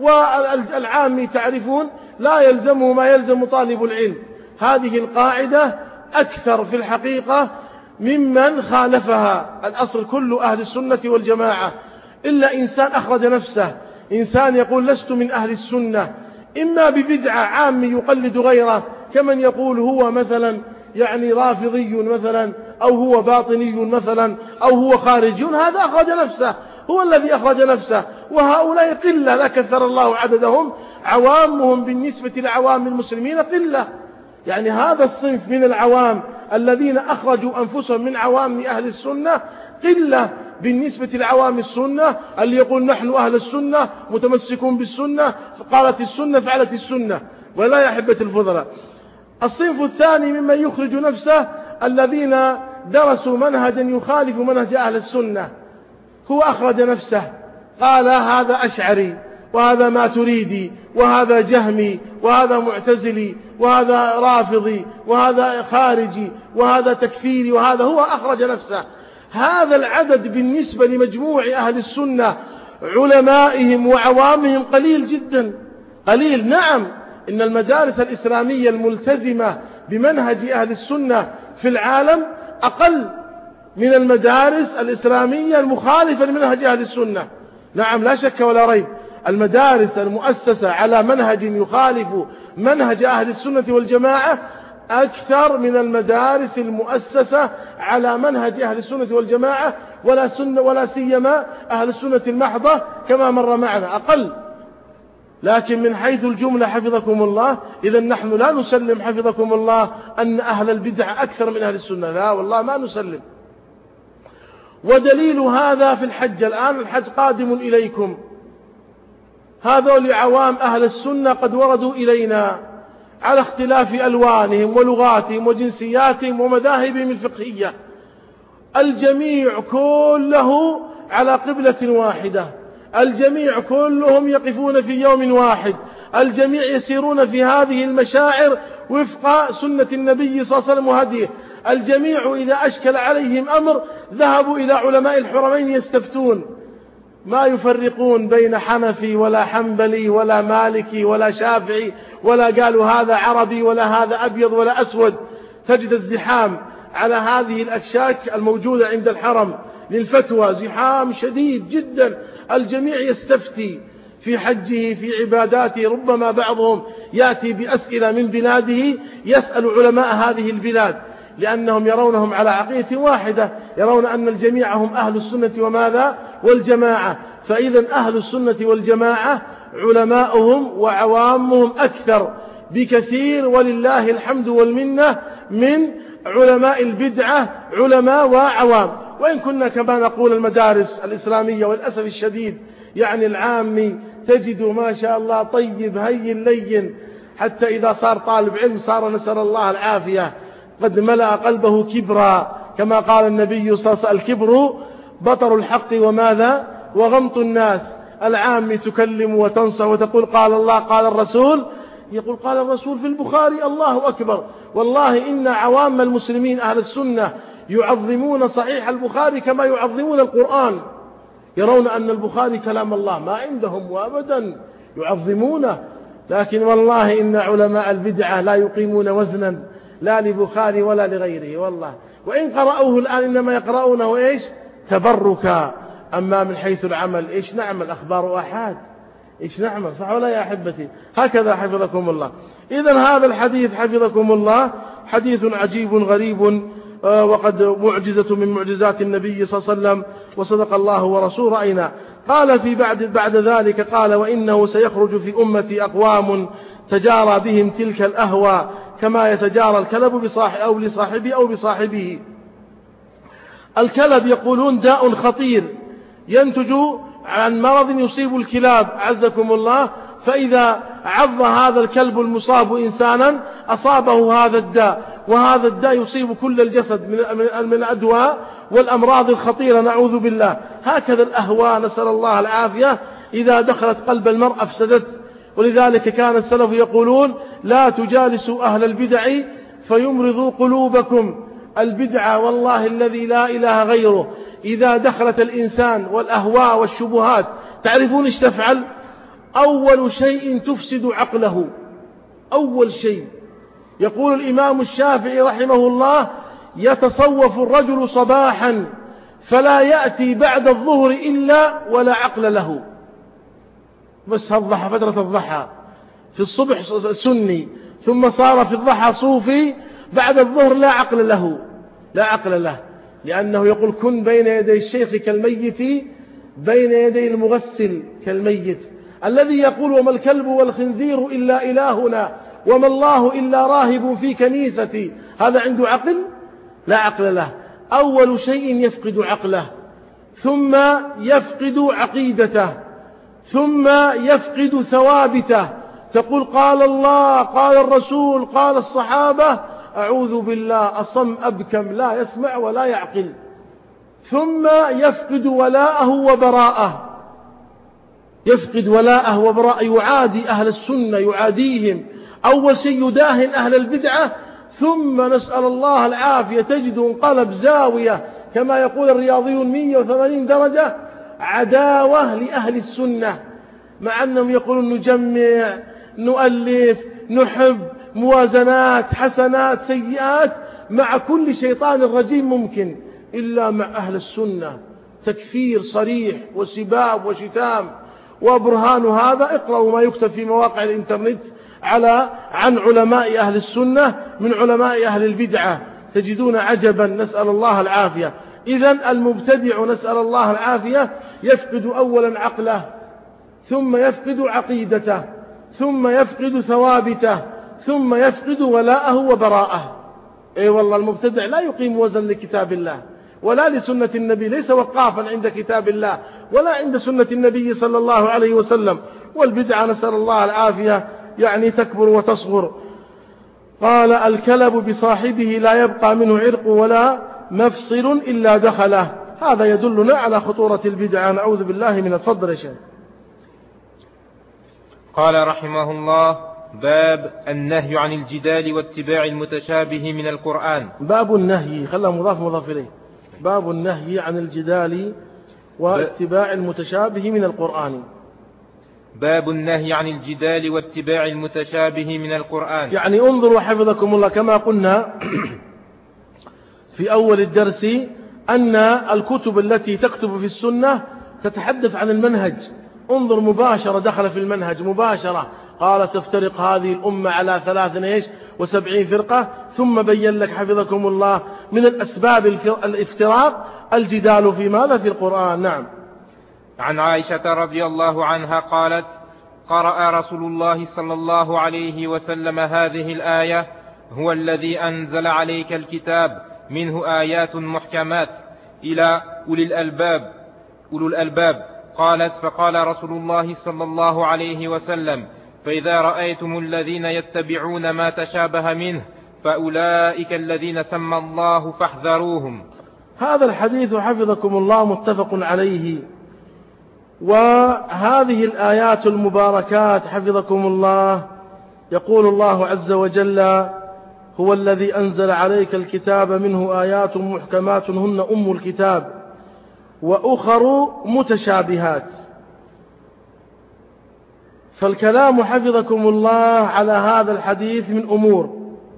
والعامي تعرفون لا يلزمه ما يلزم طالب العلم. هذه القاعدة أكثر في الحقيقة ممن خالفها. الأصل كل أهل السنة والجماعة، إلا إنسان أخرج نفسه، إنسان يقول لست من أهل السنة، إما ببدعة عام يقلد غيره، كمن يقول هو مثلا يعني رافضي مثلا، أو هو باطني مثلا، أو هو خارجي، هذا أخرج نفسه، هو الذي أخرج نفسه. وهؤلاء قلة لا كثر الله عددهم، عوامهم بالنسبة لعوام المسلمين قلة. يعني هذا الصنف من العوام الذين أخرجوا أنفسهم من عوام أهل السنة قلة بالنسبة لعوام السنة، اللي يقول نحن أهل السنة متمسكون بالسنة، قالت السنة فعلت السنة، ولا يا أحبة الفضلاء. الصنف الثاني ممن يخرج نفسه الذين درسوا منهجا يخالف منهج أهل السنة، هو أخرج نفسه قال هذا أشعري، وهذا ماتريدي، وهذا جهمي، وهذا معتزلي، وهذا رافضي، وهذا خارجي، وهذا تكفيري، وهذا هو أخرج نفسه. هذا العدد بالنسبة لمجموع أهل السنة علمائهم وعوامهم قليل جدا، قليل. نعم، إن المدارس الإسلامية الملتزمة بمنهج أهل السنة في العالم أقل من المدارس الإسلامية المخالفة لمنهج أهل السنة. نعم، لا شك ولا ريب، المدارس المؤسسة على منهج يخالف منهج أهل السنة والجماعة أكثر من المدارس المؤسسة على منهج أهل السنة والجماعة، ولا سيما أهل السنة المحضة كما مر معنا أقل. لكن من حيث الجملة حفظكم الله، إذا نحن لا نسلم حفظكم الله أن أهل البدع أكثر من أهل السنة، لا والله ما نسلم. ودليل هذا في الحج. الآن الحج قادم إليكم، هذول عوام أهل السنة قد وردوا إلينا على اختلاف ألوانهم ولغاتهم وجنسياتهم ومذاهبهم الفقهية، الجميع كله على قبلة واحدة، الجميع كلهم يقفون في يوم واحد، الجميع يسيرون في هذه المشاعر وفق سنة النبي صلى الله عليه وسلم وهديه. الجميع إذا أشكل عليهم أمر ذهبوا إلى علماء الحرمين يستفتون، ما يفرقون بين حنفي ولا حنبلي ولا مالكي ولا شافعي، ولا قالوا هذا عربي ولا هذا أبيض ولا أسود. تجد الزحام على هذه الأكشاك الموجودة عند الحرم للفتوى، زحام شديد جدا، الجميع يستفتي في حجه في عباداته. ربما بعضهم يأتي بأسئلة من بلاده يسأل علماء هذه البلاد، لأنهم يرونهم على عقيدة واحدة، يرون أن الجميع هم أهل السنة وماذا والجماعة. فإذا أهل السنة والجماعة علماؤهم وعوامهم أكثر بكثير ولله الحمد والمنة من علماء البدعة، علماء وعوام. وإن كنا كما نقول المدارس الإسلامية والأسف الشديد يعني العامي تجد ما شاء الله طيب هين لين، حتى إذا صار طالب علم صار نسأل الله العافية قد ملأ قلبه كبرا، كما قال النبي صلى الله عليه وسلم الكبر بطر الحق وماذا وغمط الناس. العامي تكلم وتنصح وتقول قال الله قال الرسول، يقول قال الرسول في البخاري، الله أكبر. والله إن عوام المسلمين أهل السنة يعظمون صحيح البخاري كما يعظمون القرآن، يرون أن البخاري كلام الله، ما عندهم وأبدا يعظمونه. لكن والله إن علماء البدعة لا يقيمون وزنا لا لبخاري ولا لغيره والله، وإن قرأوه الآن إنما يقرؤونه إيش تبركا. أما من حيث العمل إيش نعمل؟ أخبار أحد إيش نعمل؟ صح ولا يا أحبتي؟ هكذا حفظكم الله. إذن هذا الحديث حفظكم الله حديث عجيب غريب، وقد معجزة من معجزات النبي صلى الله عليه وسلم، وصدق الله ورسوله رأينا. قال في بعد ذلك قال وإنه سيخرج في أمتي أقوام تجارى بهم تلك الأهوى كما يتجارى الكلب لصاحبه أو بصاحبه. الكلب يقولون داء خطير ينتج عن مرض يصيب الكلاب عزكم الله، فإذا عض هذا الكلب المصاب إنسانا أصابه هذا الداء، وهذا الداء يصيب كل الجسد من الأدواء والأمراض الخطيرة نعوذ بالله. هكذا الأهواء نسأل الله العافية إذا دخلت قلب المرء أفسدت. ولذلك كان السلف يقولون لا تجالسوا أهل البدع فيمرضوا قلوبكم، البدعة والله الذي لا إله غيره إذا دخلت الإنسان والأهواء والشبهات تعرفون ايش تفعل؟ أول شيء تفسد عقله. أول شيء يقول الإمام الشافعي رحمه الله: يتصوف الرجل صباحا فلا يأتي بعد الظهر إلا ولا عقل له. بس الضحى، فترة الضحى في الصبح سني، ثم صار في الضحى صوفي، بعد الظهر لا عقل له، لا عقل له، لأنه يقول: كن بين يدي الشيخ كالميت بين يدي المغسل كالميت، الذي يقول: وما الكلب والخنزير إلا إلهنا وما الله إلا راهب في كنيستي، هذا عنده عقل؟ لا عقل له. أول شيء يفقد عقله، ثم يفقد عقيدته، ثم يفقد ثوابته. تقول: قال الله، قال الرسول، قال الصحابة، أعوذ بالله، أصم أبكم لا يسمع ولا يعقل. ثم يفقد ولاءه وبراءه، يفقد ولاءه وبراءه، يعادي أهل السنة، يعاديهم. أول شيء يداهن أهل البدعة، ثم نسأل الله العافية تجد انقلب زاوية كما يقول الرياضيون 180 درجة عداوة لأهل السنة، مع أنهم يقولون نجمع، نؤلف، نحب، موازنات، حسنات، سيئات، مع كل شيطان رجيم ممكن، إلا مع أهل السنة تكفير صريح وسباب وشتام. وبرهان هذا اقرأوا ما يكتب في مواقع الإنترنت عن علماء أهل السنة من علماء أهل البدعة، تجدون عجبا، نسأل الله العافية. إذن المبتدع نسأل الله العافية يفقد أولا عقله، ثم يفقد عقيدته، ثم يفقد ثوابته، ثم يفقد ولاءه وبراءه. اي والله المبتدع لا يقيم وزن لكتاب الله ولا لسنة النبي، ليس وقافا عند كتاب الله ولا عند سنة النبي صلى الله عليه وسلم. والبدعة نسأل الله العافية يعني تكبر وتصغر. قال: الكلب بصاحبه لا يبقى منه عرق ولا مفصل إلا دخله. هذا يدلنا على خطورة البدعة، نعوذ بالله من الفضل يا شيخ. قال رحمه الله: باب النهي عن الجدال واتباع المتشابه من القرآن. باب النهي، خلها مضاف إليه، باب النهي عن الجدال واتباع المتشابه من القرآن. باب النهي عن الجدال واتباع المتشابه من القرآن. يعني انظروا حفظكم الله كما قلنا في أول الدرس أن الكتب التي تكتب في السنة تتحدث عن المنهج. انظر مباشرة دخل في المنهج مباشرة، قال: تفترق هذه الأمة على 73 فرقة، ثم بين لك حفظكم الله من الأسباب الافتراق الجدال في ماذا؟ في القرآن. نعم. عن عائشة رضي الله عنها قالت: قرأ رسول الله صلى الله عليه وسلم هذه الآية: هو الذي أنزل عليك الكتاب منه آيات محكمات إلى أولو الألباب. قالت: فقال رسول الله صلى الله عليه وسلم: فإذا رأيتم الذين يتبعون ما تشابه منه فأولئك الذين سمى الله فاحذروهم. هذا الحديث حفظكم الله متفق عليه. وهذه الآيات المباركات حفظكم الله يقول الله عز وجل: هو الذي أنزل عليك الكتاب منه آيات محكمات هن أم الكتاب وأخر متشابهات. فالكلام حفظكم الله على هذا الحديث من أمور: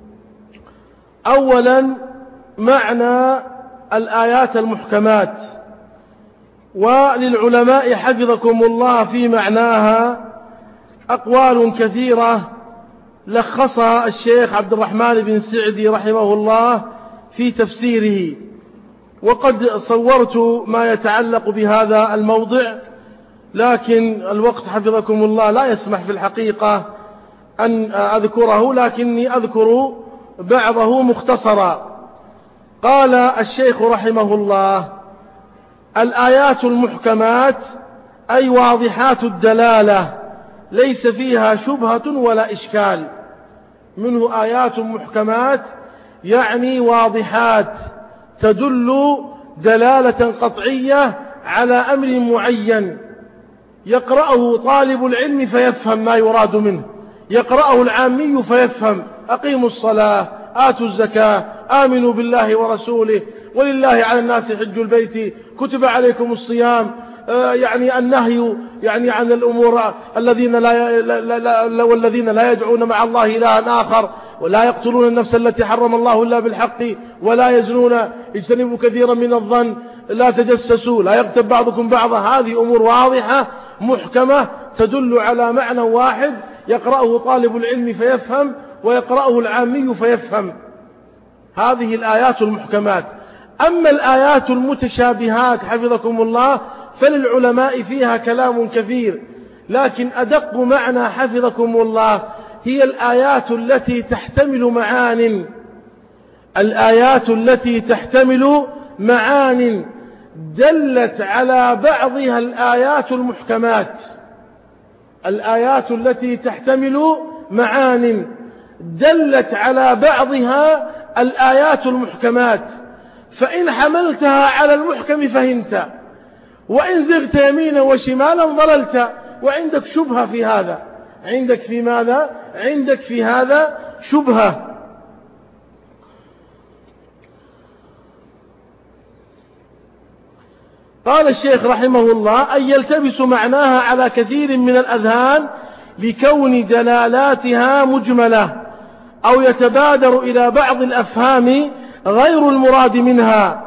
أولا معنى الآيات المحكمات، وللعلماء حفظكم الله في معناها أقوال كثيرة لخصها الشيخ عبد الرحمن بن سعدي رحمه الله في تفسيره، وقد صورت ما يتعلق بهذا الموضع، لكن الوقت حفظكم الله لا يسمح في الحقيقة أن أذكره، لكني أذكر بعضه مختصرا. قال الشيخ رحمه الله: الآيات المحكمات أي واضحات الدلالة ليس فيها شبهة ولا إشكال. منه آيات محكمات يعني واضحات تدل دلالة قطعية على أمر معين، يقرأه طالب العلم فيفهم ما يراد منه، يقرأه العامي فيفهم: أقيموا الصلاة، آتوا الزكاة، آمنوا بالله ورسوله، ولله على الناس حج البيت، كتب عليكم الصيام، يعني النهي يعني عن الأمور والذين لا يدعون مع الله إلها آخر، ولا يقتلون النفس التي حرم الله إلا بالحق، ولا يزنون، اجتنبوا كثيرا من الظن، لا تجسسوا، لا يغتب بعضكم بعضا. هذه أمور واضحة محكمة تدل على معنى واحد يقرأه طالب العلم فيفهم، ويقرأه العامي فيفهم. هذه الآيات المحكمات. أما الآيات المتشابهات حفظكم الله فللعلماء فيها كلام كثير، لكن أدق معنى حفظكم الله هي الآيات التي تحتمل معان، الآيات التي تحتمل معان دلت على بعضها الآيات المحكمات، الآيات التي تحتمل معان دلت على بعضها الآيات المحكمات، فإن حملتها على المحكم فهمت، وإن زغت يمينا وشمالا ضللت. وعندك شبهة في هذا، عندك في ماذا؟ عندك في هذا شبهة. قال الشيخ رحمه الله: أن يلتبس معناها على كثير من الأذهان لكون دلالاتها مجملة، أو يتبادر إلى بعض الأفهام غير المراد منها.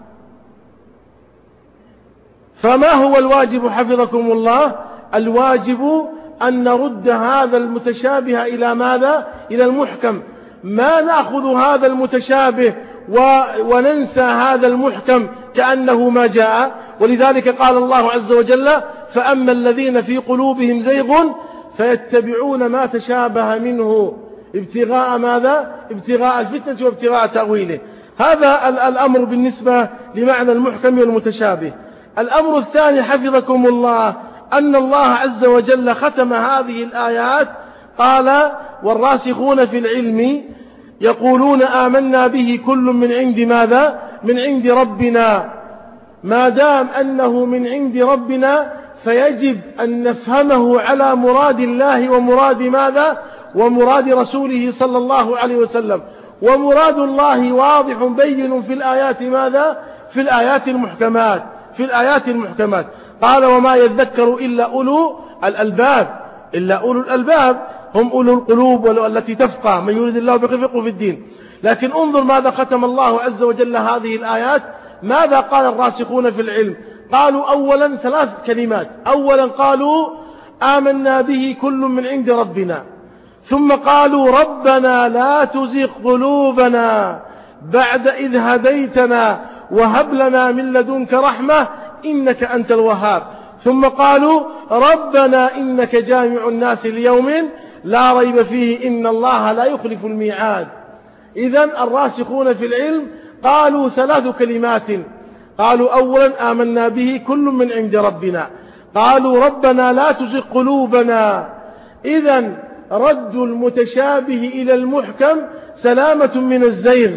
فما هو الواجب حفظكم الله؟ الواجب أن نرد هذا المتشابه إلى ماذا؟ إلى المحكم. ما نأخذ هذا المتشابه وننسى هذا المحكم كأنه ما جاء. ولذلك قال الله عز وجل: فأما الذين في قلوبهم زيغ فيتبعون ما تشابه منه ابتغاء ماذا؟ ابتغاء الفتنة وابتغاء تأويله. هذا الأمر بالنسبة لمعنى المحكم والمتشابه. الأمر الثاني حفظكم الله أن الله عز وجل ختم هذه الآيات قال: والراسخون في العلم يقولون آمنا به كل من عند ماذا؟ من عند ربنا. ما دام أنه من عند ربنا فيجب أن نفهمه على مراد الله ومراد ماذا؟ ومراد رسوله صلى الله عليه وسلم. ومراد الله واضح بين في الآيات ماذا؟ في الآيات المحكمات، في الآيات المحكمات. قال: وما يذكر إلا أولو الألباب، إلا أولو الألباب هم أولو القلوب والتي تفقه، من يريد الله به يفقهه في الدين. لكن انظر ماذا ختم الله عز وجل هذه الآيات. ماذا قال الراسخون في العلم؟ قالوا أولا 3 كلمات. أولا قالوا آمنا به كل من عند ربنا، ثم قالوا ربنا لا تزغ قلوبنا بعد إذ هديتنا وهب لنا من لدنك رحمة إنك أنت الوهاب، ثم قالوا ربنا إنك جامع الناس ليوم لا ريب فيه إن الله لا يخلف الميعاد. إذن الراسخون في العلم قالوا 3 كلمات. قالوا أولا آمنا به كل من عند ربنا، قالوا ربنا لا تزغ قلوبنا. إذن رد المتشابه إلى المحكم سلامة من الزيغ،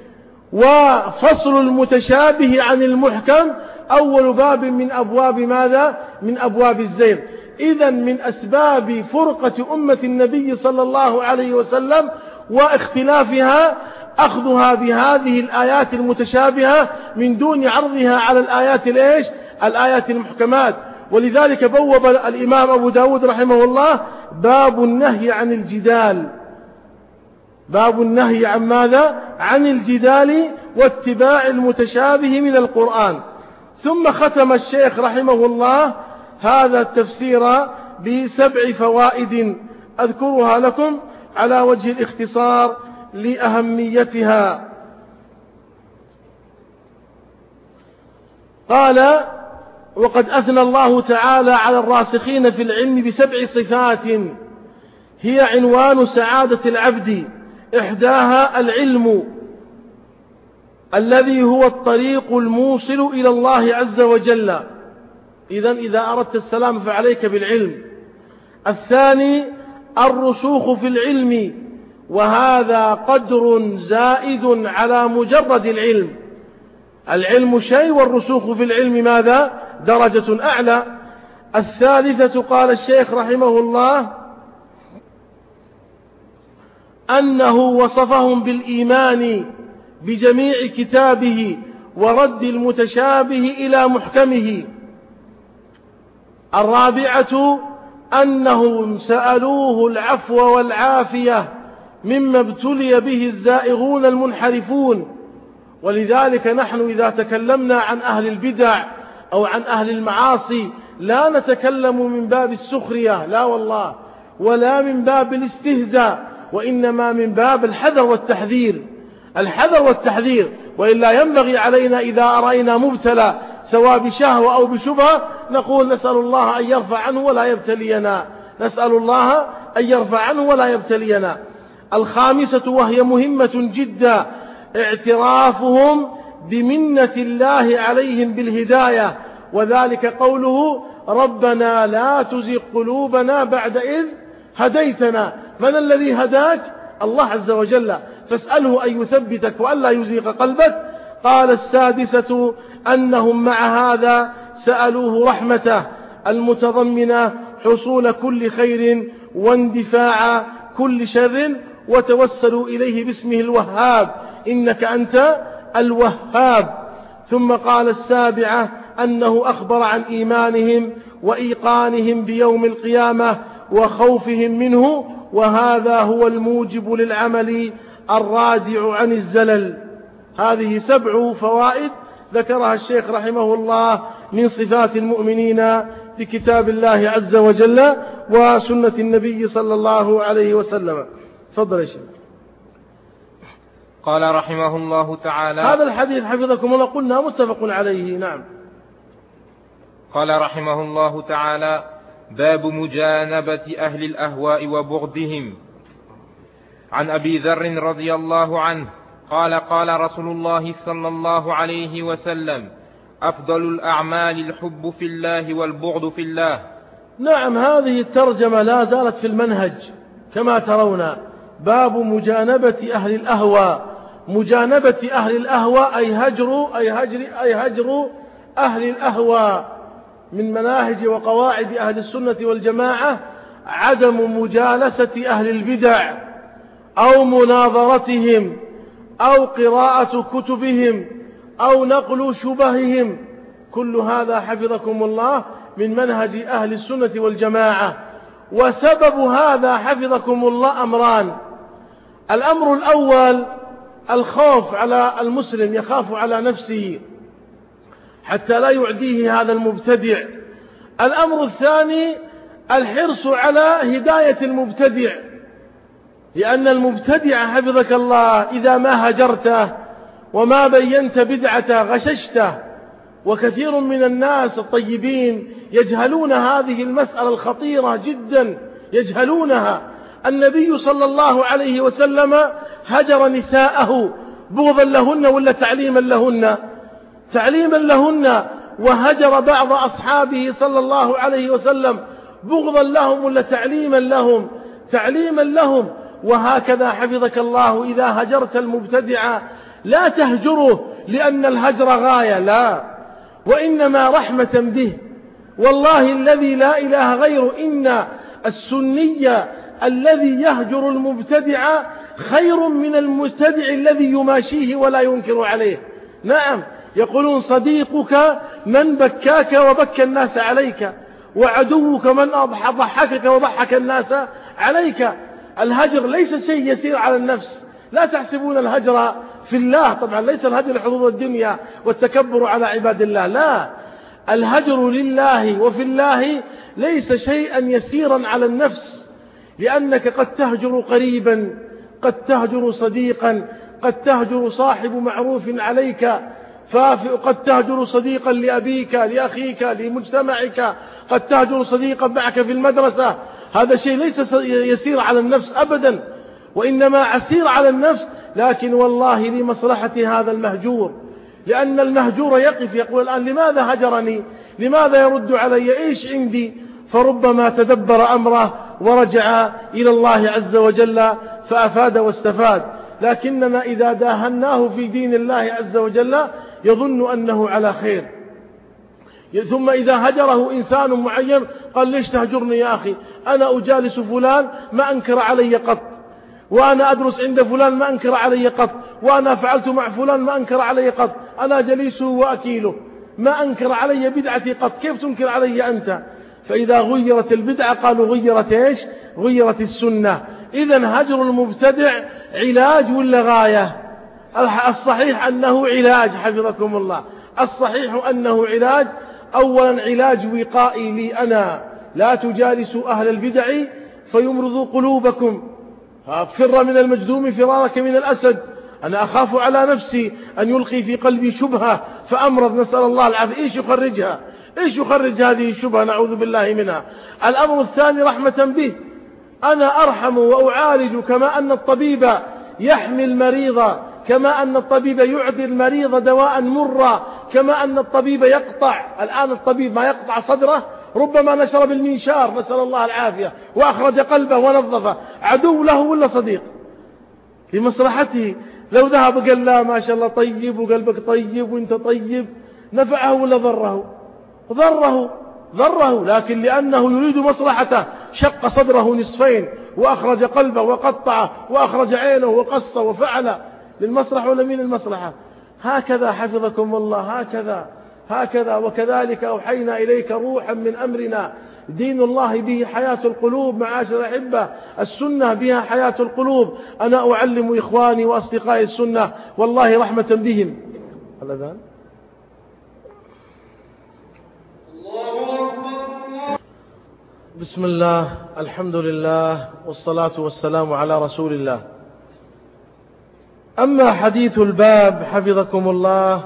وفصل المتشابه عن المحكم أول باب من أبواب ماذا؟ من أبواب الزيغ. إذن من أسباب فرقة أمة النبي صلى الله عليه وسلم واختلافها أخذها بهذه الآيات المتشابهة من دون عرضها على الآيات الآيات المحكمات. ولذلك بوب الإمام أبو داود رحمه الله باب النهي عن الجدال، باب النهي عن ماذا؟ عن الجدال واتباع المتشابه من القرآن. ثم ختم الشيخ رحمه الله هذا التفسير ب7 فوائد أذكرها لكم على وجه الاختصار لأهميتها. قال: وقد أثنى الله تعالى على الراسخين في العلم ب7 صفات هي عنوان سعادة العبد. إحداها العلم الذي هو الطريق الموصل إلى الله عز وجل، إذن إذا أردت السلام فعليك بالعلم. الثاني الرسوخ في العلم، وهذا قدر زائد على مجرد العلم. العلم شيء والرسوخ في العلم ماذا؟ درجة أعلى. الثالثة قال الشيخ رحمه الله أنه وصفهم بالإيمان بجميع كتابه ورد المتشابه إلى محكمه. الرابعة أنهم سألوه العفو والعافية مما ابتلي به الزائغون المنحرفون. ولذلك نحن إذا تكلمنا عن أهل البدع أو عن أهل المعاصي لا نتكلم من باب السخرية، لا والله، ولا من باب الاستهزاء، وإنما من باب الحذر والتحذير، الحذر والتحذير. وإلا ينبغي علينا إذا أرأينا مبتلى سواء بشهوة أو بشبهة نقول نسأل الله أن يرفع عنه ولا يبتلينا، نسأل الله أن يرفع عنه ولا يبتلينا. الخامسة وهي مهمة جدا اعترافهم بمنة الله عليهم بالهداية، وذلك قوله ربنا لا تزغ قلوبنا بعد إذ هديتنا. من الذي هداك؟ الله عز وجل، فاسأله أن يثبتك وألا يزيغ قلبك. قال السادسة أنهم مع هذا سألوه رحمته المتضمنة حصول كل خير واندفاع كل شر، وتوسلوا إليه باسمه الوهاب إنك أنت الوهاب. ثم قال السابعة أنه أخبر عن إيمانهم وإيقانهم بيوم القيامة وخوفهم منه، وهذا هو الموجب للعمل الرادع عن الزلل. هذه 7 فوائد ذكرها الشيخ رحمه الله من صفات المؤمنين بكتاب الله عز وجل وسنة النبي صلى الله عليه وسلم. تفضل يا شيخ. قال رحمه الله تعالى: هذا الحديث حفظكم الله قلنا متفق عليه. نعم. قال رحمه الله تعالى: باب مجانبة أهل الأهواء وبغضهم. عن أبي ذر رضي الله عنه قال: قال رسول الله صلى الله عليه وسلم: أفضل الأعمال الحب في الله والبغض في الله. نعم، هذه الترجمة لا زالت في المنهج كما ترون. باب مجانبة أهل الأهواء. مجانبة أهل الأهواء أي هجر أهل الأهواء. من مناهج وقواعد أهل السنة والجماعة عدم مجالسة أهل البدع أو مناظرتهم أو قراءة كتبهم أو نقل شبههم. كل هذا حفظكم الله من منهج أهل السنة والجماعة. وسبب هذا حفظكم الله أمران. الأمر الأول الخوف على المسلم، يخاف على نفسه حتى لا يعديه هذا المبتدع. الأمر الثاني الحرص على هداية المبتدع، لأن المبتدع حفظك الله إذا ما هجرته وما بينت بدعته غششته. وكثير من الناس الطيبين يجهلون هذه المسألة الخطيرة جدا، يجهلونها. النبي صلى الله عليه وسلم هجر نساءه بغضا لهن ولا تعليما لهن؟ تعليما لهن. وهجر بعض أصحابه صلى الله عليه وسلم بغضا لهم ولا تعليما لهم؟ تعليما لهم. وهكذا حفظك الله إذا هجرت المبتدع لا تهجره لأن الهجر غاية، لا، وإنما رحمة به. والله الذي لا إله غيره إن السني الذي يهجر المبتدع خير من المبتدع الذي يماشيه ولا ينكر عليه. نعم، يقولون صديقك من بكاك وبكى الناس عليك، وعدوك من ضحكك وضحك الناس عليك. الهجر ليس شيء يسير على النفس. لا تحسبون الهجر في الله، طبعا ليس الهجر لحظوظ الدنيا والتكبر على عباد الله، لا، الهجر لله وفي الله ليس شيئا يسيرا على النفس، لأنك قد تهجر قريبا، قد تهجر صديقا، قد تهجر صاحب معروف عليك، قد تهجر صديقا لأبيك لأخيك لمجتمعك، قد تهجر صديقا معك في المدرسة. هذا شيء ليس يسير على النفس أبدا، وإنما عسير على النفس، لكن والله لمصلحة هذا المهجور. لأن المهجور يقف يقول الآن لماذا هجرني؟ لماذا يرد علي؟ إيش عندي؟ فربما تدبر أمره ورجع إلى الله عز وجل فأفاد واستفاد. لكننا إذا داهناه في دين الله عز وجل يظن أنه على خير. ثم إذا هجره إنسان معين قال ليش تهجرني يا أخي؟ أنا أجالس فلان ما أنكر علي قط، وأنا أدرس عند فلان ما أنكر علي قط، وأنا فعلت مع فلان ما أنكر علي قط، أنا جليسه وأكيله ما أنكر علي بدعتي قط، كيف تنكر علي أنت؟ فإذا غيرت البدعة قالوا غيرت إيش؟ غيرت السنة. إذن هجر المبتدع علاج ولا غاية؟ الصحيح أنه علاج حفظكم الله، الصحيح أنه علاج. أولا علاج وقائي لي أنا، لا تجالسوا أهل البدع فيمرضوا قلوبكم، فر من المجذوم فرارك من الأسد. أنا أخاف على نفسي أن يلقي في قلبي شبهة فأمرض، نسأل الله العافية. إيش يخرجها؟ إيش يخرج هذه الشبهة؟ نعوذ بالله منها. الأمر الثاني رحمة به، أنا أرحم وأعالج، كما أن الطبيب يحمي المريض، كما أن الطبيب يعطي المريض دواء مرا، كما أن الطبيب يقطع، الآن الطبيب ما يقطع صدره ربما نشر بالمنشار نسأل الله العافية وأخرج قلبه ونظفه، عدو له ولا صديق؟ لمصلحته. لو ذهب قال لا ما شاء الله طيب وقلبك طيب وانت طيب، نفعه ولا ضره؟ ضره، لكن لأنه يريد مصلحته شق صدره نصفين وأخرج قلبه وقطعه وأخرج عينه وقصه وفعل، للمصلحة ولا من المصلحة؟ هكذا حفظكم الله، هكذا. وكذلك أوحينا إليك روحا من أمرنا، دين الله به حياة القلوب معاشر الأحبة، السنة بها حياة القلوب. أنا أعلم إخواني وأصدقائي السنة والله رحمة بهم. الأذان. بسم الله، الحمد لله، والصلاة والسلام على رسول الله. أما حديث الباب حفظكم الله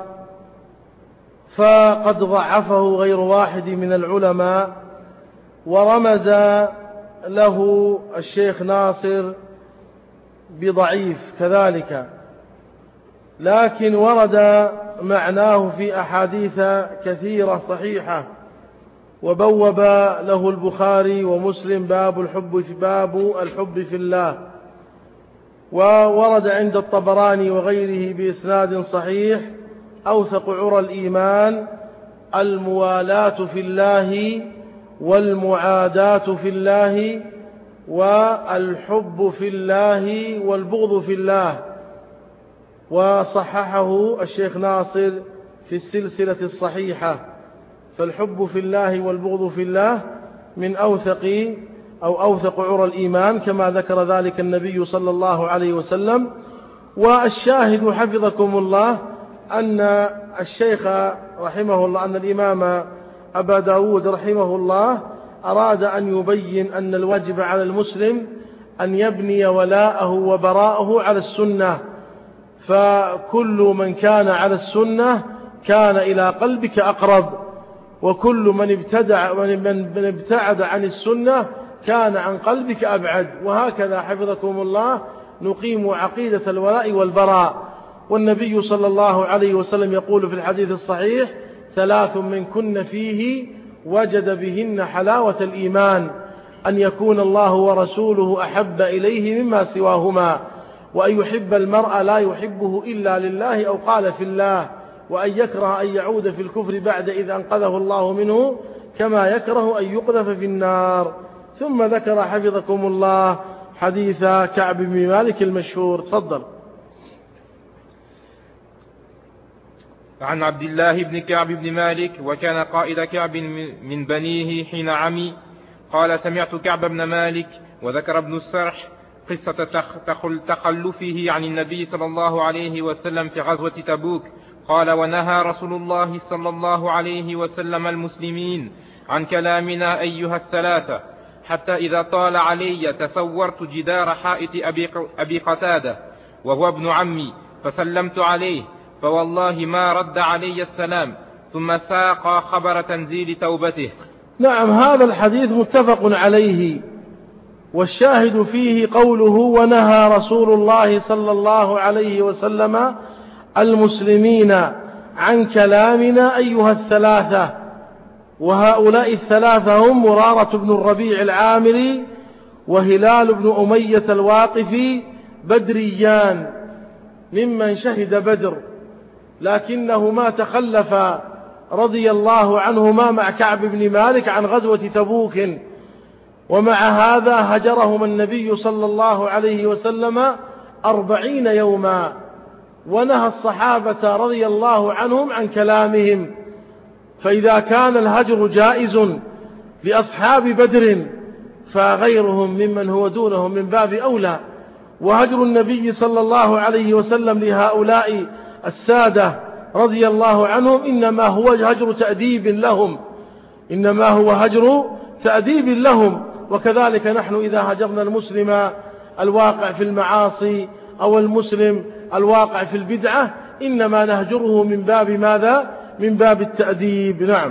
فقد ضعفه غير واحد من العلماء، ورمز له الشيخ ناصر بضعيف كذلك، لكن ورد معناه في أحاديث كثيرة صحيحة، وبوب له البخاري ومسلم باب الحب في الله، وورد عند الطبراني وغيره بإسناد صحيح: أوثق عرى الإيمان الموالاة في الله والمعاداة في الله والحب في الله والبغض في الله. وصححه الشيخ ناصر في السلسلة الصحيحة. فالحب في الله والبغض في الله من أوثق عرى الإيمان، كما ذكر ذلك النبي صلى الله عليه وسلم. والشاهد حفظكم الله أن الشيخ رحمه الله، أن الإمام أبا داود رحمه الله أراد أن يبين أن الواجب على المسلم أن يبني ولاءه وبراءه على السنة، فكل من كان على السنة كان إلى قلبك أقرب، وكل من ابتعد عن السنة كان عن قلبك أبعد. وهكذا حفظكم الله نقيم عقيدة الولاء والبراء. والنبي صلى الله عليه وسلم يقول في الحديث الصحيح: 3 من كن فيه وجد بهن حلاوة الإيمان: أن يكون الله ورسوله أحب إليه مما سواهما، وأن يحب المرء لا يحبه إلا لله أو قال في الله، وأن يكره أن يعود في الكفر بعد إذا أنقذه الله منه، كما يكره أن يقذف في النار. ثم ذكر حفظكم الله حديث كعب بن مالك المشهور. تفضل. عن عبد الله بن كعب بن مالك، وكان قائد كعب من بنيه حين عمي، قال: سمعت كعب بن مالك. وذكر ابن السرح قصة تخلفه عن النبي صلى الله عليه وسلم في غزوة تبوك. قال: ونهى رسول الله صلى الله عليه وسلم المسلمين عن كلامنا أيها الثلاثة، حتى إذا طال علي تصورت جدار حائط أبي قتادة وهو ابن عمي، فسلمت عليه، فوالله ما رد علي السلام، ثم ساق خبر تنزيل توبته. نعم، هذا الحديث متفق عليه، والشاهد فيه قوله: ونهى رسول الله صلى الله عليه وسلم المسلمين عن كلامنا أيها الثلاثة. وهؤلاء الثلاثة هم مرارة بن الربيع العامري، وهلال بن أمية الواقفي، بدريان ممن شهد بدر، لكنهما تخلفا رضي الله عنهما مع كعب بن مالك عن غزوة تبوك، ومع هذا هجرهم النبي صلى الله عليه وسلم 40 يوما، ونهى الصحابة رضي الله عنهم عن كلامهم. فإذا كان الهجر جائز لأصحاب بدر فغيرهم ممن هو دونهم من باب أولى. وهجر النبي صلى الله عليه وسلم لهؤلاء السادة رضي الله عنهم إنما هو هجر تأديب لهم، إنما هو هجر تأديب لهم. وكذلك نحن إذا هجرنا المسلم الواقع في المعاصي أو المسلم الواقع في البدعة إنما نهجره من باب ماذا؟ من باب التأديب. نعم.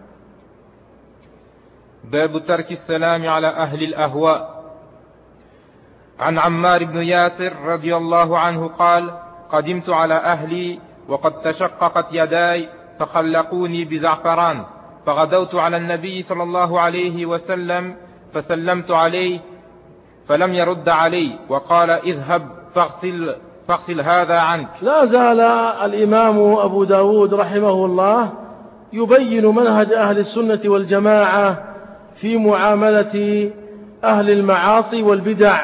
باب ترك السلام على أهل الأهواء. عن عمار بن ياسر رضي الله عنه قال: قدمت على أهلي وقد تشققت يداي فخلقوني بزعفران، فغدوت على النبي صلى الله عليه وسلم فسلمت عليه فلم يرد علي، وقال: اذهب فاغسل هذا عنك. لا زال الإمام أبو داود رحمه الله يبين منهج أهل السنة والجماعة في معاملة أهل المعاصي والبدع.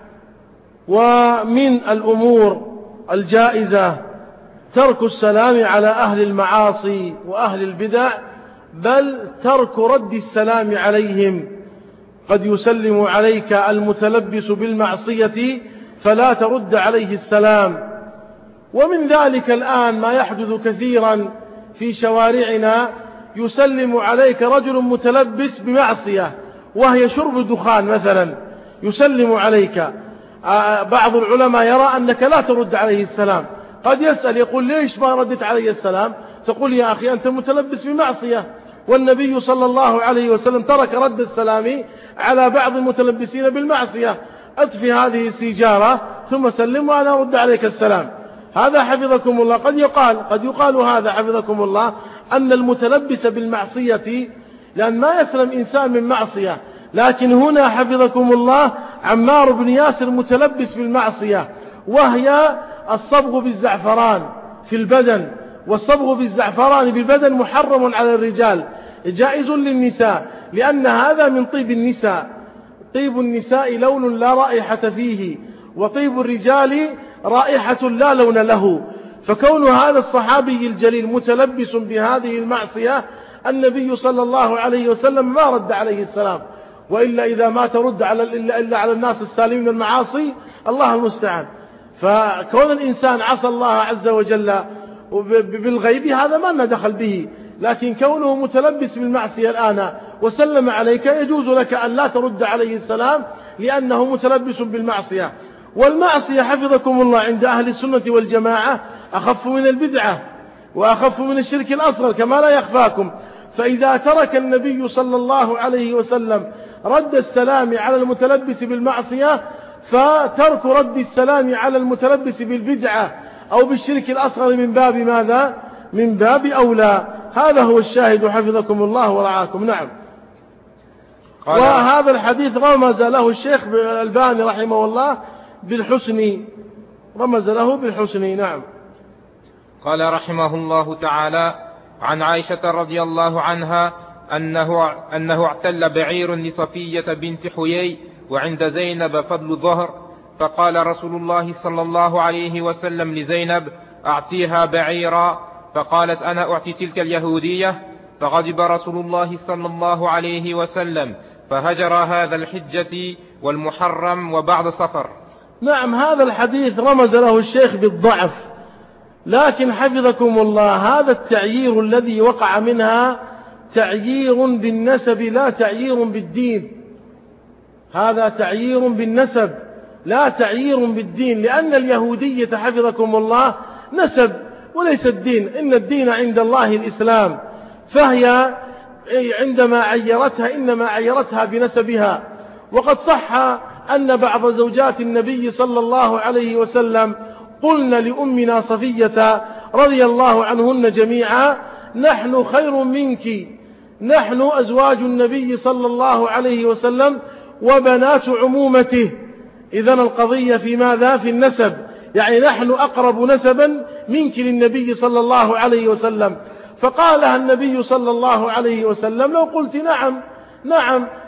ومن الأمور الجائزة ترك السلام على أهل المعاصي وأهل البدع، بل ترك رد السلام عليهم. قد يسلم عليك المتلبس بالمعصية فلا ترد عليه السلام. ومن ذلك الآن ما يحدث كثيرا في شوارعنا، يسلم عليك رجل متلبس بمعصية وهي شرب دخان مثلا، يسلم عليك. بعض العلماء يرى أنك لا ترد عليه السلام، قد يسأل يقول: ليش ما ردت علي السلام؟ تقول: يا أخي أنت متلبس بمعصية، والنبي صلى الله عليه وسلم ترك رد السلام على بعض المتلبسين بالمعصية. أطفي هذه السيجارة ثم سلم وأنا أرد عليك السلام. هذا حفظكم الله قد يقال هذا حفظكم الله أن المتلبس بالمعصية، لأن ما يسلم إنسان من معصية، لكن هنا حفظكم الله عمار بن ياسر متلبس بالمعصية، وهي الصبغ بالزعفران في البدن. والصبغ بالزعفران بالبدن محرم على الرجال، جائز للنساء، لأن هذا من طيب النساء. طيب النساء لون لا رائحة فيه، وطيب الرجال رائحة لا لون له. فكون هذا الصحابي الجليل متلبس بهذه المعصية، النبي صلى الله عليه وسلم ما رد عليه السلام. وإلا إذا ما ترد إلا على الناس السالمين من المعاصي، الله المستعان. فكون الإنسان عصى الله عز وجل بالغيب هذا ما لنا دخل به، لكن كونه متلبس بالمعصية الآن وسلم عليك يجوز لك أن لا ترد عليه السلام، لأنه متلبس بالمعصية. والمعصية حفظكم الله عند أهل السنة والجماعة أخف من البدعة وأخف من الشرك الأصغر كما لا يخفاكم. فإذا ترك النبي صلى الله عليه وسلم رد السلام على المتلبس بالمعصية، فترك رد السلام على المتلبس بالبدعة أو بالشرك الأصغر من باب ماذا؟ من باب أولى. هذا هو الشاهد حفظكم الله ورعاكم. نعم. وهذا الحديث رمز له الشيخ الألباني رحمه الله بالحسن، رمز له بالحسن. نعم. قال رحمه الله تعالى: عن عائشة رضي الله عنها أنه اعتل بعير لصفية بنت حيي وعند زينب فضل ظهر، فقال رسول الله صلى الله عليه وسلم لزينب: أعطيها بعيرا، فقالت: أنا أعطي تلك اليهودية. فغضب رسول الله صلى الله عليه وسلم، فهجر هذا الحجة والمحرم وبعد صفر. نعم. هذا الحديث رمز له الشيخ بالضعف، لكن حفظكم الله هذا التعيير الذي وقع منها تعيير بالنسب لا تعيير بالدين. هذا تعيير بالنسب لا تعيير بالدين، لأن اليهودية حفظكم الله نسب وليس الدين. إن الدين عند الله الإسلام، فهي عندما عيرتها إنما عيرتها بنسبها. وقد صح أن بعض زوجات النبي صلى الله عليه وسلم قلن لأمنا صفية رضي الله عنهن جميعا: نحن خير منك، نحن أزواج النبي صلى الله عليه وسلم وبنات عمومته. إذن القضية في ماذا؟ في النسب، يعني نحن أقرب نسبا منك للنبي صلى الله عليه وسلم. فقالها النبي صلى الله عليه وسلم: لو قلت نعم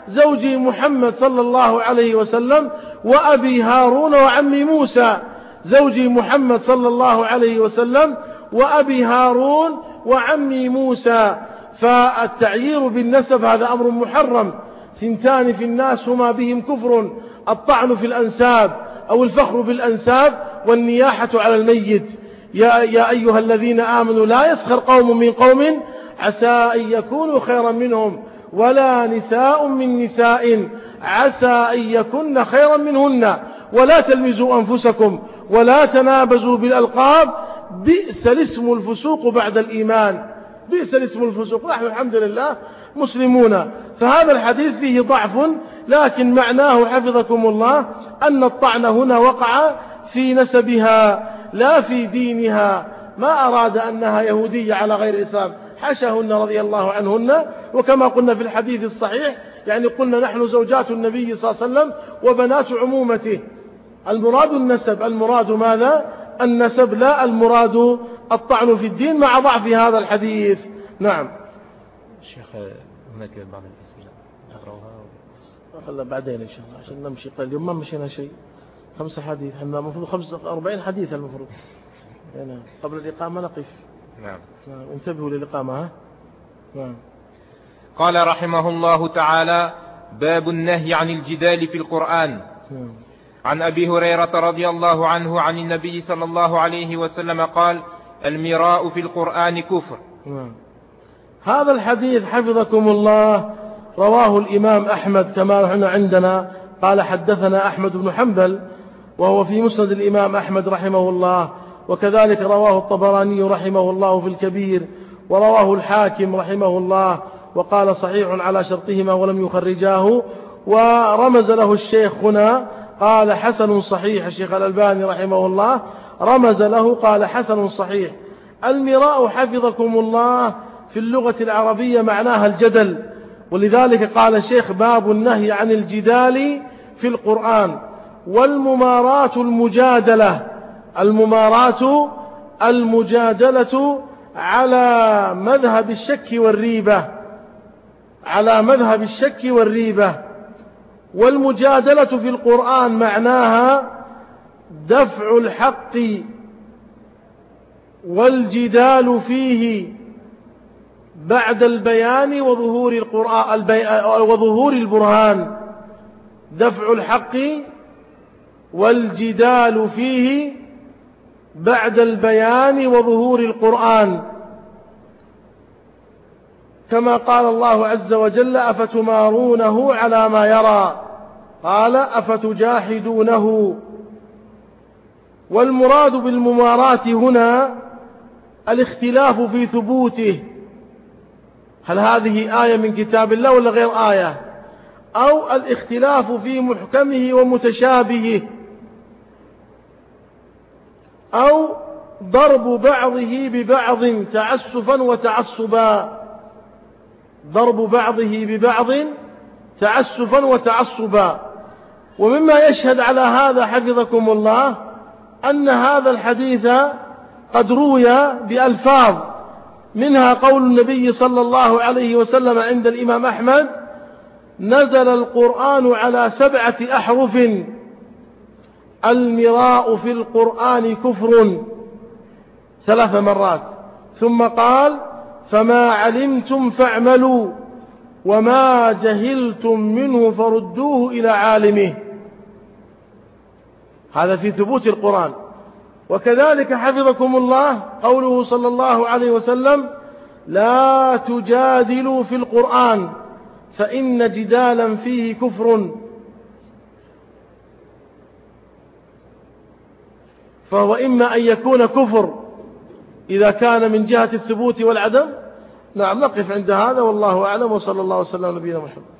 زوجي محمد صلى الله عليه وسلم وأبي هارون وعمي موسى، زوجي محمد صلى الله عليه وسلم وأبي هارون وعمي موسى. فالتعيير بالنسب هذا أمر محرم. ثنتان في الناس هما بهم كفر: الطعن في الأنساب أو الفخر بالأنساب والنياحة على الميت. يا أيها الذين آمنوا لا يسخر قوم من قوم عسى أن يكونوا خيرا منهم ولا نساء من نساء عسى أن يكن خيرا منهن ولا تلمزوا أنفسكم ولا تنابزوا بالألقاب بئس الاسم الفسوق بعد الإيمان. بئس الاسم الفسوق. نحن الحمد لله مسلمون. فهذا الحديث فيه ضعف، لكن معناه حفظكم الله أن الطعن هنا وقع في نسبها لا في دينها. ما أراد أنها يهودية على غير الإسلام، حشاهن رضي الله عنهن. وكما قلنا في الحديث الصحيح، يعني قلنا نحن زوجات النبي صلى الله عليه وسلم وبنات عمومته. المراد النسب. المراد ماذا؟ النسب، لا المراد الطعن في الدين، مع ضعف هذا الحديث. نعم. الشيخ هناك بعض الأسئلة نقرأها خلنا بعدين إن شاء الله عشان نمشي. اليوم ما مشينا شيء. 5 حديث، احنا المفروض 45 حديث المفروض. يعني قبل الإقامة نقف. نعم. انتبهوا للإقامة. نعم. قال رحمه الله تعالى: باب النهي عن الجدال في القرآن. عن أبي هريرة رضي الله عنه عن النبي صلى الله عليه وسلم قال: المراء في القرآن كفر. هذا الحديث حفظكم الله رواه الإمام أحمد كما نحن عندنا. قال: حدثنا أحمد بن حنبل، وهو في مسند الإمام أحمد رحمه الله، وكذلك رواه الطبراني رحمه الله في الكبير، ورواه الحاكم رحمه الله وقال صحيح على شرطهما ولم يخرجاه. ورمز له الشيخ هنا قال حسن صحيح. الشيخ الألباني رحمه الله رمز له قال حسن صحيح. المراء حفظكم الله في اللغة العربية معناها الجدل، ولذلك قال الشيخ: باب النهي عن الجدال في القرآن. والممارات المجادلة. الممارات المجادلة على مذهب الشك والريبة. على مذهب الشك والريبة. والمجادلة في القرآن معناها دفع الحق والجدال فيه بعد البيان وظهور القرآن وظهور البرهان. دفع الحق والجدال فيه بعد البيان وظهور القرآن، كما قال الله عز وجل: أفتمارونه على ما يرى، قال: أفتجاحدونه. والمراد بالممارات هنا الاختلاف في ثبوته، هل هذه آية من كتاب الله ولا غير آية، أو الاختلاف في محكمه ومتشابهه، أو ضرب بعضه ببعض تعسفا وتعصبا. ضرب بعضه ببعض تعسفا وتعصبا. ومما يشهد على هذا حفظكم الله أن هذا الحديث قد روي بألفاظ، منها قول النبي صلى الله عليه وسلم عند الإمام أحمد: نزل القرآن على 7 أحرف، المراء في القرآن كفر، 3 مرات. ثم قال: فما علمتم فاعملوا وما جهلتم منه فردوه إلى عالمه. هذا في ثبوت القرآن. وكذلك حفظكم الله قوله صلى الله عليه وسلم: لا تجادلوا في القرآن فإن جدالا فيه كفر. فهو إما أن يكون كفر إذا كان من جهة الثبوت والعدم. نعم، نقف عند هذا والله أعلم، وصلى الله وسلم على نبينا محمد.